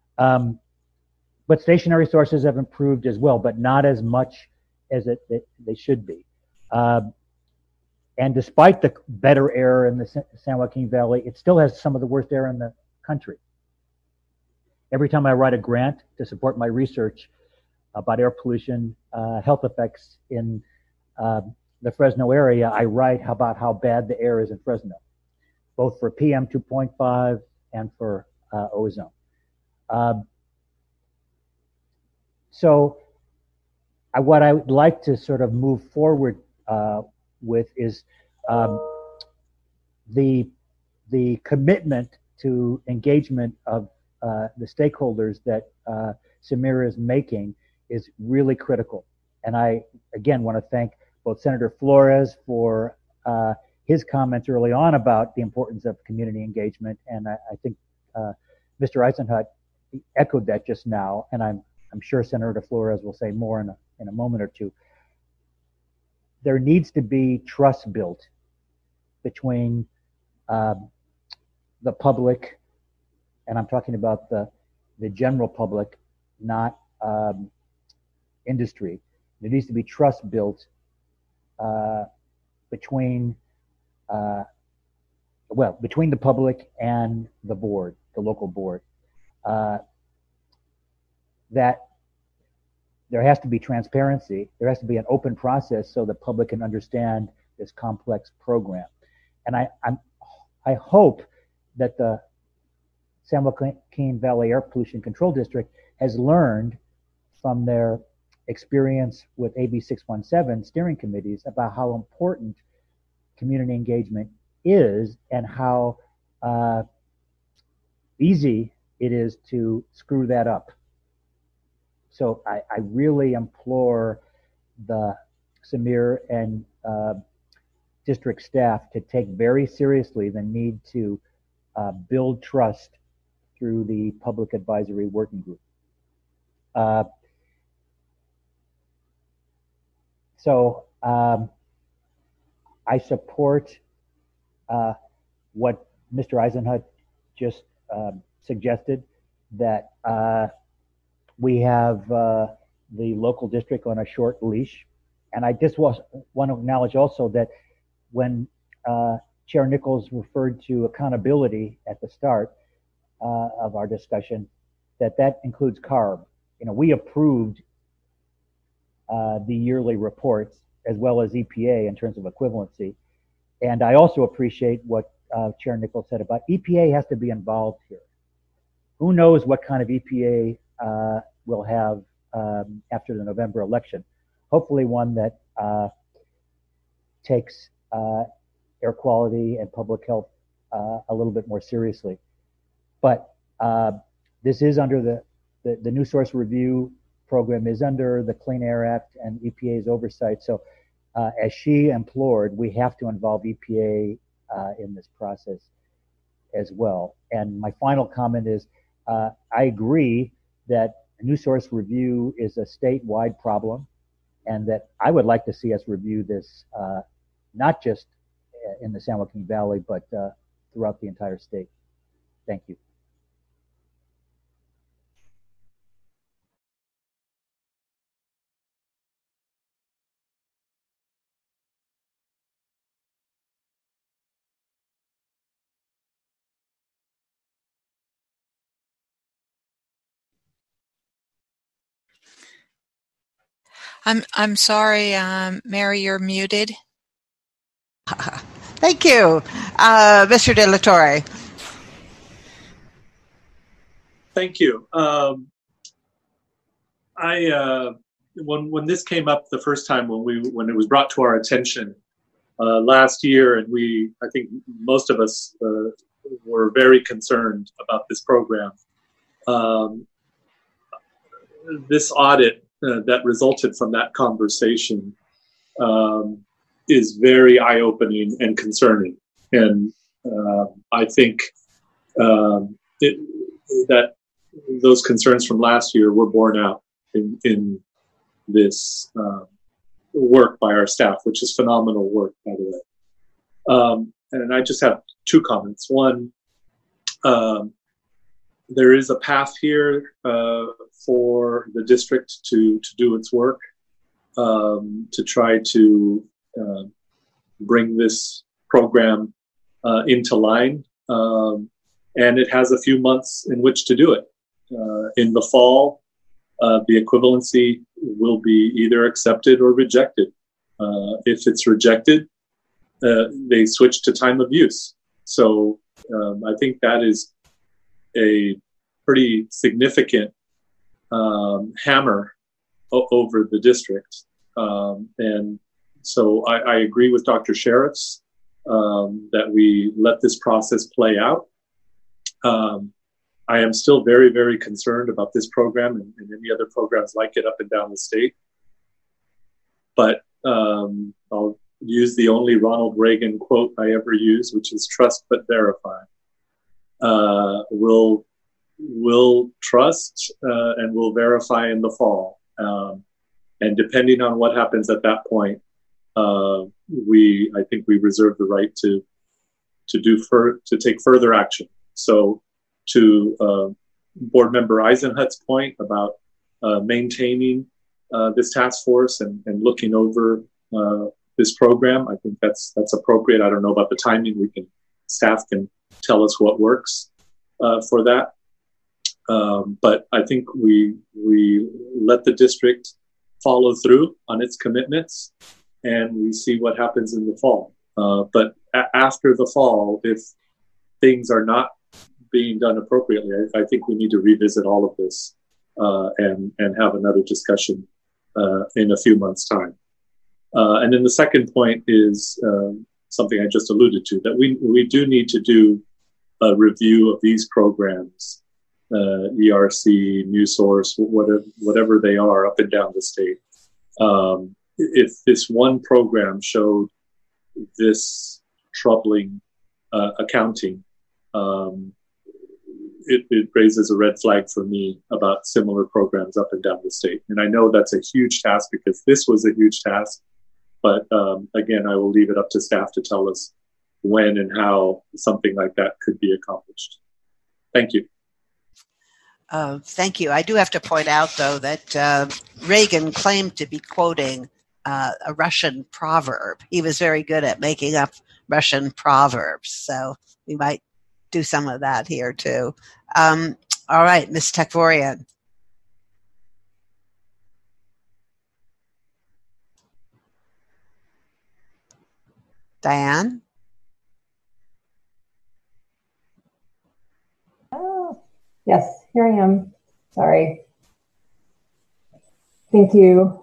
But stationary sources have improved as well, but not as much as they should be. And despite the better air in the San Joaquin Valley, it still has some of the worst air in the country. Every time I write a grant to support my research about air pollution, health effects in the Fresno area, I write about how bad the air is in Fresno, both for PM 2.5 and for ozone. So what I would like to sort of move forward with is the commitment to engagement of the stakeholders that Samir is making is really critical. And I, again, want to thank both Senator Flores for his comments early on about the importance of community engagement, and I think Mr. Eisenhut echoed that just now, and I'm sure Senator Flores will say more in a moment or two. There needs to be trust built between the public, and I'm talking about the general public, not industry. There needs to be trust built between between the public and the board, the local board. That there has to be transparency. There has to be an open process so the public can understand this complex program. And I hope that the San Joaquin Valley Air Pollution Control District has learned from their experience with AB 617 steering committees about how important community engagement is and how easy it is to screw that up. So I really implore the Samir and district staff to take very seriously the need to build trust through the Public Advisory Working Group. I support what Mr. Eisenhut just suggested, that we have the local district on a short leash. And I just want to acknowledge also that when Chair Nichols referred to accountability at the start of our discussion, that includes CARB. We approved the yearly reports as well as EPA in terms of equivalency. And I also appreciate what Chair Nichols said about EPA has to be involved here. Who knows what kind of EPA we'll have after the November election. Hopefully one that takes air quality and public health a little bit more seriously. But this is under the New Source Review program is under the Clean Air Act and EPA's oversight. So as she implored, we have to involve EPA in this process as well. And my final comment is, I agree that New Source Review is a statewide problem, and that I would like to see us review this not just in the San Joaquin Valley, but throughout the entire state. Thank you. I'm sorry, Mary, you're muted. Thank you, Mr. De La Torre. Thank you. When this came up the first time, when it was brought to our attention last year, and I think most of us were very concerned about this program. This audit that resulted from that conversation is very eye-opening and concerning, and I think that those concerns from last year were borne out in this work by our staff, which is phenomenal work, by the way. And I just have two comments. One, there is a path here for the district to do its work, to try to bring this program into line. And it has a few months in which to do it. In the fall, the equivalency will be either accepted or rejected. If it's rejected, they switch to time of use. So I think that is a pretty significant hammer over the district. And so I agree with Dr. Sheriffs that we let this process play out. I am still very, very concerned about this program and any other programs like it up and down the state. But I'll use the only Ronald Reagan quote I ever use, which is trust but verify. We'll trust and we'll verify in the fall. And depending on what happens at that point, I think we reserve the right to take further action. So to Board Member Eisenhut's point about maintaining this task force and looking over this program, I think that's appropriate. I don't know about the timing. Staff can tell us what works for that. But I think we let the district follow through on its commitments, and we see what happens in the fall. But after the fall, if things are not being done appropriately, I think we need to revisit all of this and have another discussion in a few months' time. And then the second point is something I just alluded to, that we do need to do a review of these programs, ERC, NewSource, whatever they are up and down the state. If this one program showed this troubling accounting, it raises a red flag for me about similar programs up and down the state. And I know that's a huge task because this was a huge task. But again, I will leave it up to staff to tell us when and how something like that could be accomplished. Thank you. Thank you. I do have to point out, though, that Reagan claimed to be quoting a Russian proverb. He was very good at making up Russian proverbs. So we might do some of that here, too. All right, Ms. Tekvorian. Diane? Oh, yes, here I am. Sorry. Thank you.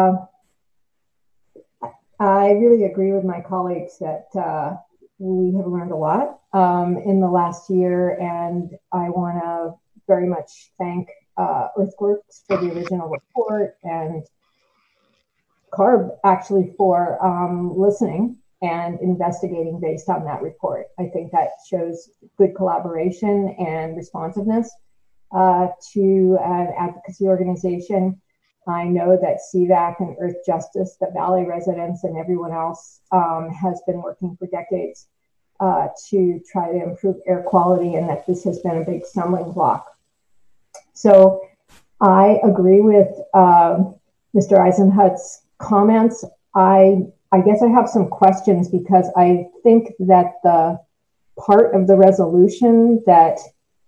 I really agree with my colleagues that we have learned a lot in the last year, and I want to very much thank Earthworks for the original report and CARB actually for listening and investigating based on that report. I think that shows good collaboration and responsiveness to an advocacy organization. I know that CVAC and Earth Justice, the Valley residents and everyone else has been working for decades to try to improve air quality, and that this has been a big stumbling block. So I agree with Mr. Eisenhut's comments. I guess I have some questions because I think that the part of the resolution that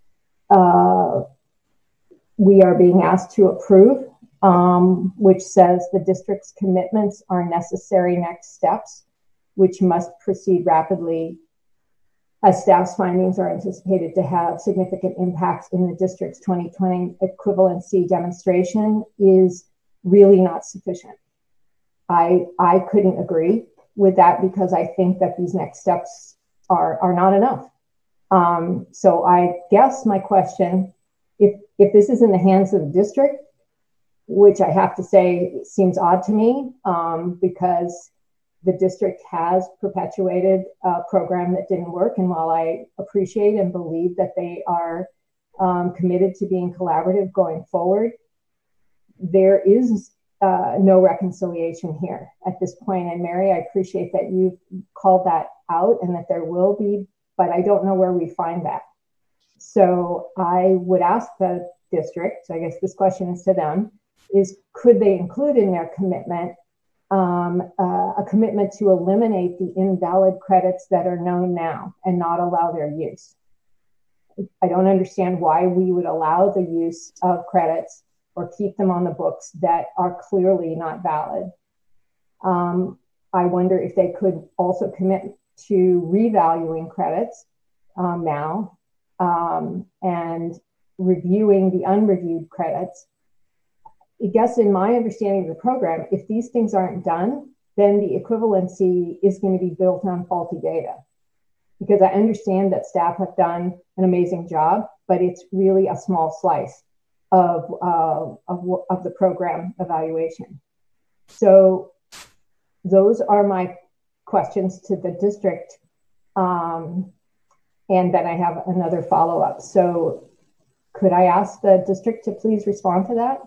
we are being asked to approve, which says the district's commitments are necessary next steps, which must proceed rapidly as staff's findings are anticipated to have significant impacts in the district's 2020 equivalency demonstration, is really not sufficient. I couldn't agree with that because I think that these next steps are not enough. So I guess my question, if this is in the hands of the district, which I have to say seems odd to me because the district has perpetuated a program that didn't work. And while I appreciate and believe that they are committed to being collaborative going forward, there is no reconciliation here at this point. And Mary, I appreciate that you called that out and that there will be, but I don't know where we find that. So I would ask the district, so I guess this question is to them, is could they include in their commitment a commitment to eliminate the invalid credits that are known now and not allow their use? I don't understand why we would allow the use of credits or keep them on the books that are clearly not valid. I wonder if they could also commit to revaluing credits now and reviewing the unreviewed credits. I guess in my understanding of the program, if these things aren't done, then the equivalency is going to be built on faulty data. Because I understand that staff have done an amazing job, but it's really a small slice of the program evaluation. So those are my questions to the district. And then I have another follow-up. So could I ask the district to please respond to that?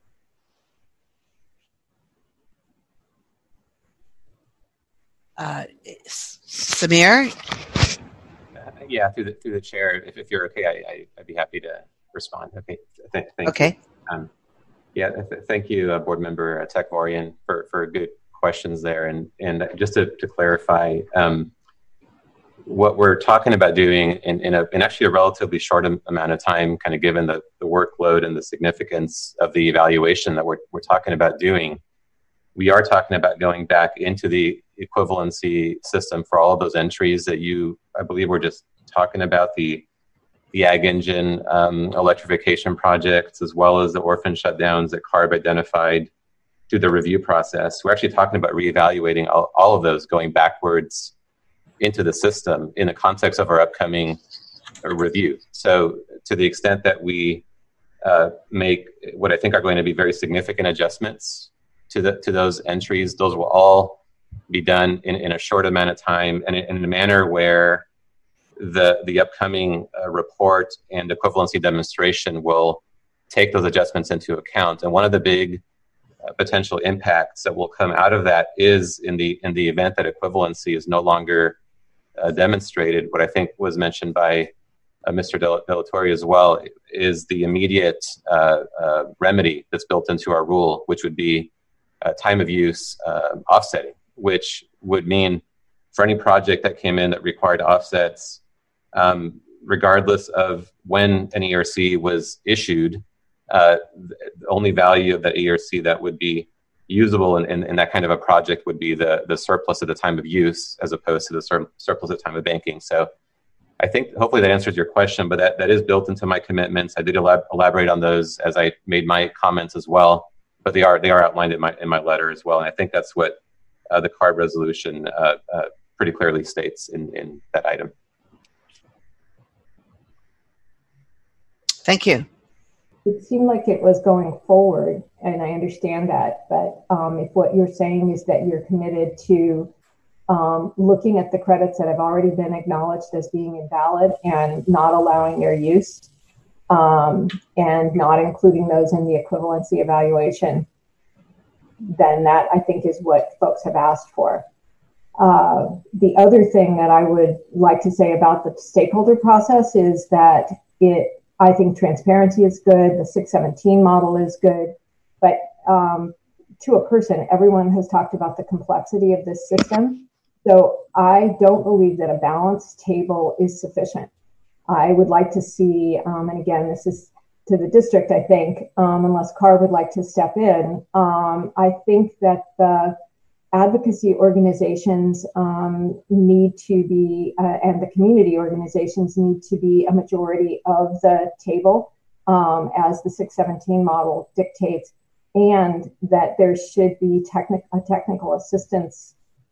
Samir? Yeah, through the chair, if you're okay, I'd be happy to respond. Okay, thank okay. you. Thank you, Board Member Tekvorian, for good questions there. And just to clarify, what we're talking about doing in actually a relatively short amount of time, kind of given the workload and the significance of the evaluation that we're talking about doing, we are talking about going back into the equivalency system for all of those entries that I believe we're just talking about, the ag engine electrification projects, as well as the orphan shutdowns that CARB identified through the review process. We're actually talking about reevaluating all of those, going backwards into the system in the context of our upcoming review. So to the extent that we make what I think are going to be very significant adjustments to those entries, those will all be done in a short amount of time and in a manner where the upcoming report and equivalency demonstration will take those adjustments into account. And one of the big potential impacts that will come out of that is in the event that equivalency is no longer demonstrated, what I think was mentioned by Mr. Delatorre as well, is the immediate remedy that's built into our rule, which would be time of use offsetting, which would mean for any project that came in that required offsets, regardless of when an ERC was issued, the only value of that ERC that would be usable in that kind of a project would be the surplus at the time of use, as opposed to the surplus at time of banking. So I think hopefully that answers your question, but that is built into my commitments. I did elaborate on those as I made my comments as well, but they are outlined in my letter as well. And I think that's what the CARB resolution pretty clearly states in that item. Thank you. It seemed like it was going forward, and I understand that, but if what you're saying is that you're committed to looking at the credits that have already been acknowledged as being invalid and not allowing their use, and not including those in the equivalency evaluation, then that I think is what folks have asked for. The other thing that I would like to say about the stakeholder process is that I think transparency is good. The 617 model is good, but to a person, everyone has talked about the complexity of this system. So I don't believe that a balanced table is sufficient. I would like to see, and again, this is to the district, I think, unless CARB would like to step in, I think that the advocacy organizations need to be, and the community organizations need to be a majority of the table, as the 617 model dictates, and that there should be a technical assistance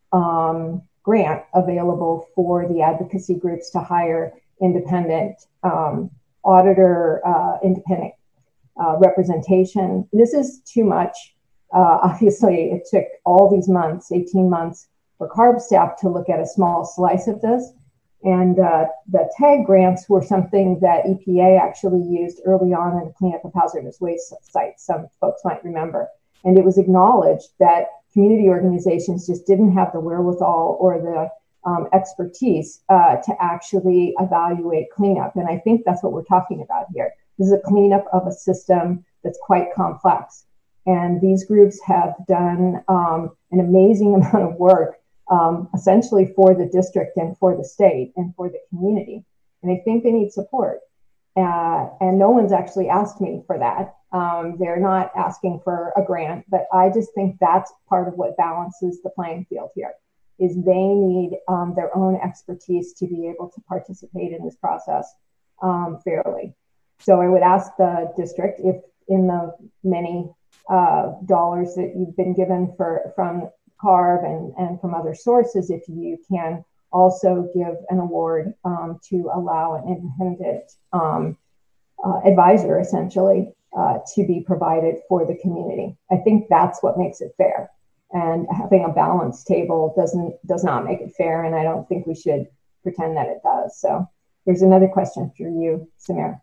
grant available for the advocacy groups to hire independent auditor, independent representation. This is too much. Obviously, it took all these months, 18 months, for CARB staff to look at a small slice of this. And the TAG grants were something that EPA actually used early on in the cleanup of hazardous waste sites, some folks might remember. And it was acknowledged that community organizations just didn't have the wherewithal or the expertise to actually evaluate cleanup. And I think that's what we're talking about here. This is a cleanup of a system that's quite complex. And these groups have done an amazing amount of work, essentially for the district and for the state and for the community. And I think they need support. And no one's actually asked me for that. They're not asking for a grant, but I just think that's part of what balances the playing field here, is they need their own expertise to be able to participate in this process fairly. So I would ask the district, if in the many dollars that you've been given from CARB and from other sources, if you can also give an award to allow an independent advisor, essentially, to be provided for the community. I think that's what makes it fair. And having a balanced table does not make it fair, and I don't think we should pretend that it does. So there's another question for you, Samir.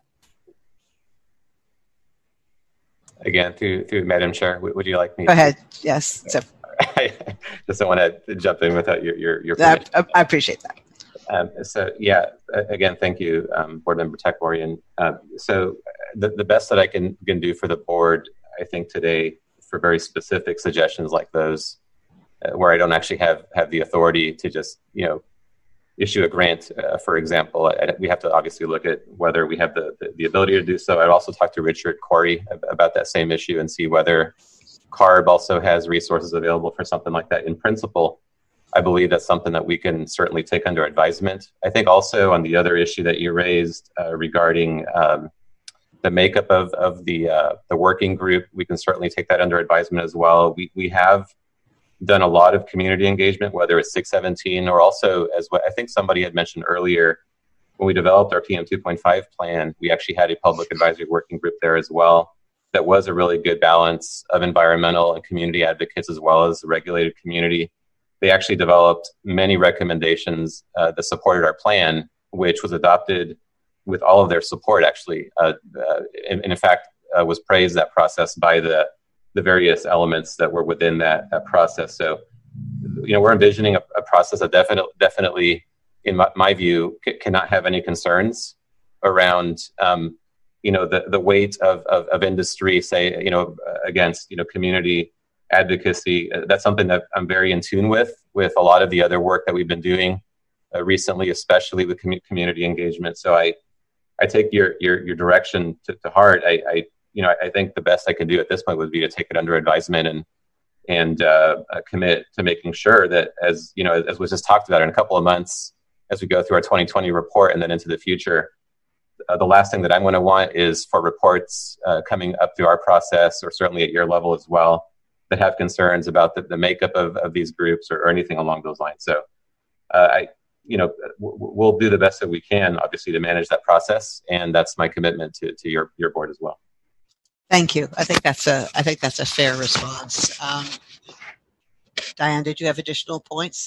Again, through Madam Chair, would you like me? Go ahead. Yes. So, I just don't want to jump in without your permission. I appreciate that. So yeah, again, thank you, Board Member Tekvorian. So the best that I can do for the board, I think today, for very specific suggestions like those, where I don't actually have the authority to just issue a grant, for example, we have to obviously look at whether we have the ability to do so. I'd also talk to Richard Corey about that same issue and see whether CARB also has resources available for something like that. In principle, I believe that's something that we can certainly take under advisement. I think also on the other issue that you raised regarding the makeup of the working group, we can certainly take that under advisement as well. We have done a lot of community engagement, whether it's 617 or also, as what I think somebody had mentioned earlier, when we developed our PM 2.5 plan, we actually had a public advisory working group there as well. That was a really good balance of environmental and community advocates as well as the regulated community. They actually developed many recommendations that supported our plan, which was adopted with all of their support, actually. And in fact, was praised that process by the various elements that were within that process. So, we're envisioning a process that definitely, in my view, cannot have any concerns around, the weight of industry, say, against, community advocacy. That's something that I'm very in tune with a lot of the other work that we've been doing recently, especially with community engagement. So I take your direction to heart. I think the best I can do at this point would be to take it under advisement and commit to making sure that, as was just talked about in a couple of months, as we go through our 2020 report and then into the future, the last thing that I'm going to want is for reports coming up through our process, or certainly at your level as well, that have concerns about the makeup of these groups or anything along those lines. So we'll do the best that we can, obviously, to manage that process, and that's my commitment to your board as well. Thank you. I think that's a fair response. Diane, did you have additional points?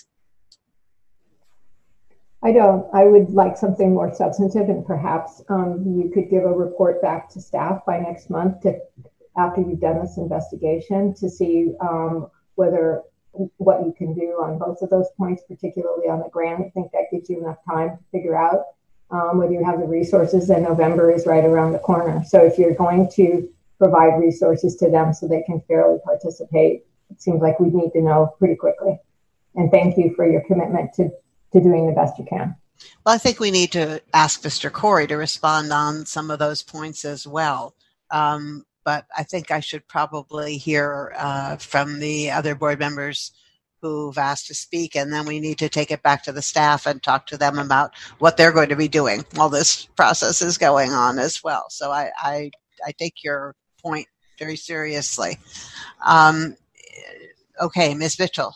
I don't. I would like something more substantive, and perhaps you could give a report back to staff by next month after you've done this investigation to see what you can do on both of those points, particularly on the grant. I think that gives you enough time to figure out whether you have the resources, and November is right around the corner. So if you're going to provide resources to them so they can fairly participate, it seems like we need to know pretty quickly. And thank you for your commitment to doing the best you can. Well, I think we need to ask Mr. Corey to respond on some of those points as well. But I think I should probably hear from the other board members who've asked to speak, and then we need to take it back to the staff and talk to them about what they're going to be doing while this process is going on as well. So I take your point very seriously. Okay, Ms. Mitchell.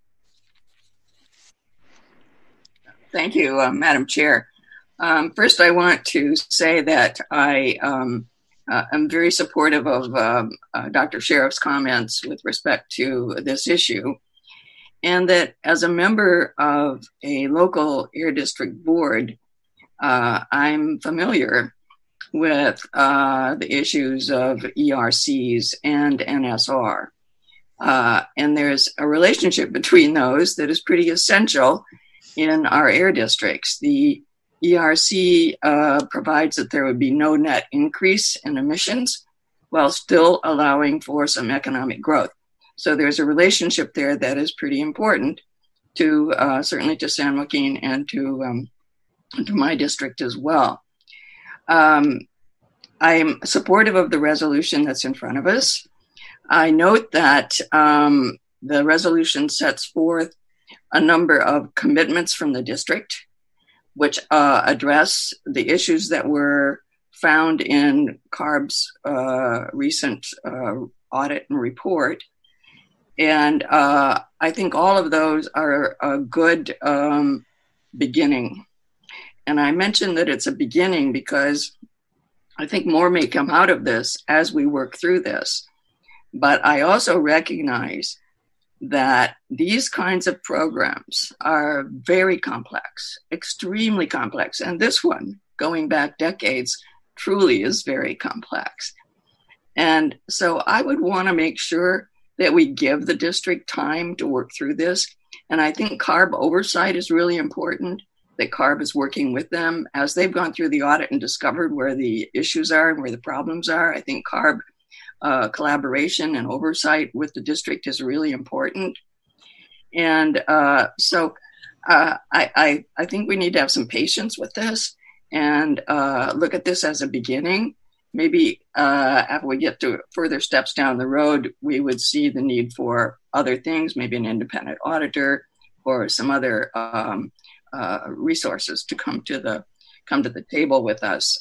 Thank you, Madam Chair. First, I want to say that I'm very supportive of Dr. Sheriff's comments with respect to this issue, and that as a member of a local Air District board, I'm familiar with the issues of ERCs and NSR. And there's a relationship between those that is pretty essential in our air districts. The ERC provides that there would be no net increase in emissions while still allowing for some economic growth. So there's a relationship there that is pretty important to certainly to San Joaquin and to my district as well. I'm supportive of the resolution that's in front of us. I note that the resolution sets forth a number of commitments from the district, which address the issues that were found in CARB's recent audit and report. And I think all of those are a good beginning. And I mentioned that it's a beginning because I think more may come out of this as we work through this. But I also recognize that these kinds of programs are very complex, extremely complex. And this one, going back decades, truly is very complex. And so I would want to make sure that we give the district time to work through this. And I think CARB oversight is really important, that CARB is working with them as they've gone through the audit and discovered where the issues are and where the problems are. I think CARB collaboration and oversight with the district is really important. And so I think we need to have some patience with this and look at this as a beginning. Maybe after we get to further steps down the road, we would see the need for other things, maybe an independent auditor or some other resources to come to the table with us.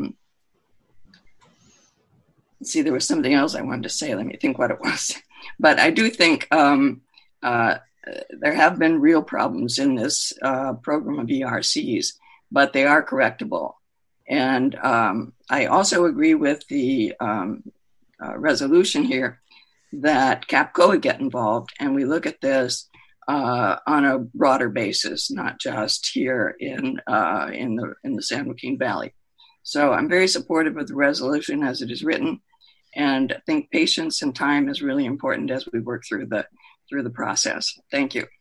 See, there was something else I wanted to say. Let me think what it was. But I do think there have been real problems in this program of ERCs, but they are correctable. And I also agree with the resolution here that CAPCO would get involved, and we look at this on a broader basis, not just here in the San Joaquin Valley. So I'm very supportive of the resolution as it is written, and I think patience and time is really important as we work through the process. Thank you.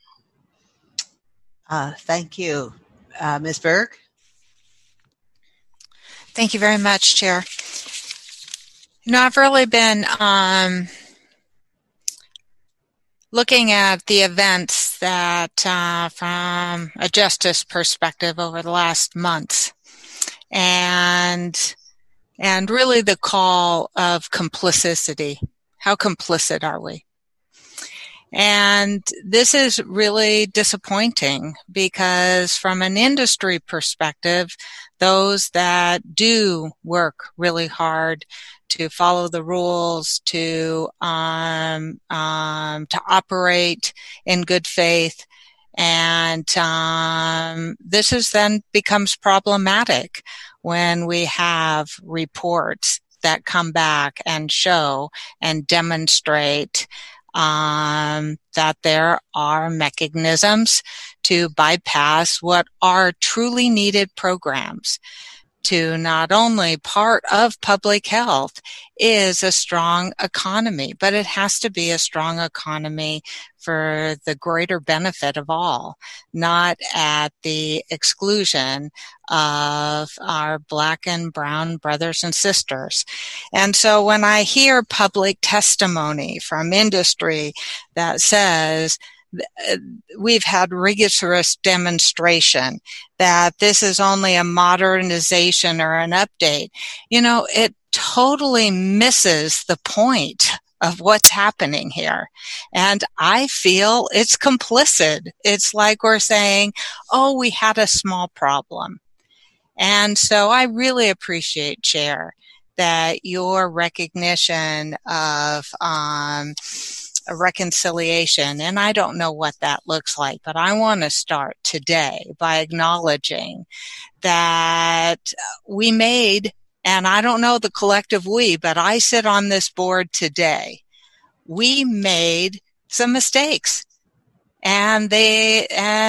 Thank you. Ms. Berg? Thank you very much, Chair. You know, I've really been looking at the events that from a justice perspective over the last months, and really the call of complicity. How complicit are we? And this is really disappointing because from an industry perspective, those that do work really hard to follow the rules, to operate in good faith, and this is then becomes problematic when we have reports that come back and show and demonstrate that there are mechanisms to bypass what are truly needed programs. To not only part of public health is a strong economy, but it has to be a strong economy for the greater benefit of all, not at the exclusion of our Black and brown brothers and sisters. And so when I hear public testimony from industry that says we've had rigorous demonstration that this is only a modernization or an update, you know, it totally misses the point of what's happening here. And I feel it's complicit. It's like we're saying, oh, we had a small problem. And so I really appreciate, Chair, that your recognition of a reconciliation, and I don't know what that looks like, but I want to start today by acknowledging that we made, and I don't know the collective we, but I sit on this board today. We made some mistakes, and I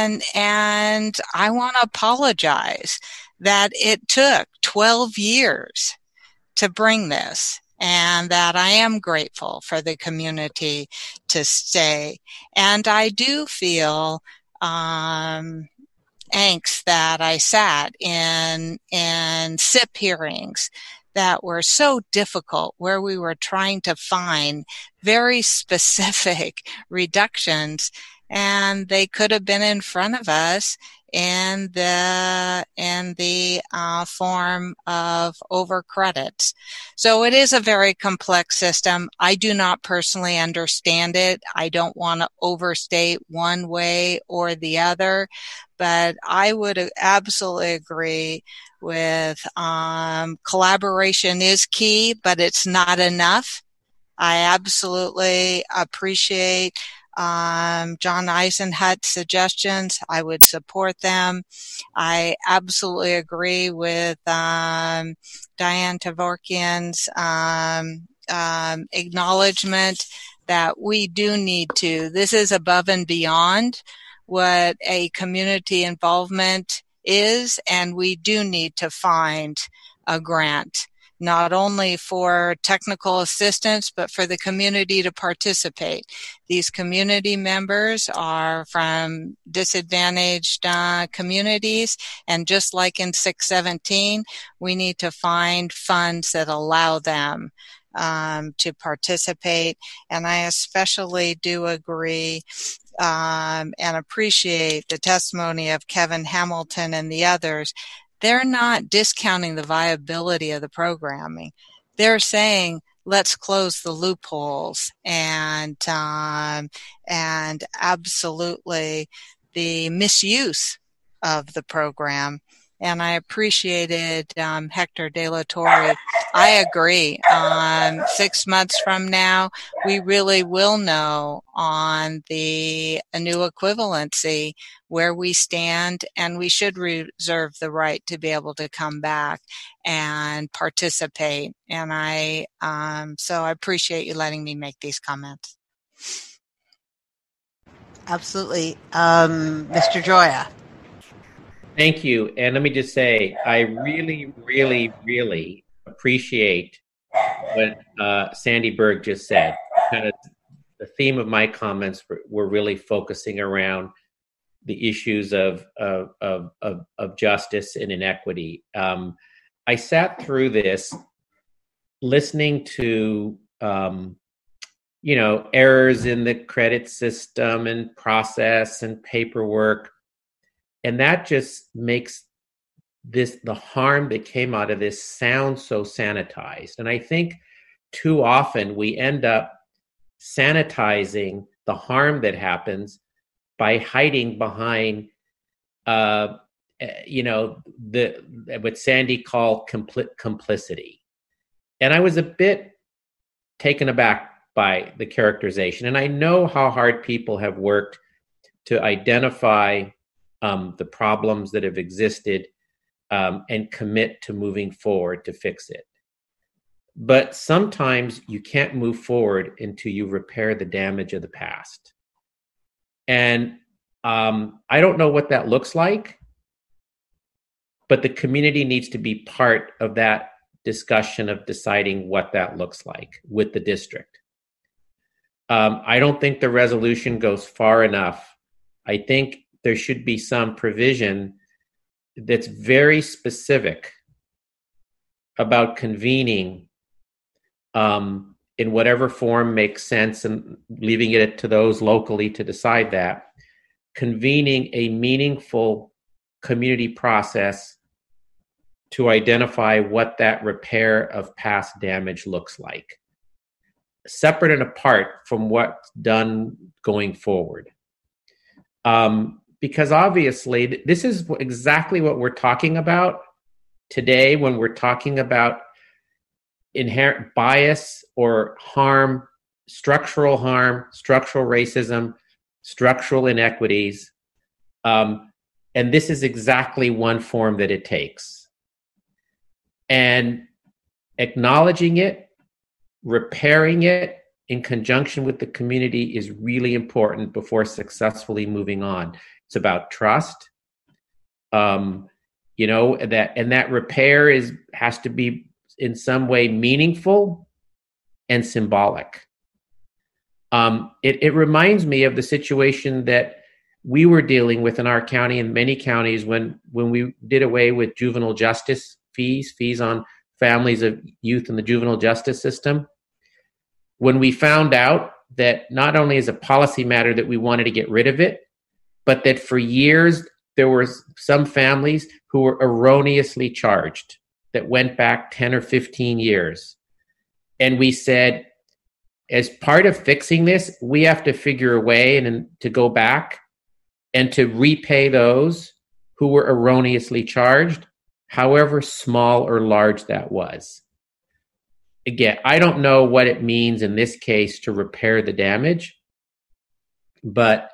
want to apologize that it took 12 years to bring this, and that I am grateful for the community to stay. And I do feel angst that I sat in SIP hearings that were so difficult, where we were trying to find very specific reductions, and they could have been in front of us in the form of overcredits. So it is a very complex system. I do not personally understand it. I don't want to overstate one way or the other, but I would absolutely agree with collaboration is key, but it's not enough. I absolutely appreciate John Eisenhut's suggestions. I would support them. I absolutely agree with Diane Tavorkian's acknowledgement that we do need to. This is above and beyond what a community involvement is, and we do need to find a grant, not only for technical assistance, but for the community to participate. These community members are from disadvantaged communities, and just like in 617, we need to find funds that allow them to participate. And I especially do agree and appreciate the testimony of Kevin Hamilton and the others. They're not discounting the viability of the programming. They're saying, let's close the loopholes and absolutely the misuse of the program. And I appreciated Hector De La Torre. I agree. 6 months from now, we really will know on the new equivalency where we stand, and we should reserve the right to be able to come back and participate. And so I appreciate you letting me make these comments. Absolutely. Mr. Joya. Thank you. And let me just say, I really, really, really appreciate what Sandy Berg just said. Kind of the theme of my comments were really focusing around the issues of justice and inequity. I sat through this listening to errors in the credit system and process and paperwork. And that just makes the harm that came out of this sound so sanitized. And I think too often we end up sanitizing the harm that happens by hiding behind, what Sandy called complicity. And I was a bit taken aback by the characterization. And I know how hard people have worked to identify the problems that have existed and commit to moving forward to fix it. But sometimes you can't move forward until you repair the damage of the past. And I don't know what that looks like, but the community needs to be part of that discussion of deciding what that looks like with the district. I don't think the resolution goes far enough. I think there should be some provision that's very specific about convening in whatever form makes sense, and leaving it to those locally to decide that, convening a meaningful community process to identify what that repair of past damage looks like, separate and apart from what's done going forward. Because obviously, this is exactly what we're talking about today when we're talking about inherent bias or harm, structural racism, structural inequities. And this is exactly one form that it takes. And acknowledging it, repairing it in conjunction with the community is really important before successfully moving on. It's about trust, that repair has to be in some way meaningful and symbolic. It reminds me of the situation that we were dealing with in our county and many counties when we did away with juvenile justice fees on families of youth in the juvenile justice system. When we found out that not only is a policy matter that we wanted to get rid of it, but that for years there were some families who were erroneously charged that went back 10 or 15 years. And we said, as part of fixing this, we have to figure a way to go back and to repay those who were erroneously charged, however small or large that was. Again, I don't know what it means in this case to repair the damage, but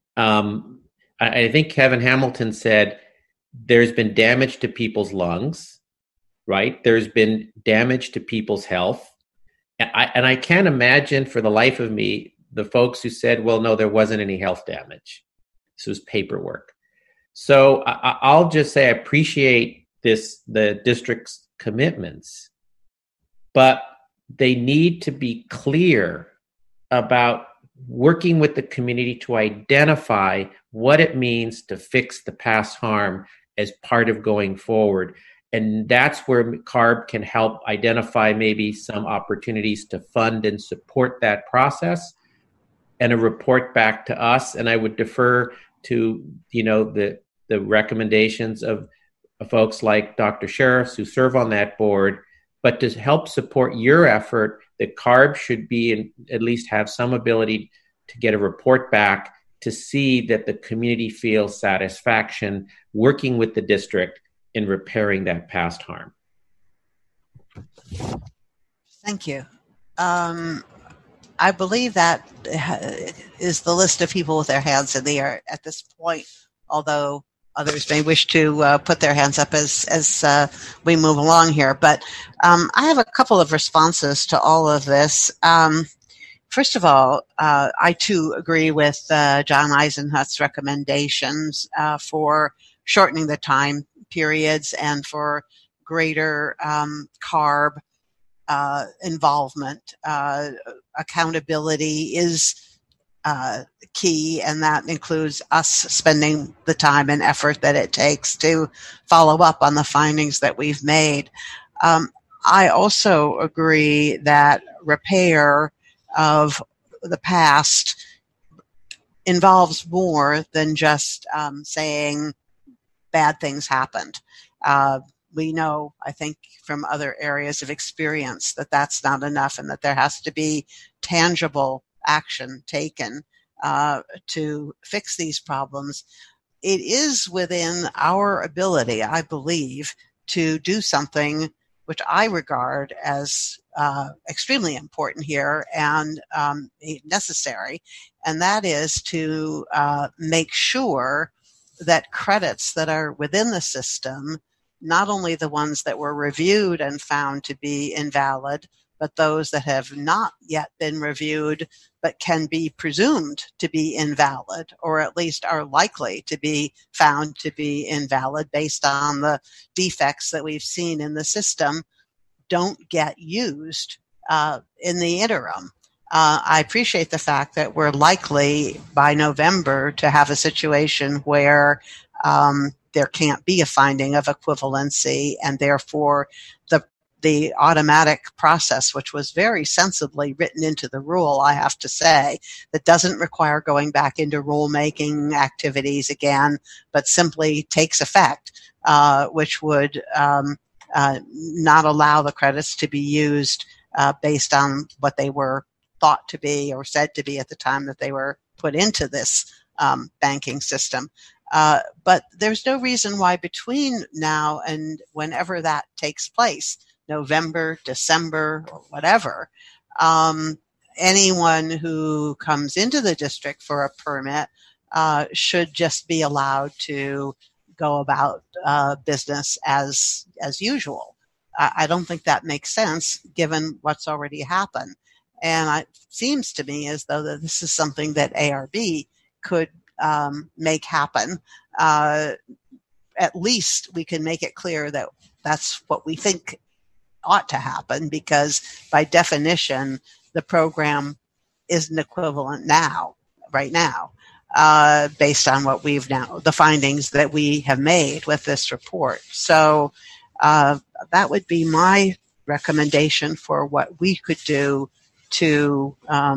I think Kevin Hamilton said there's been damage to people's lungs, right? There's been damage to people's health. And I can't imagine for the life of me the folks who said, well, no, there wasn't any health damage. This was paperwork. So I'll just say I appreciate the district's commitments, but they need to be clear about working with the community to identify what it means to fix the past harm as part of going forward. And that's where CARB can help identify maybe some opportunities to fund and support that process, and a report back to us. And I would defer to, the recommendations of folks like Dr. Sheriffs who serve on that board, but to help support your effort, that CARB should be at least have some ability to get a report back to see that the community feels satisfaction working with the district in repairing that past harm. Thank you. I believe that is the list of people with their hands in the air at this point, although others may wish to put their hands up as we move along here. But I have a couple of responses to all of this. First of all, I too agree with John Eisenhut's recommendations for shortening the time periods and for greater CARB involvement. Accountability is key, and that includes us spending the time and effort that it takes to follow up on the findings that we've made. I also agree that repair of the past involves more than just saying bad things happened. We know, I think, from other areas of experience that that's not enough, and that there has to be tangible action taken to fix these problems. It is within our ability, I believe, to do something which I regard as extremely important here and necessary, and that is to make sure that credits that are within the system, not only the ones that were reviewed and found to be invalid, but those that have not yet been reviewed but can be presumed to be invalid, or at least are likely to be found to be invalid based on the defects that we've seen in the system, don't get used in the interim. I appreciate the fact that we're likely by November to have a situation where there can't be a finding of equivalency, and therefore the automatic process, which was very sensibly written into the rule, I have to say, that doesn't require going back into rulemaking activities again, but simply takes effect, which would not allow the credits to be used based on what they were thought to be or said to be at the time that they were put into this banking system. But there's no reason why between now and whenever that takes place, November, December, or whatever, anyone who comes into the district for a permit should just be allowed to go about business as usual. I don't think that makes sense given what's already happened. And it seems to me as though that this is something that ARB could make happen. At least we can make it clear that that's what we think ought to happen, because by definition, the program isn't equivalent right now, based on what the findings that we have made with this report. So that would be my recommendation for what we could do to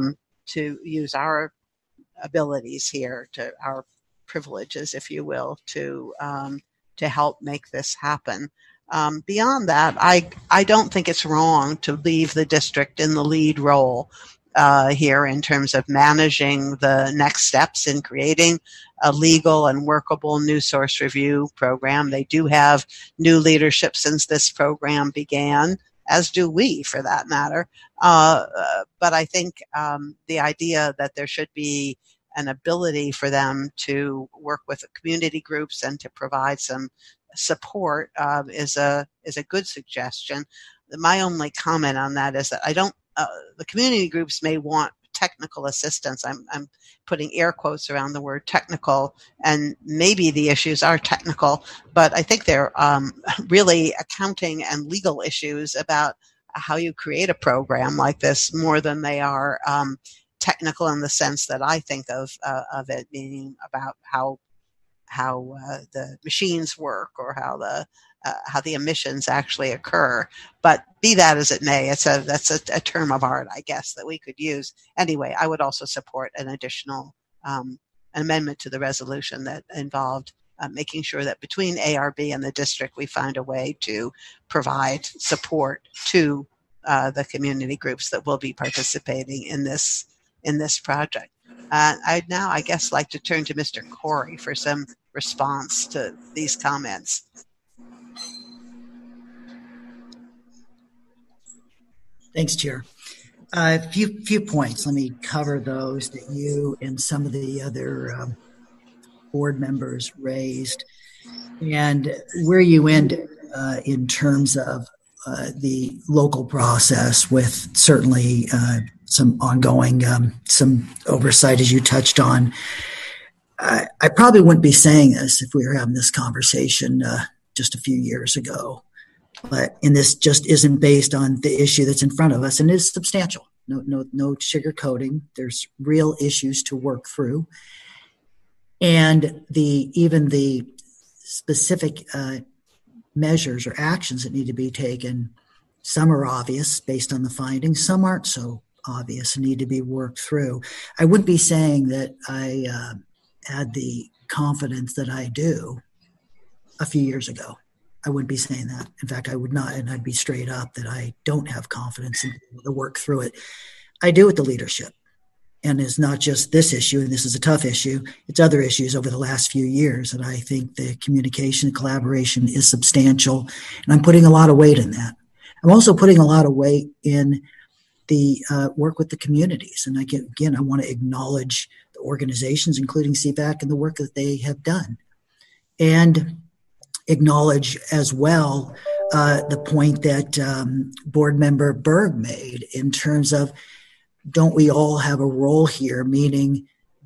use our abilities here, to our privileges, if you will, to help make this happen. Beyond that, I don't think it's wrong to leave the district in the lead role here in terms of managing the next steps in creating a legal and workable new source review program. They do have new leadership since this program began, as do we, for that matter. But I think the idea that there should be an ability for them to work with the community groups and to provide some support is a good suggestion. My only comment on that is that I don't the community groups may want technical assistance. I'm putting air quotes around the word technical, and maybe the issues are technical, but I think they're really accounting and legal issues about how you create a program like this more than they are technical in the sense that I think of it, meaning about how the machines work or how the emissions actually occur. But be that as it may, that's a term of art, I guess, that we could use. Anyway, I would also support an additional amendment to the resolution that involved making sure that between ARB and the district, we find a way to provide support to the community groups that will be participating in this project. I'd now, I guess, like to turn to Mr. Corey for some response to these comments. Thanks, Chair. A few points. Let me cover those that you and some of the other board members raised. And where you end in terms of the local process with certainly some ongoing, some oversight as you touched on. I probably wouldn't be saying this if we were having this conversation just a few years ago. And this just isn't based on the issue that's in front of us, and it is substantial. No sugarcoating. There's real issues to work through, and even the specific measures or actions that need to be taken. Some are obvious based on the findings. Some aren't so obvious and need to be worked through. I wouldn't be saying that I had the confidence that I do a few years ago. I wouldn't be saying that. In fact, I would not, and I'd be straight up that I don't have confidence in the work through it. I do with the leadership. And it's not just this issue, and this is a tough issue. It's other issues over the last few years. And I think the communication and collaboration is substantial. And I'm putting a lot of weight in that. I'm also putting a lot of weight in the work with the communities. And I want to acknowledge the organizations, including CVAC, and the work that they have done. And acknowledge as well the point that board member Berg made in terms of, don't we all have a role here, meaning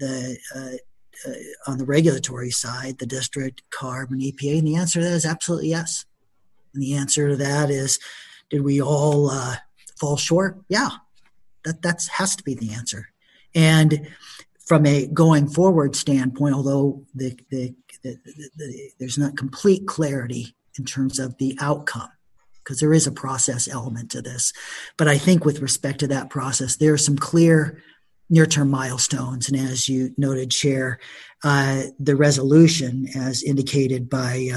on the regulatory side, the district, CARB, and EPA? And the answer to that is absolutely yes. And the answer to that is, did we all fall short? Yeah, that has to be the answer. And from a going forward standpoint, although there's not complete clarity in terms of the outcome, because there is a process element to this. But I think with respect to that process, there are some clear near-term milestones. And as you noted, Chair, the resolution, as indicated by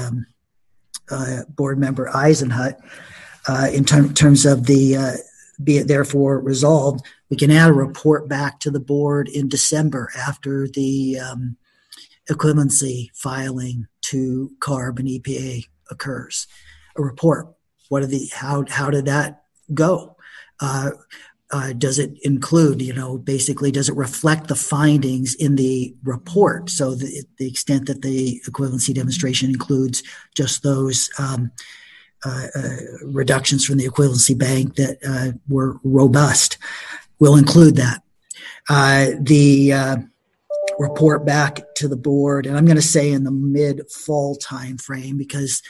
board member Eisenhut, in terms of the be it therefore resolved, we can add a report back to the board in December after the equivalency filing to CARB and EPA occurs. A report. How did that go? Does it include, basically, does it reflect the findings in the report? So the extent that the equivalency demonstration includes just those reductions from the equivalency bank that were robust, we'll include that. The report back to the board, and I'm going to say in the mid-fall time frame, because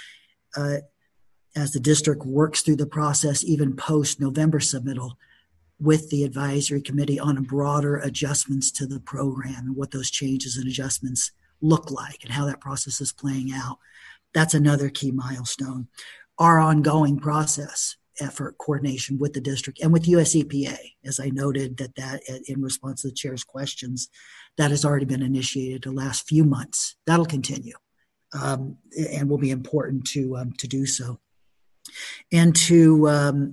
as the district works through the process, even post-November submittal, with the advisory committee on broader adjustments to the program and what those changes and adjustments look like and how that process is playing out. That's another key milestone. Our ongoing process effort coordination with the district and with US EPA, as I noted that in response to the chair's questions, that has already been initiated the last few months. That'll continue and will be important to do so. And to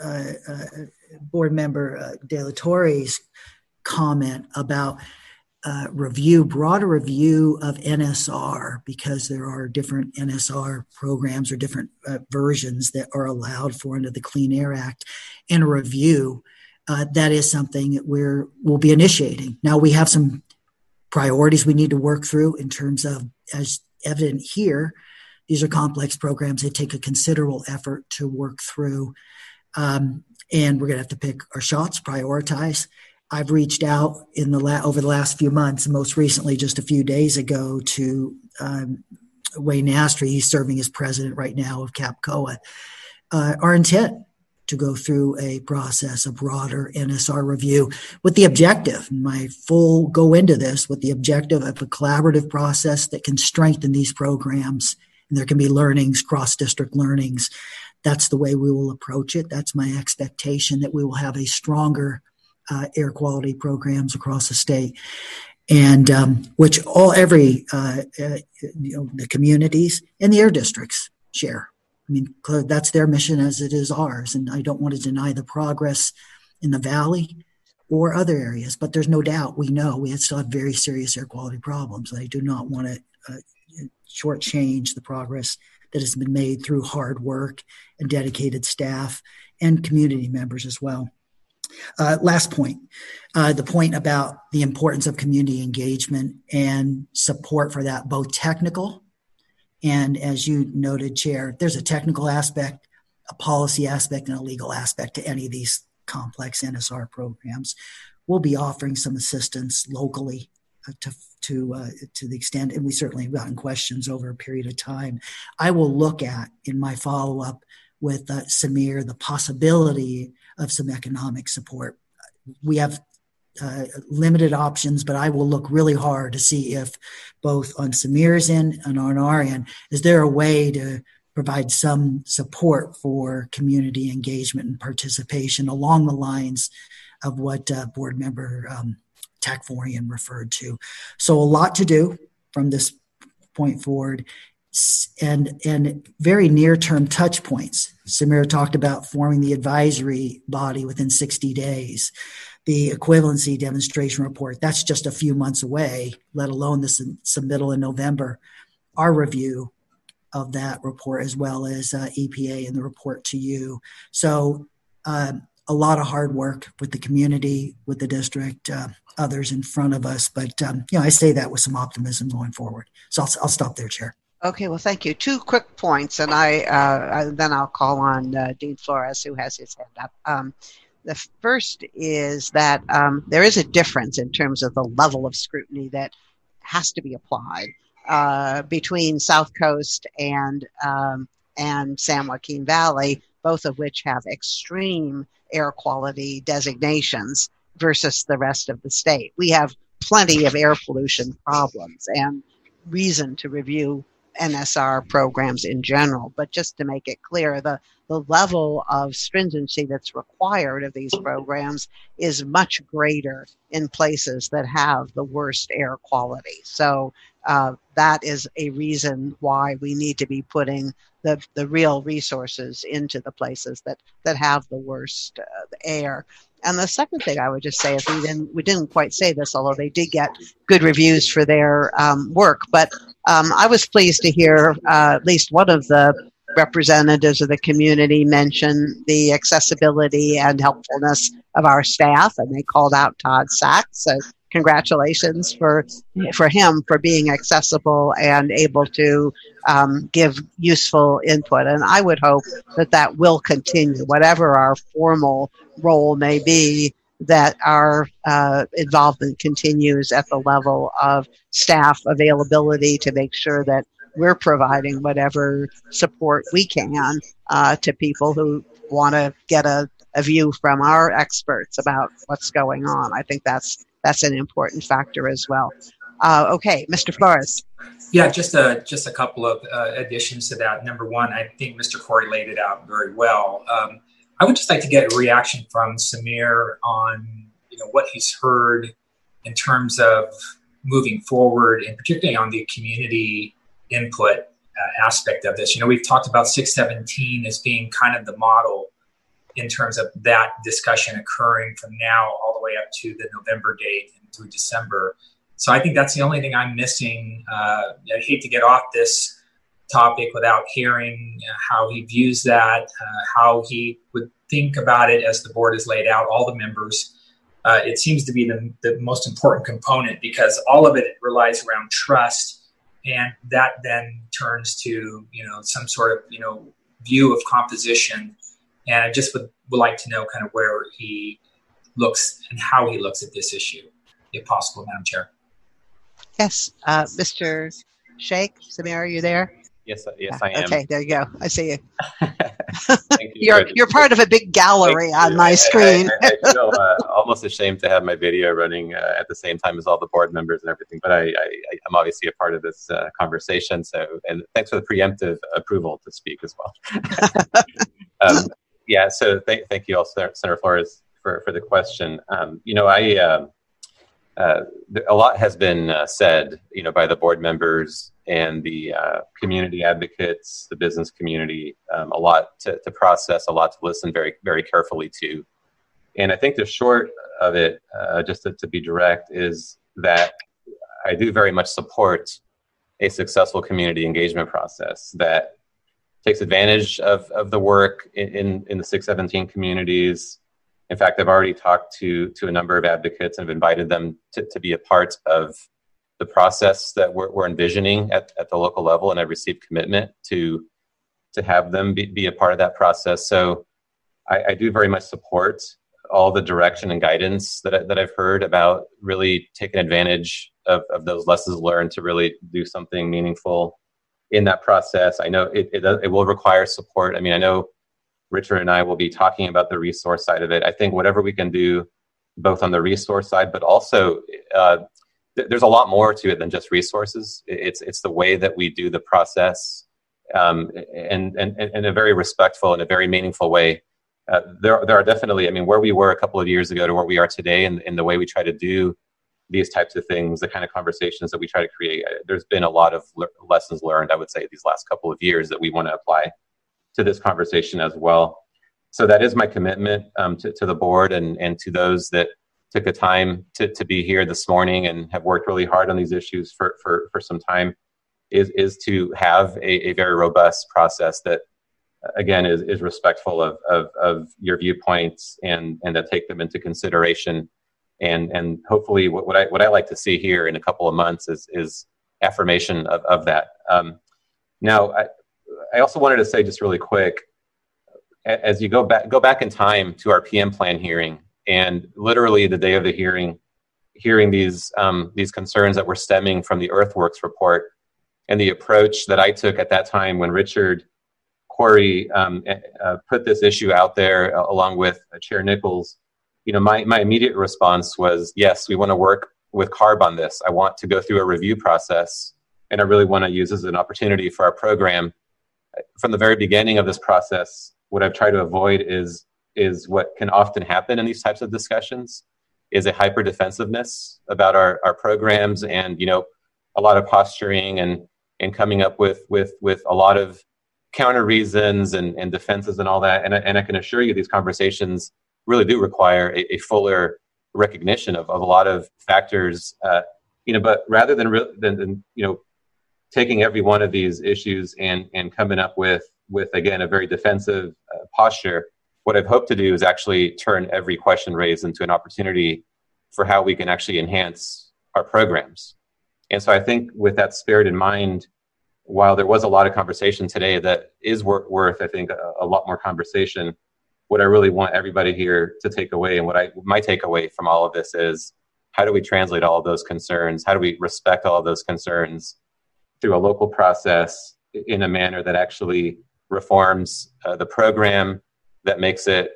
board member De La Torre's comment about broader review of NSR, because there are different NSR programs or different versions that are allowed for under the Clean Air Act, and a review, that is something that we'll be initiating. Now, we have some priorities we need to work through in terms of, as evident here, these are complex programs. They take a considerable effort to work through. and we're going to have to pick our shots, prioritize. I've reached out over the last few months, and most recently just a few days ago, to Wayne Nastry. He's serving as president right now of CAPCOA. Our intent to go through a process, a broader NSR review with the objective, go into this with the objective of a collaborative process that can strengthen these programs, and there can be learnings, cross-district learnings. That's the way we will approach it. That's my expectation, that we will have a stronger air quality programs across the state, and which the communities and the air districts share. I mean, that's their mission as it is ours, and I don't want to deny the progress in the Valley or other areas, but there's no doubt we still have very serious air quality problems. I do not want to shortchange the progress that has been made through hard work and dedicated staff and community members as well. Last point, the point about the importance of community engagement and support for that, both technical and, as you noted, Chair, there's a technical aspect, a policy aspect, and a legal aspect to any of these complex NSR programs. We'll be offering some assistance locally to the extent, and we certainly have gotten questions over a period of time. I will look at, in my follow-up with Samir, the possibility of some economic support. We have limited options, but I will look really hard to see if both on Samir's end and on our end, is there a way to provide some support for community engagement and participation along the lines of what Board Member Takvorian referred to. So a lot to do from this point forward, and very near-term touch points. Samir talked about forming the advisory body within 60 days. The equivalency demonstration report, that's just a few months away, let alone this submittal in November. Our review of that report, as well as EPA and the report to you. So a lot of hard work with the community, with the district, others in front of us. But I say that with some optimism going forward. So I'll stop there, Chair. Okay, well, thank you. 2 quick points, and then I'll call on Dean Flores, who has his hand up. The first is that there is a difference in terms of the level of scrutiny that has to be applied between South Coast and San Joaquin Valley, both of which have extreme air quality designations versus the rest of the state. We have plenty of air pollution problems and reason to review NSR programs in general, but just to make it clear, the level of stringency that's required of these programs is much greater in places that have the worst air quality. So that is a reason why we need to be putting the real resources into the places that have the worst air. And the second thing I would just say is we didn't quite say this, although they did get good reviews for their work. But I was pleased to hear at least one of the representatives of the community mention the accessibility and helpfulness of our staff, and they called out Todd Sachs. So congratulations for him for being accessible and able to give useful input. And I would hope that will continue, whatever our formal role may be, that our involvement continues at the level of staff availability to make sure that we're providing whatever support we can to people who want to get a view from our experts about what's going on. I think that's an important factor as well. Okay, Mr. Flores. Yeah, just a couple of additions to that. Number one, I think Mr. Corey laid it out very well. I would just like to get a reaction from Samir on what he's heard in terms of moving forward, and particularly on the community input aspect of this. We've talked about 617 as being kind of the model in terms of that discussion occurring from now all the way up to the November date and through December. So I think that's the only thing I'm missing. I hate to get off this topic without hearing how he views that, how he would think about it as the board has laid out, all the members. It seems to be the most important component, because all of it relies around trust, and that then turns to some sort of view of composition And I just would like to know kind of where he looks and how he looks at this issue, if possible, Madam Chair. Yes, Mr. Sheikh, Samir, are you there? Yes, I am. Okay, there you go. I see you. Thank you. You're part of a big gallery on my screen. I feel almost ashamed to have my video running at the same time as all the board members and everything, but I'm obviously a part of this conversation. So, and thanks for the preemptive approval to speak as well. So thank you also, Senator Flores, for the question. A lot has been said, by the board members and the community advocates, the business community, a lot to process, a lot to listen very, very carefully to. And I think the short of it, just to be direct, is that I do very much support a successful community engagement process that takes advantage of the work in the 617 communities. In fact, I've already talked to a number of advocates and have invited them to be a part of the process that we're envisioning at the local level, and I've received commitment to have them be a part of that process. So I do very much support all the direction and guidance that I've heard about really taking advantage of those lessons learned to really do something meaningful in that process. I know it will require support. I mean, I know Richard and I will be talking about the resource side of it. I think whatever we can do, both on the resource side, but also there's a lot more to it than just resources. It's the way that we do the process, and in a very respectful and a very meaningful way. There are definitely, I mean, where we were a couple of years ago to where we are today, and the way we try to do these types of things, the kind of conversations that we try to create, there's been a lot of lessons learned, I would say, these last couple of years that we want to apply to this conversation as well. So that is my commitment to the board and to those that took the time to be here this morning and have worked really hard on these issues for some time, is to have a very robust process that, again, is respectful of your viewpoints and that take them into consideration. And hopefully what I like to see here in a couple of months is affirmation of that. Now, I also wanted to say just really quick, as you go back in time to our PM plan hearing, and literally the day of the hearing, hearing these concerns that were stemming from the Earthworks report, and the approach that I took at that time when Richard Corey put this issue out there along with Chair Nichols, my immediate response was, yes, we want to work with CARB on this. I want to go through a review process, and I really want to use this as an opportunity for our program. From the very beginning of this process, what I've tried to avoid is what can often happen in these types of discussions, is a hyper defensiveness about our programs, and a lot of posturing and coming up with a lot of counter reasons and defenses and all that. And I can assure you, these conversations really do require a fuller recognition of a lot of factors. But rather than taking every one of these issues and coming up with again a very defensive posture, what I've hoped to do is actually turn every question raised into an opportunity for how we can actually enhance our programs. And so I think with that spirit in mind, while there was a lot of conversation today that is worth, I think, a lot more conversation, what I really want everybody here to take away, and my takeaway from all of this is, how do we translate all of those concerns? How do we respect all of those concerns through a local process in a manner that actually reforms the program, that makes it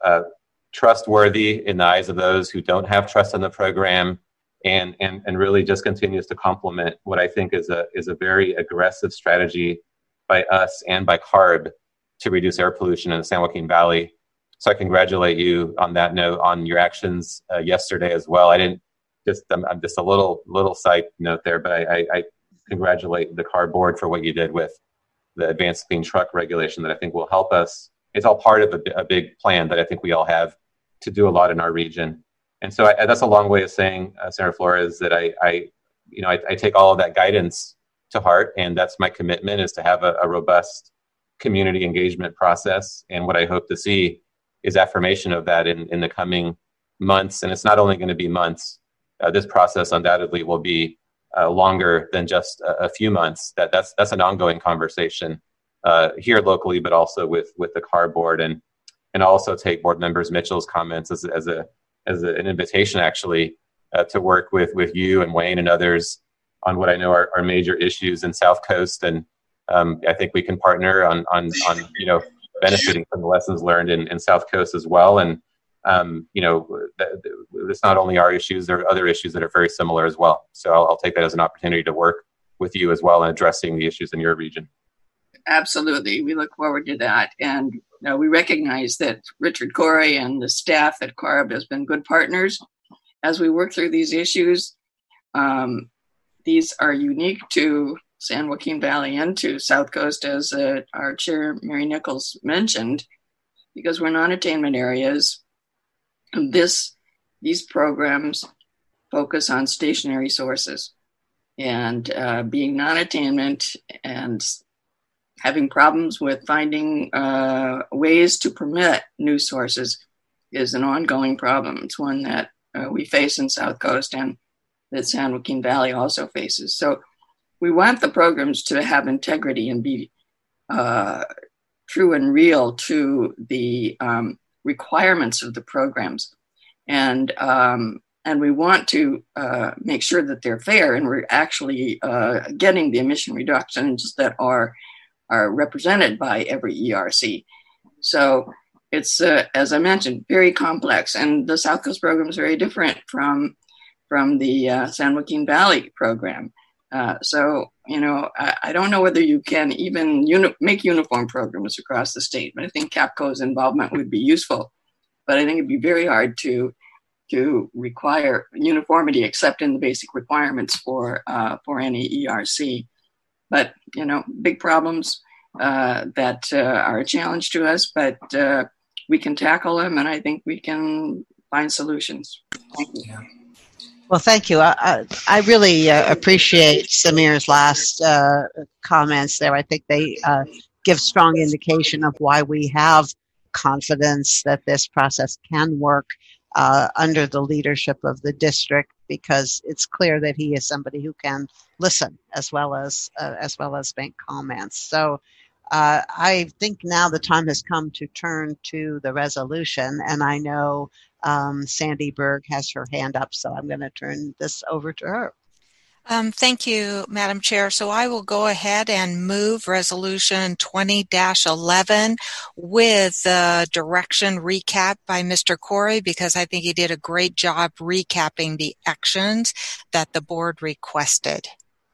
trustworthy in the eyes of those who don't have trust in the program, and really just continues to complement what I think is a very aggressive strategy by us and by CARB to reduce air pollution in the San Joaquin Valley. So I congratulate you on that note, on your actions yesterday as well. I'm just a little side note there, but I congratulate the CARB board for what you did with the advanced clean truck regulation that I think will help us. It's all part of a big plan that I think we all have to do a lot in our region. And so that's a long way of saying, Senator Flores, that I take all of that guidance to heart, and that's my commitment, is to have a robust community engagement process. And what I hope to see is affirmation of that in the coming months. And it's not only going to be months. This process undoubtedly will be longer than just a few months. That's an ongoing conversation here locally, but also with the CARB board. And also take Board Members Mitchell's comments as an invitation, actually, to work with you and Wayne and others on what I know are major issues in South Coast. And I think we can partner on benefiting from the lessons learned in South Coast as well. And it's not only our issues, there are other issues that are very similar as well. So I'll take that as an opportunity to work with you as well in addressing the issues in your region. Absolutely. We look forward to that. And we recognize that Richard Corey and the staff at CARB has been good partners as we work through these issues. These are unique to San Joaquin Valley and to South Coast, as our chair, Mary Nichols, mentioned, because we're non-attainment areas. These programs focus on stationary sources, and being non-attainment and having problems with finding ways to permit new sources is an ongoing problem. It's one that we face in South Coast and that San Joaquin Valley also faces. So we want the programs to have integrity and be true and real to the requirements of the programs. And we want to make sure that they're fair and we're actually getting the emission reductions that are represented by every ERC. So it's, as I mentioned, very complex. And the South Coast program is very different from the San Joaquin Valley program. So, I don't know whether you can even make uniform programs across the state, but I think CAPCO's involvement would be useful. But I think it'd be very hard to require uniformity except in the basic requirements for any ERC. But, big problems that are a challenge to us, but we can tackle them, and I think we can find solutions. Thank you. Yeah. Well, thank you. I really appreciate Samir's last comments there. I think they give strong indication of why we have confidence that this process can work under the leadership of the district, because it's clear that he is somebody who can listen as well as make comments. So I think now the time has come to turn to the resolution, and I know Sandy Berg has her hand up, so I'm going to turn this over to her. Thank you, Madam Chair. So I will go ahead and move Resolution 20-11 with the direction recap by Mr. Corey, because I think he did a great job recapping the actions that the board requested.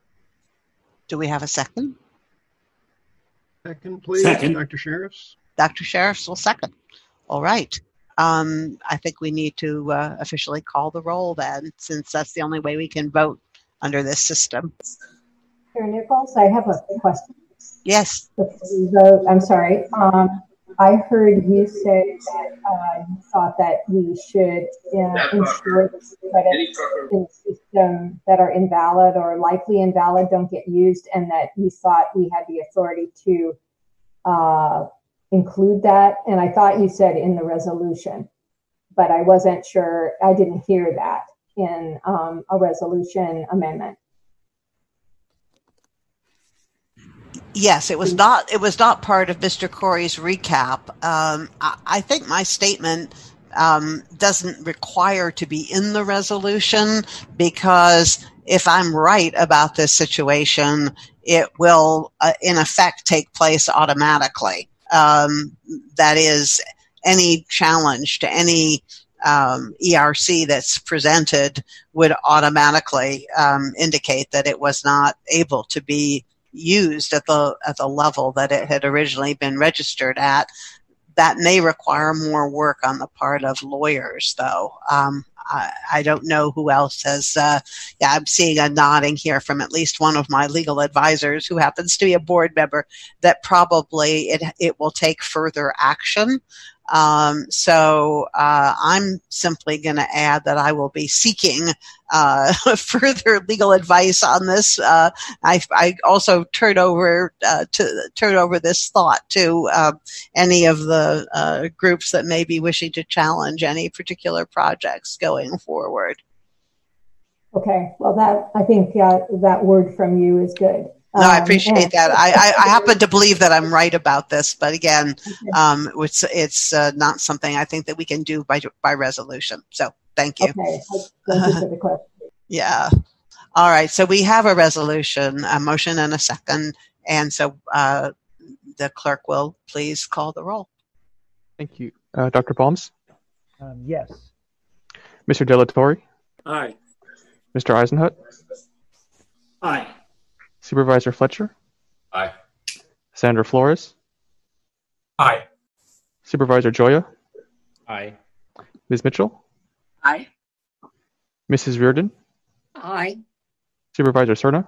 Do we have a second? Second, please. Second. Dr. Sheriffs. Dr. Sheriffs will second. All right. I think we need to officially call the roll then, since that's the only way we can vote under this system. Chair Nichols, I have a question. Yes. Before we vote, I'm sorry. I heard you say that you thought that we should ensure that credits in the system that are invalid or likely invalid don't get used, and that you thought we had the authority to include that. And I thought you said in the resolution, but I wasn't sure. I didn't hear that in a resolution amendment. Yes, it was not part of Mr. Corey's recap. I think my statement doesn't require to be in the resolution, because if I'm right about this situation, it will in effect take place automatically. That is, any challenge to any ERC that's presented would automatically indicate that it was not able to be used at the level that it had originally been registered at. That may require more work on the part of lawyers, though. I don't know who else has. I'm seeing a nodding here from at least one of my legal advisors, who happens to be a board member, that probably it will take further action. So I'm simply going to add that I will be seeking further legal advice on this. I also turn over this thought to any of the groups that may be wishing to challenge any particular projects going forward. Okay, well, I think that word from you is good. No, I appreciate that. I happen to believe that I'm right about this, but again, it's not something I think that we can do by resolution. So thank you. Okay, thank you for the question. Yeah. All right. So we have a resolution, a motion and a second. And so the clerk will please call the roll. Thank you. Dr. Palms? Yes. Mr. Delatorre? Aye. Mr. Eisenhut? Aye. Supervisor Fletcher? Aye. Senator Flores? Aye. Supervisor Joya? Aye. Ms. Mitchell? Aye. Mrs. Reardon? Aye. Supervisor Cerna?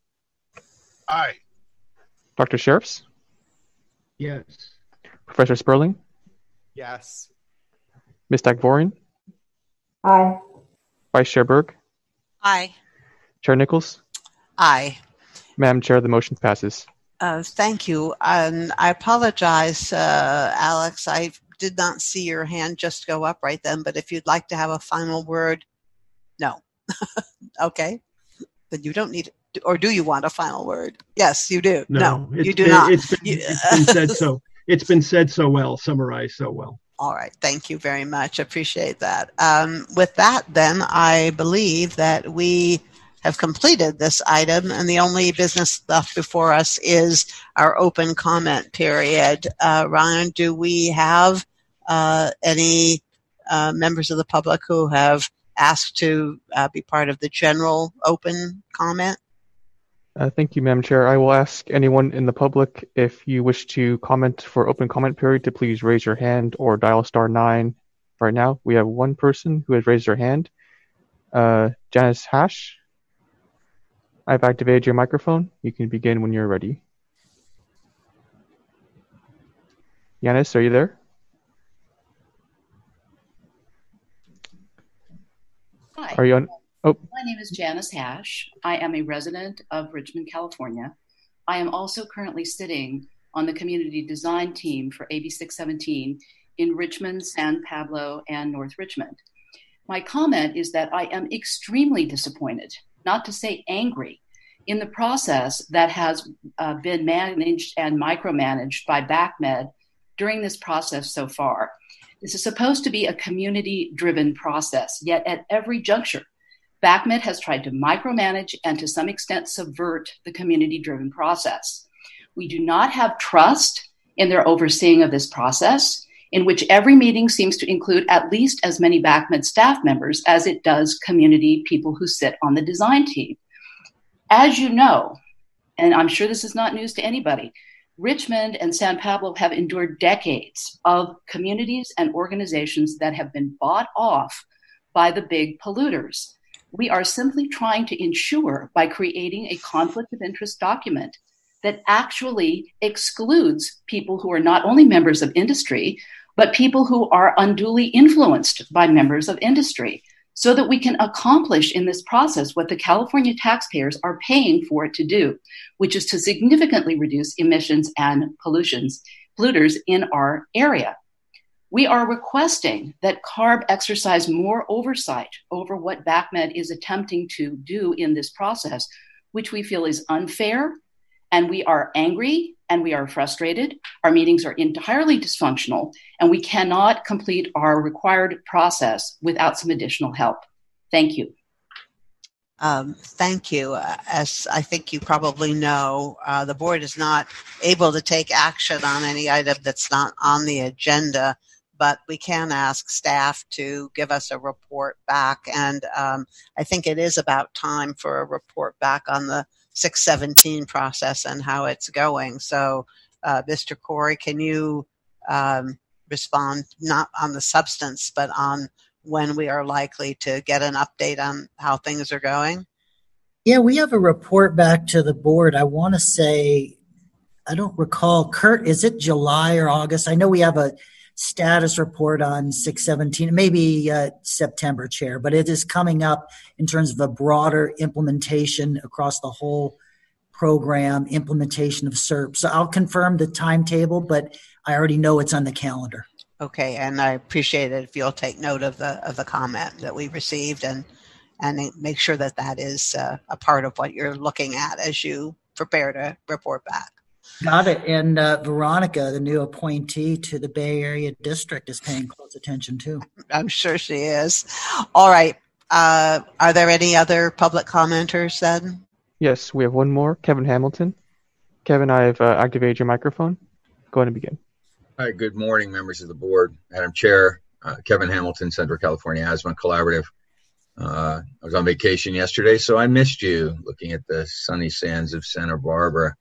Aye. Dr. Sheriffs? Yes. Professor Sperling? Yes. Ms. Takvorian? Aye. Vice Chair Berg? Aye. Chair Nichols? Aye. Madam Chair, the motion passes. Thank you. And I apologize, Alex. I did not see your hand just go up right then, but if you'd like to have a final word, no. Okay. Then you don't need it. Or do you want a final word? Yes, you do. No, you do not. It's been said so. It's been said so well, summarized so well. All right. Thank you very much. Appreciate that. With that, then, I believe that we have completed this item, and the only business left before us is our open comment period. Ryan, do we have any members of the public who have asked to be part of the general open comment? Thank you, Madam Chair. I will ask anyone in the public if you wish to comment for open comment period to please raise your hand or dial *9 right now. We have one person who has raised their hand. Janice Hash, I've activated your microphone. You can begin when you're ready. Janice, are you there? Hi. Are you on? Oh. My name is Janice Hash. I am a resident of Richmond, California. I am also currently sitting on the community design team for AB 617 in Richmond, San Pablo, and North Richmond. My comment is that I am extremely disappointed, not to say angry, in the process that has been managed and micromanaged by BACMed during this process so far. This is supposed to be a community-driven process, yet at every juncture, BACMed has tried to micromanage and to some extent subvert the community-driven process. We do not have trust in their overseeing of this process, in which every meeting seems to include at least as many BACMed staff members as it does community people who sit on the design team. As you know, and I'm sure this is not news to anybody, Richmond and San Pablo have endured decades of communities and organizations that have been bought off by the big polluters. We are simply trying to ensure by creating a conflict of interest document that actually excludes people who are not only members of industry, but people who are unduly influenced by members of industry, so that we can accomplish in this process what the California taxpayers are paying for it to do, which is to significantly reduce emissions and polluters in our area. We are requesting that CARB exercise more oversight over what BACMed is attempting to do in this process, which we feel is unfair, and we are angry and we are frustrated. Our meetings are entirely dysfunctional, and we cannot complete our required process without some additional help. Thank you. Thank you. As I think you probably know, the board is not able to take action on any item that's not on the agenda, but we can ask staff to give us a report back. And I think it is about time for a report back on the 617 process and how it's going. So, Mr. Corey, can you respond not on the substance, but on when we are likely to get an update on how things are going? Yeah, we have a report back to the board. I want to say, I don't recall, Kurt, is it July or August? I know we have a status report on 617, maybe September, Chair, but it is coming up in terms of a broader implementation across the whole program, implementation of SERP. So I'll confirm the timetable, but I already know it's on the calendar. Okay, and I appreciate it if you'll take note of the comment that we received and make sure that that is a part of what you're looking at as you prepare to report back. Got it. And Veronica, the new appointee to the Bay Area District, is paying close attention too. I'm sure she is. All right. Are there any other public commenters then? Yes, we have one more. Kevin Hamilton. Kevin, I've activated your microphone. Go ahead and begin. Hi, good morning, members of the board. Madam Chair, Kevin Hamilton, Central California Asthma Collaborative. I was on vacation yesterday, so I missed you looking at the sunny sands of Santa Barbara.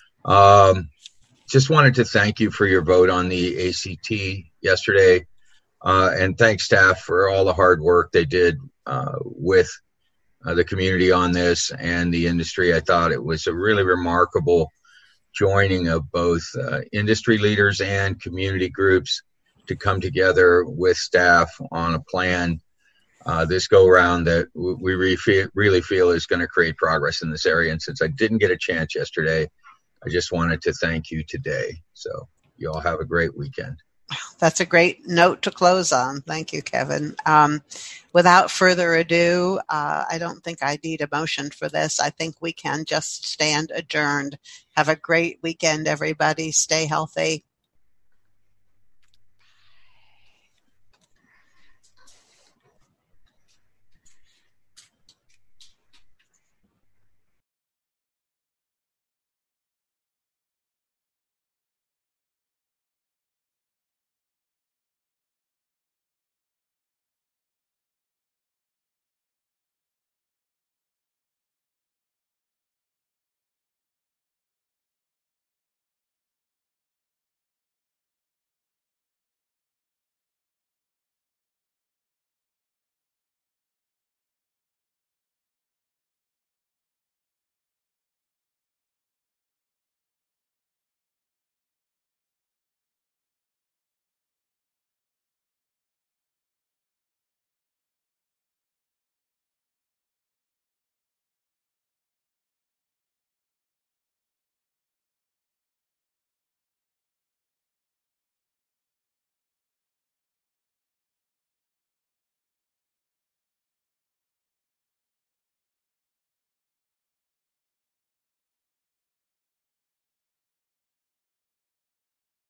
Just wanted to thank you for your vote on the ACT yesterday, and thank staff for all the hard work they did with the community on this and the industry. I thought it was a really remarkable joining of both industry leaders and community groups to come together with staff on a plan this go around that we really feel is going to create progress in this area. And since I didn't get a chance yesterday, I just wanted to thank you today. So you all have a great weekend. That's a great note to close on. Thank you, Kevin. Without further ado, I don't think I need a motion for this. I think we can just stand adjourned. Have a great weekend, everybody. Stay healthy.